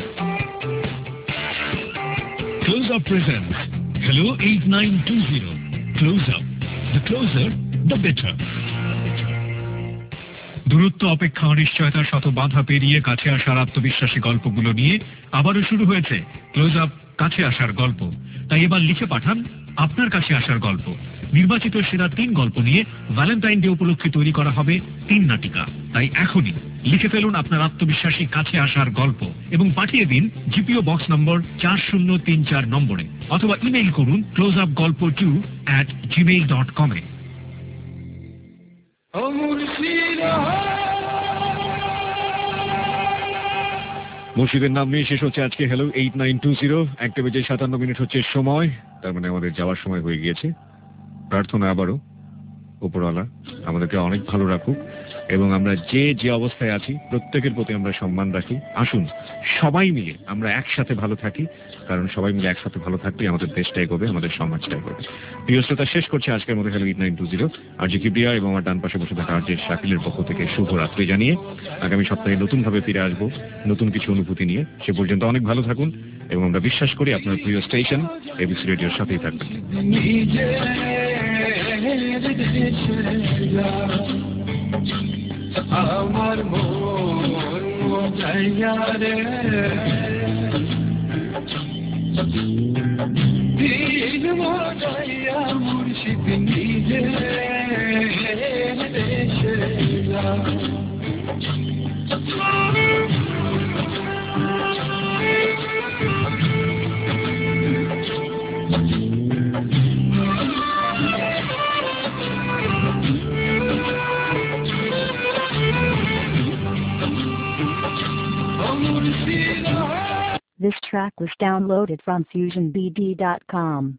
Close Up presents Hello eight nine two zero. Close Up. The closer, the better. দূরত্ব, অপেক্ষা, অনিশ্চয়তা, শত বাধা পেরিয়ে কাছে আসার আত্মবিশ্বাসী গল্পগুলো নিয়ে আবারও শুরু হয়েছে ক্লোজ আপ কাছে আসার গল্প। তাই এবার লিখে পাঠান আপনার কাছে আসার গল্প। নির্বাচিত সেরা তিন গল্প নিয়ে ভ্যালেন্টাইন ডে উপলক্ষে তৈরি করা হবে তিন নাটিকা। তাই এখনই লিখে ফেলুন আপনার আত্মবিশ্বাসী কাছে আসার গল্প এবং পাঠিয়ে দিন জিপিও বক্স নম্বর চার শূন্য তিন চার নম্বরে, অথবা ইমেইল করুন ক্লোজ আপ গল্প টু অ্যাট জিমেইল ডট কমে। মুর্শিদের নাম নিয়ে শেষ হচ্ছে আজকে hello eight nine two zero. একটা বেজে সাতান্ন মিনিট হচ্ছে সময়, তার মানে আমাদের যাওয়ার সময় হয়ে গিয়েছে। প্রার্থনা আবারও উপরওয়ালা আমাদেরকে অনেক ভালো রাখুক এবং আমরা যে যে অবস্থায় আছি প্রত্যেকের প্রতি আমরা সম্মান রাখি। আসুন সবাই মিলে আমরা একসাথে ভালো থাকি, কারণ সবাই মিলে একসাথে ভালো থাকলেই আমাদের দেশটা এগোবে, আমাদের সমাজটা এগোবে। প্রিয় শ্রোতা, শেষ করছে আজকের মধ্যে hello eight nine two zero. R J Kibria এবং আমার ডান পাশে বসে থাকা আর যে শাকিলের পক্ষ থেকে শুভরাত্রি জানিয়ে আগামী সপ্তাহে নতুনভাবে ফিরে আসবো নতুন কিছু অনুভূতি নিয়ে। সে পর্যন্ত অনেক ভালো থাকুন এবং আমরা বিশ্বাস করি আপনার প্রিয় স্টেশন এবিসি রেডিওর সাথেই থাকবেন। আমার মন রে দিন মজাইয়া মুর্শিদ নিজে দেশে যা। Oh, খুশি রহ This track was downloaded from fusion b d dot com.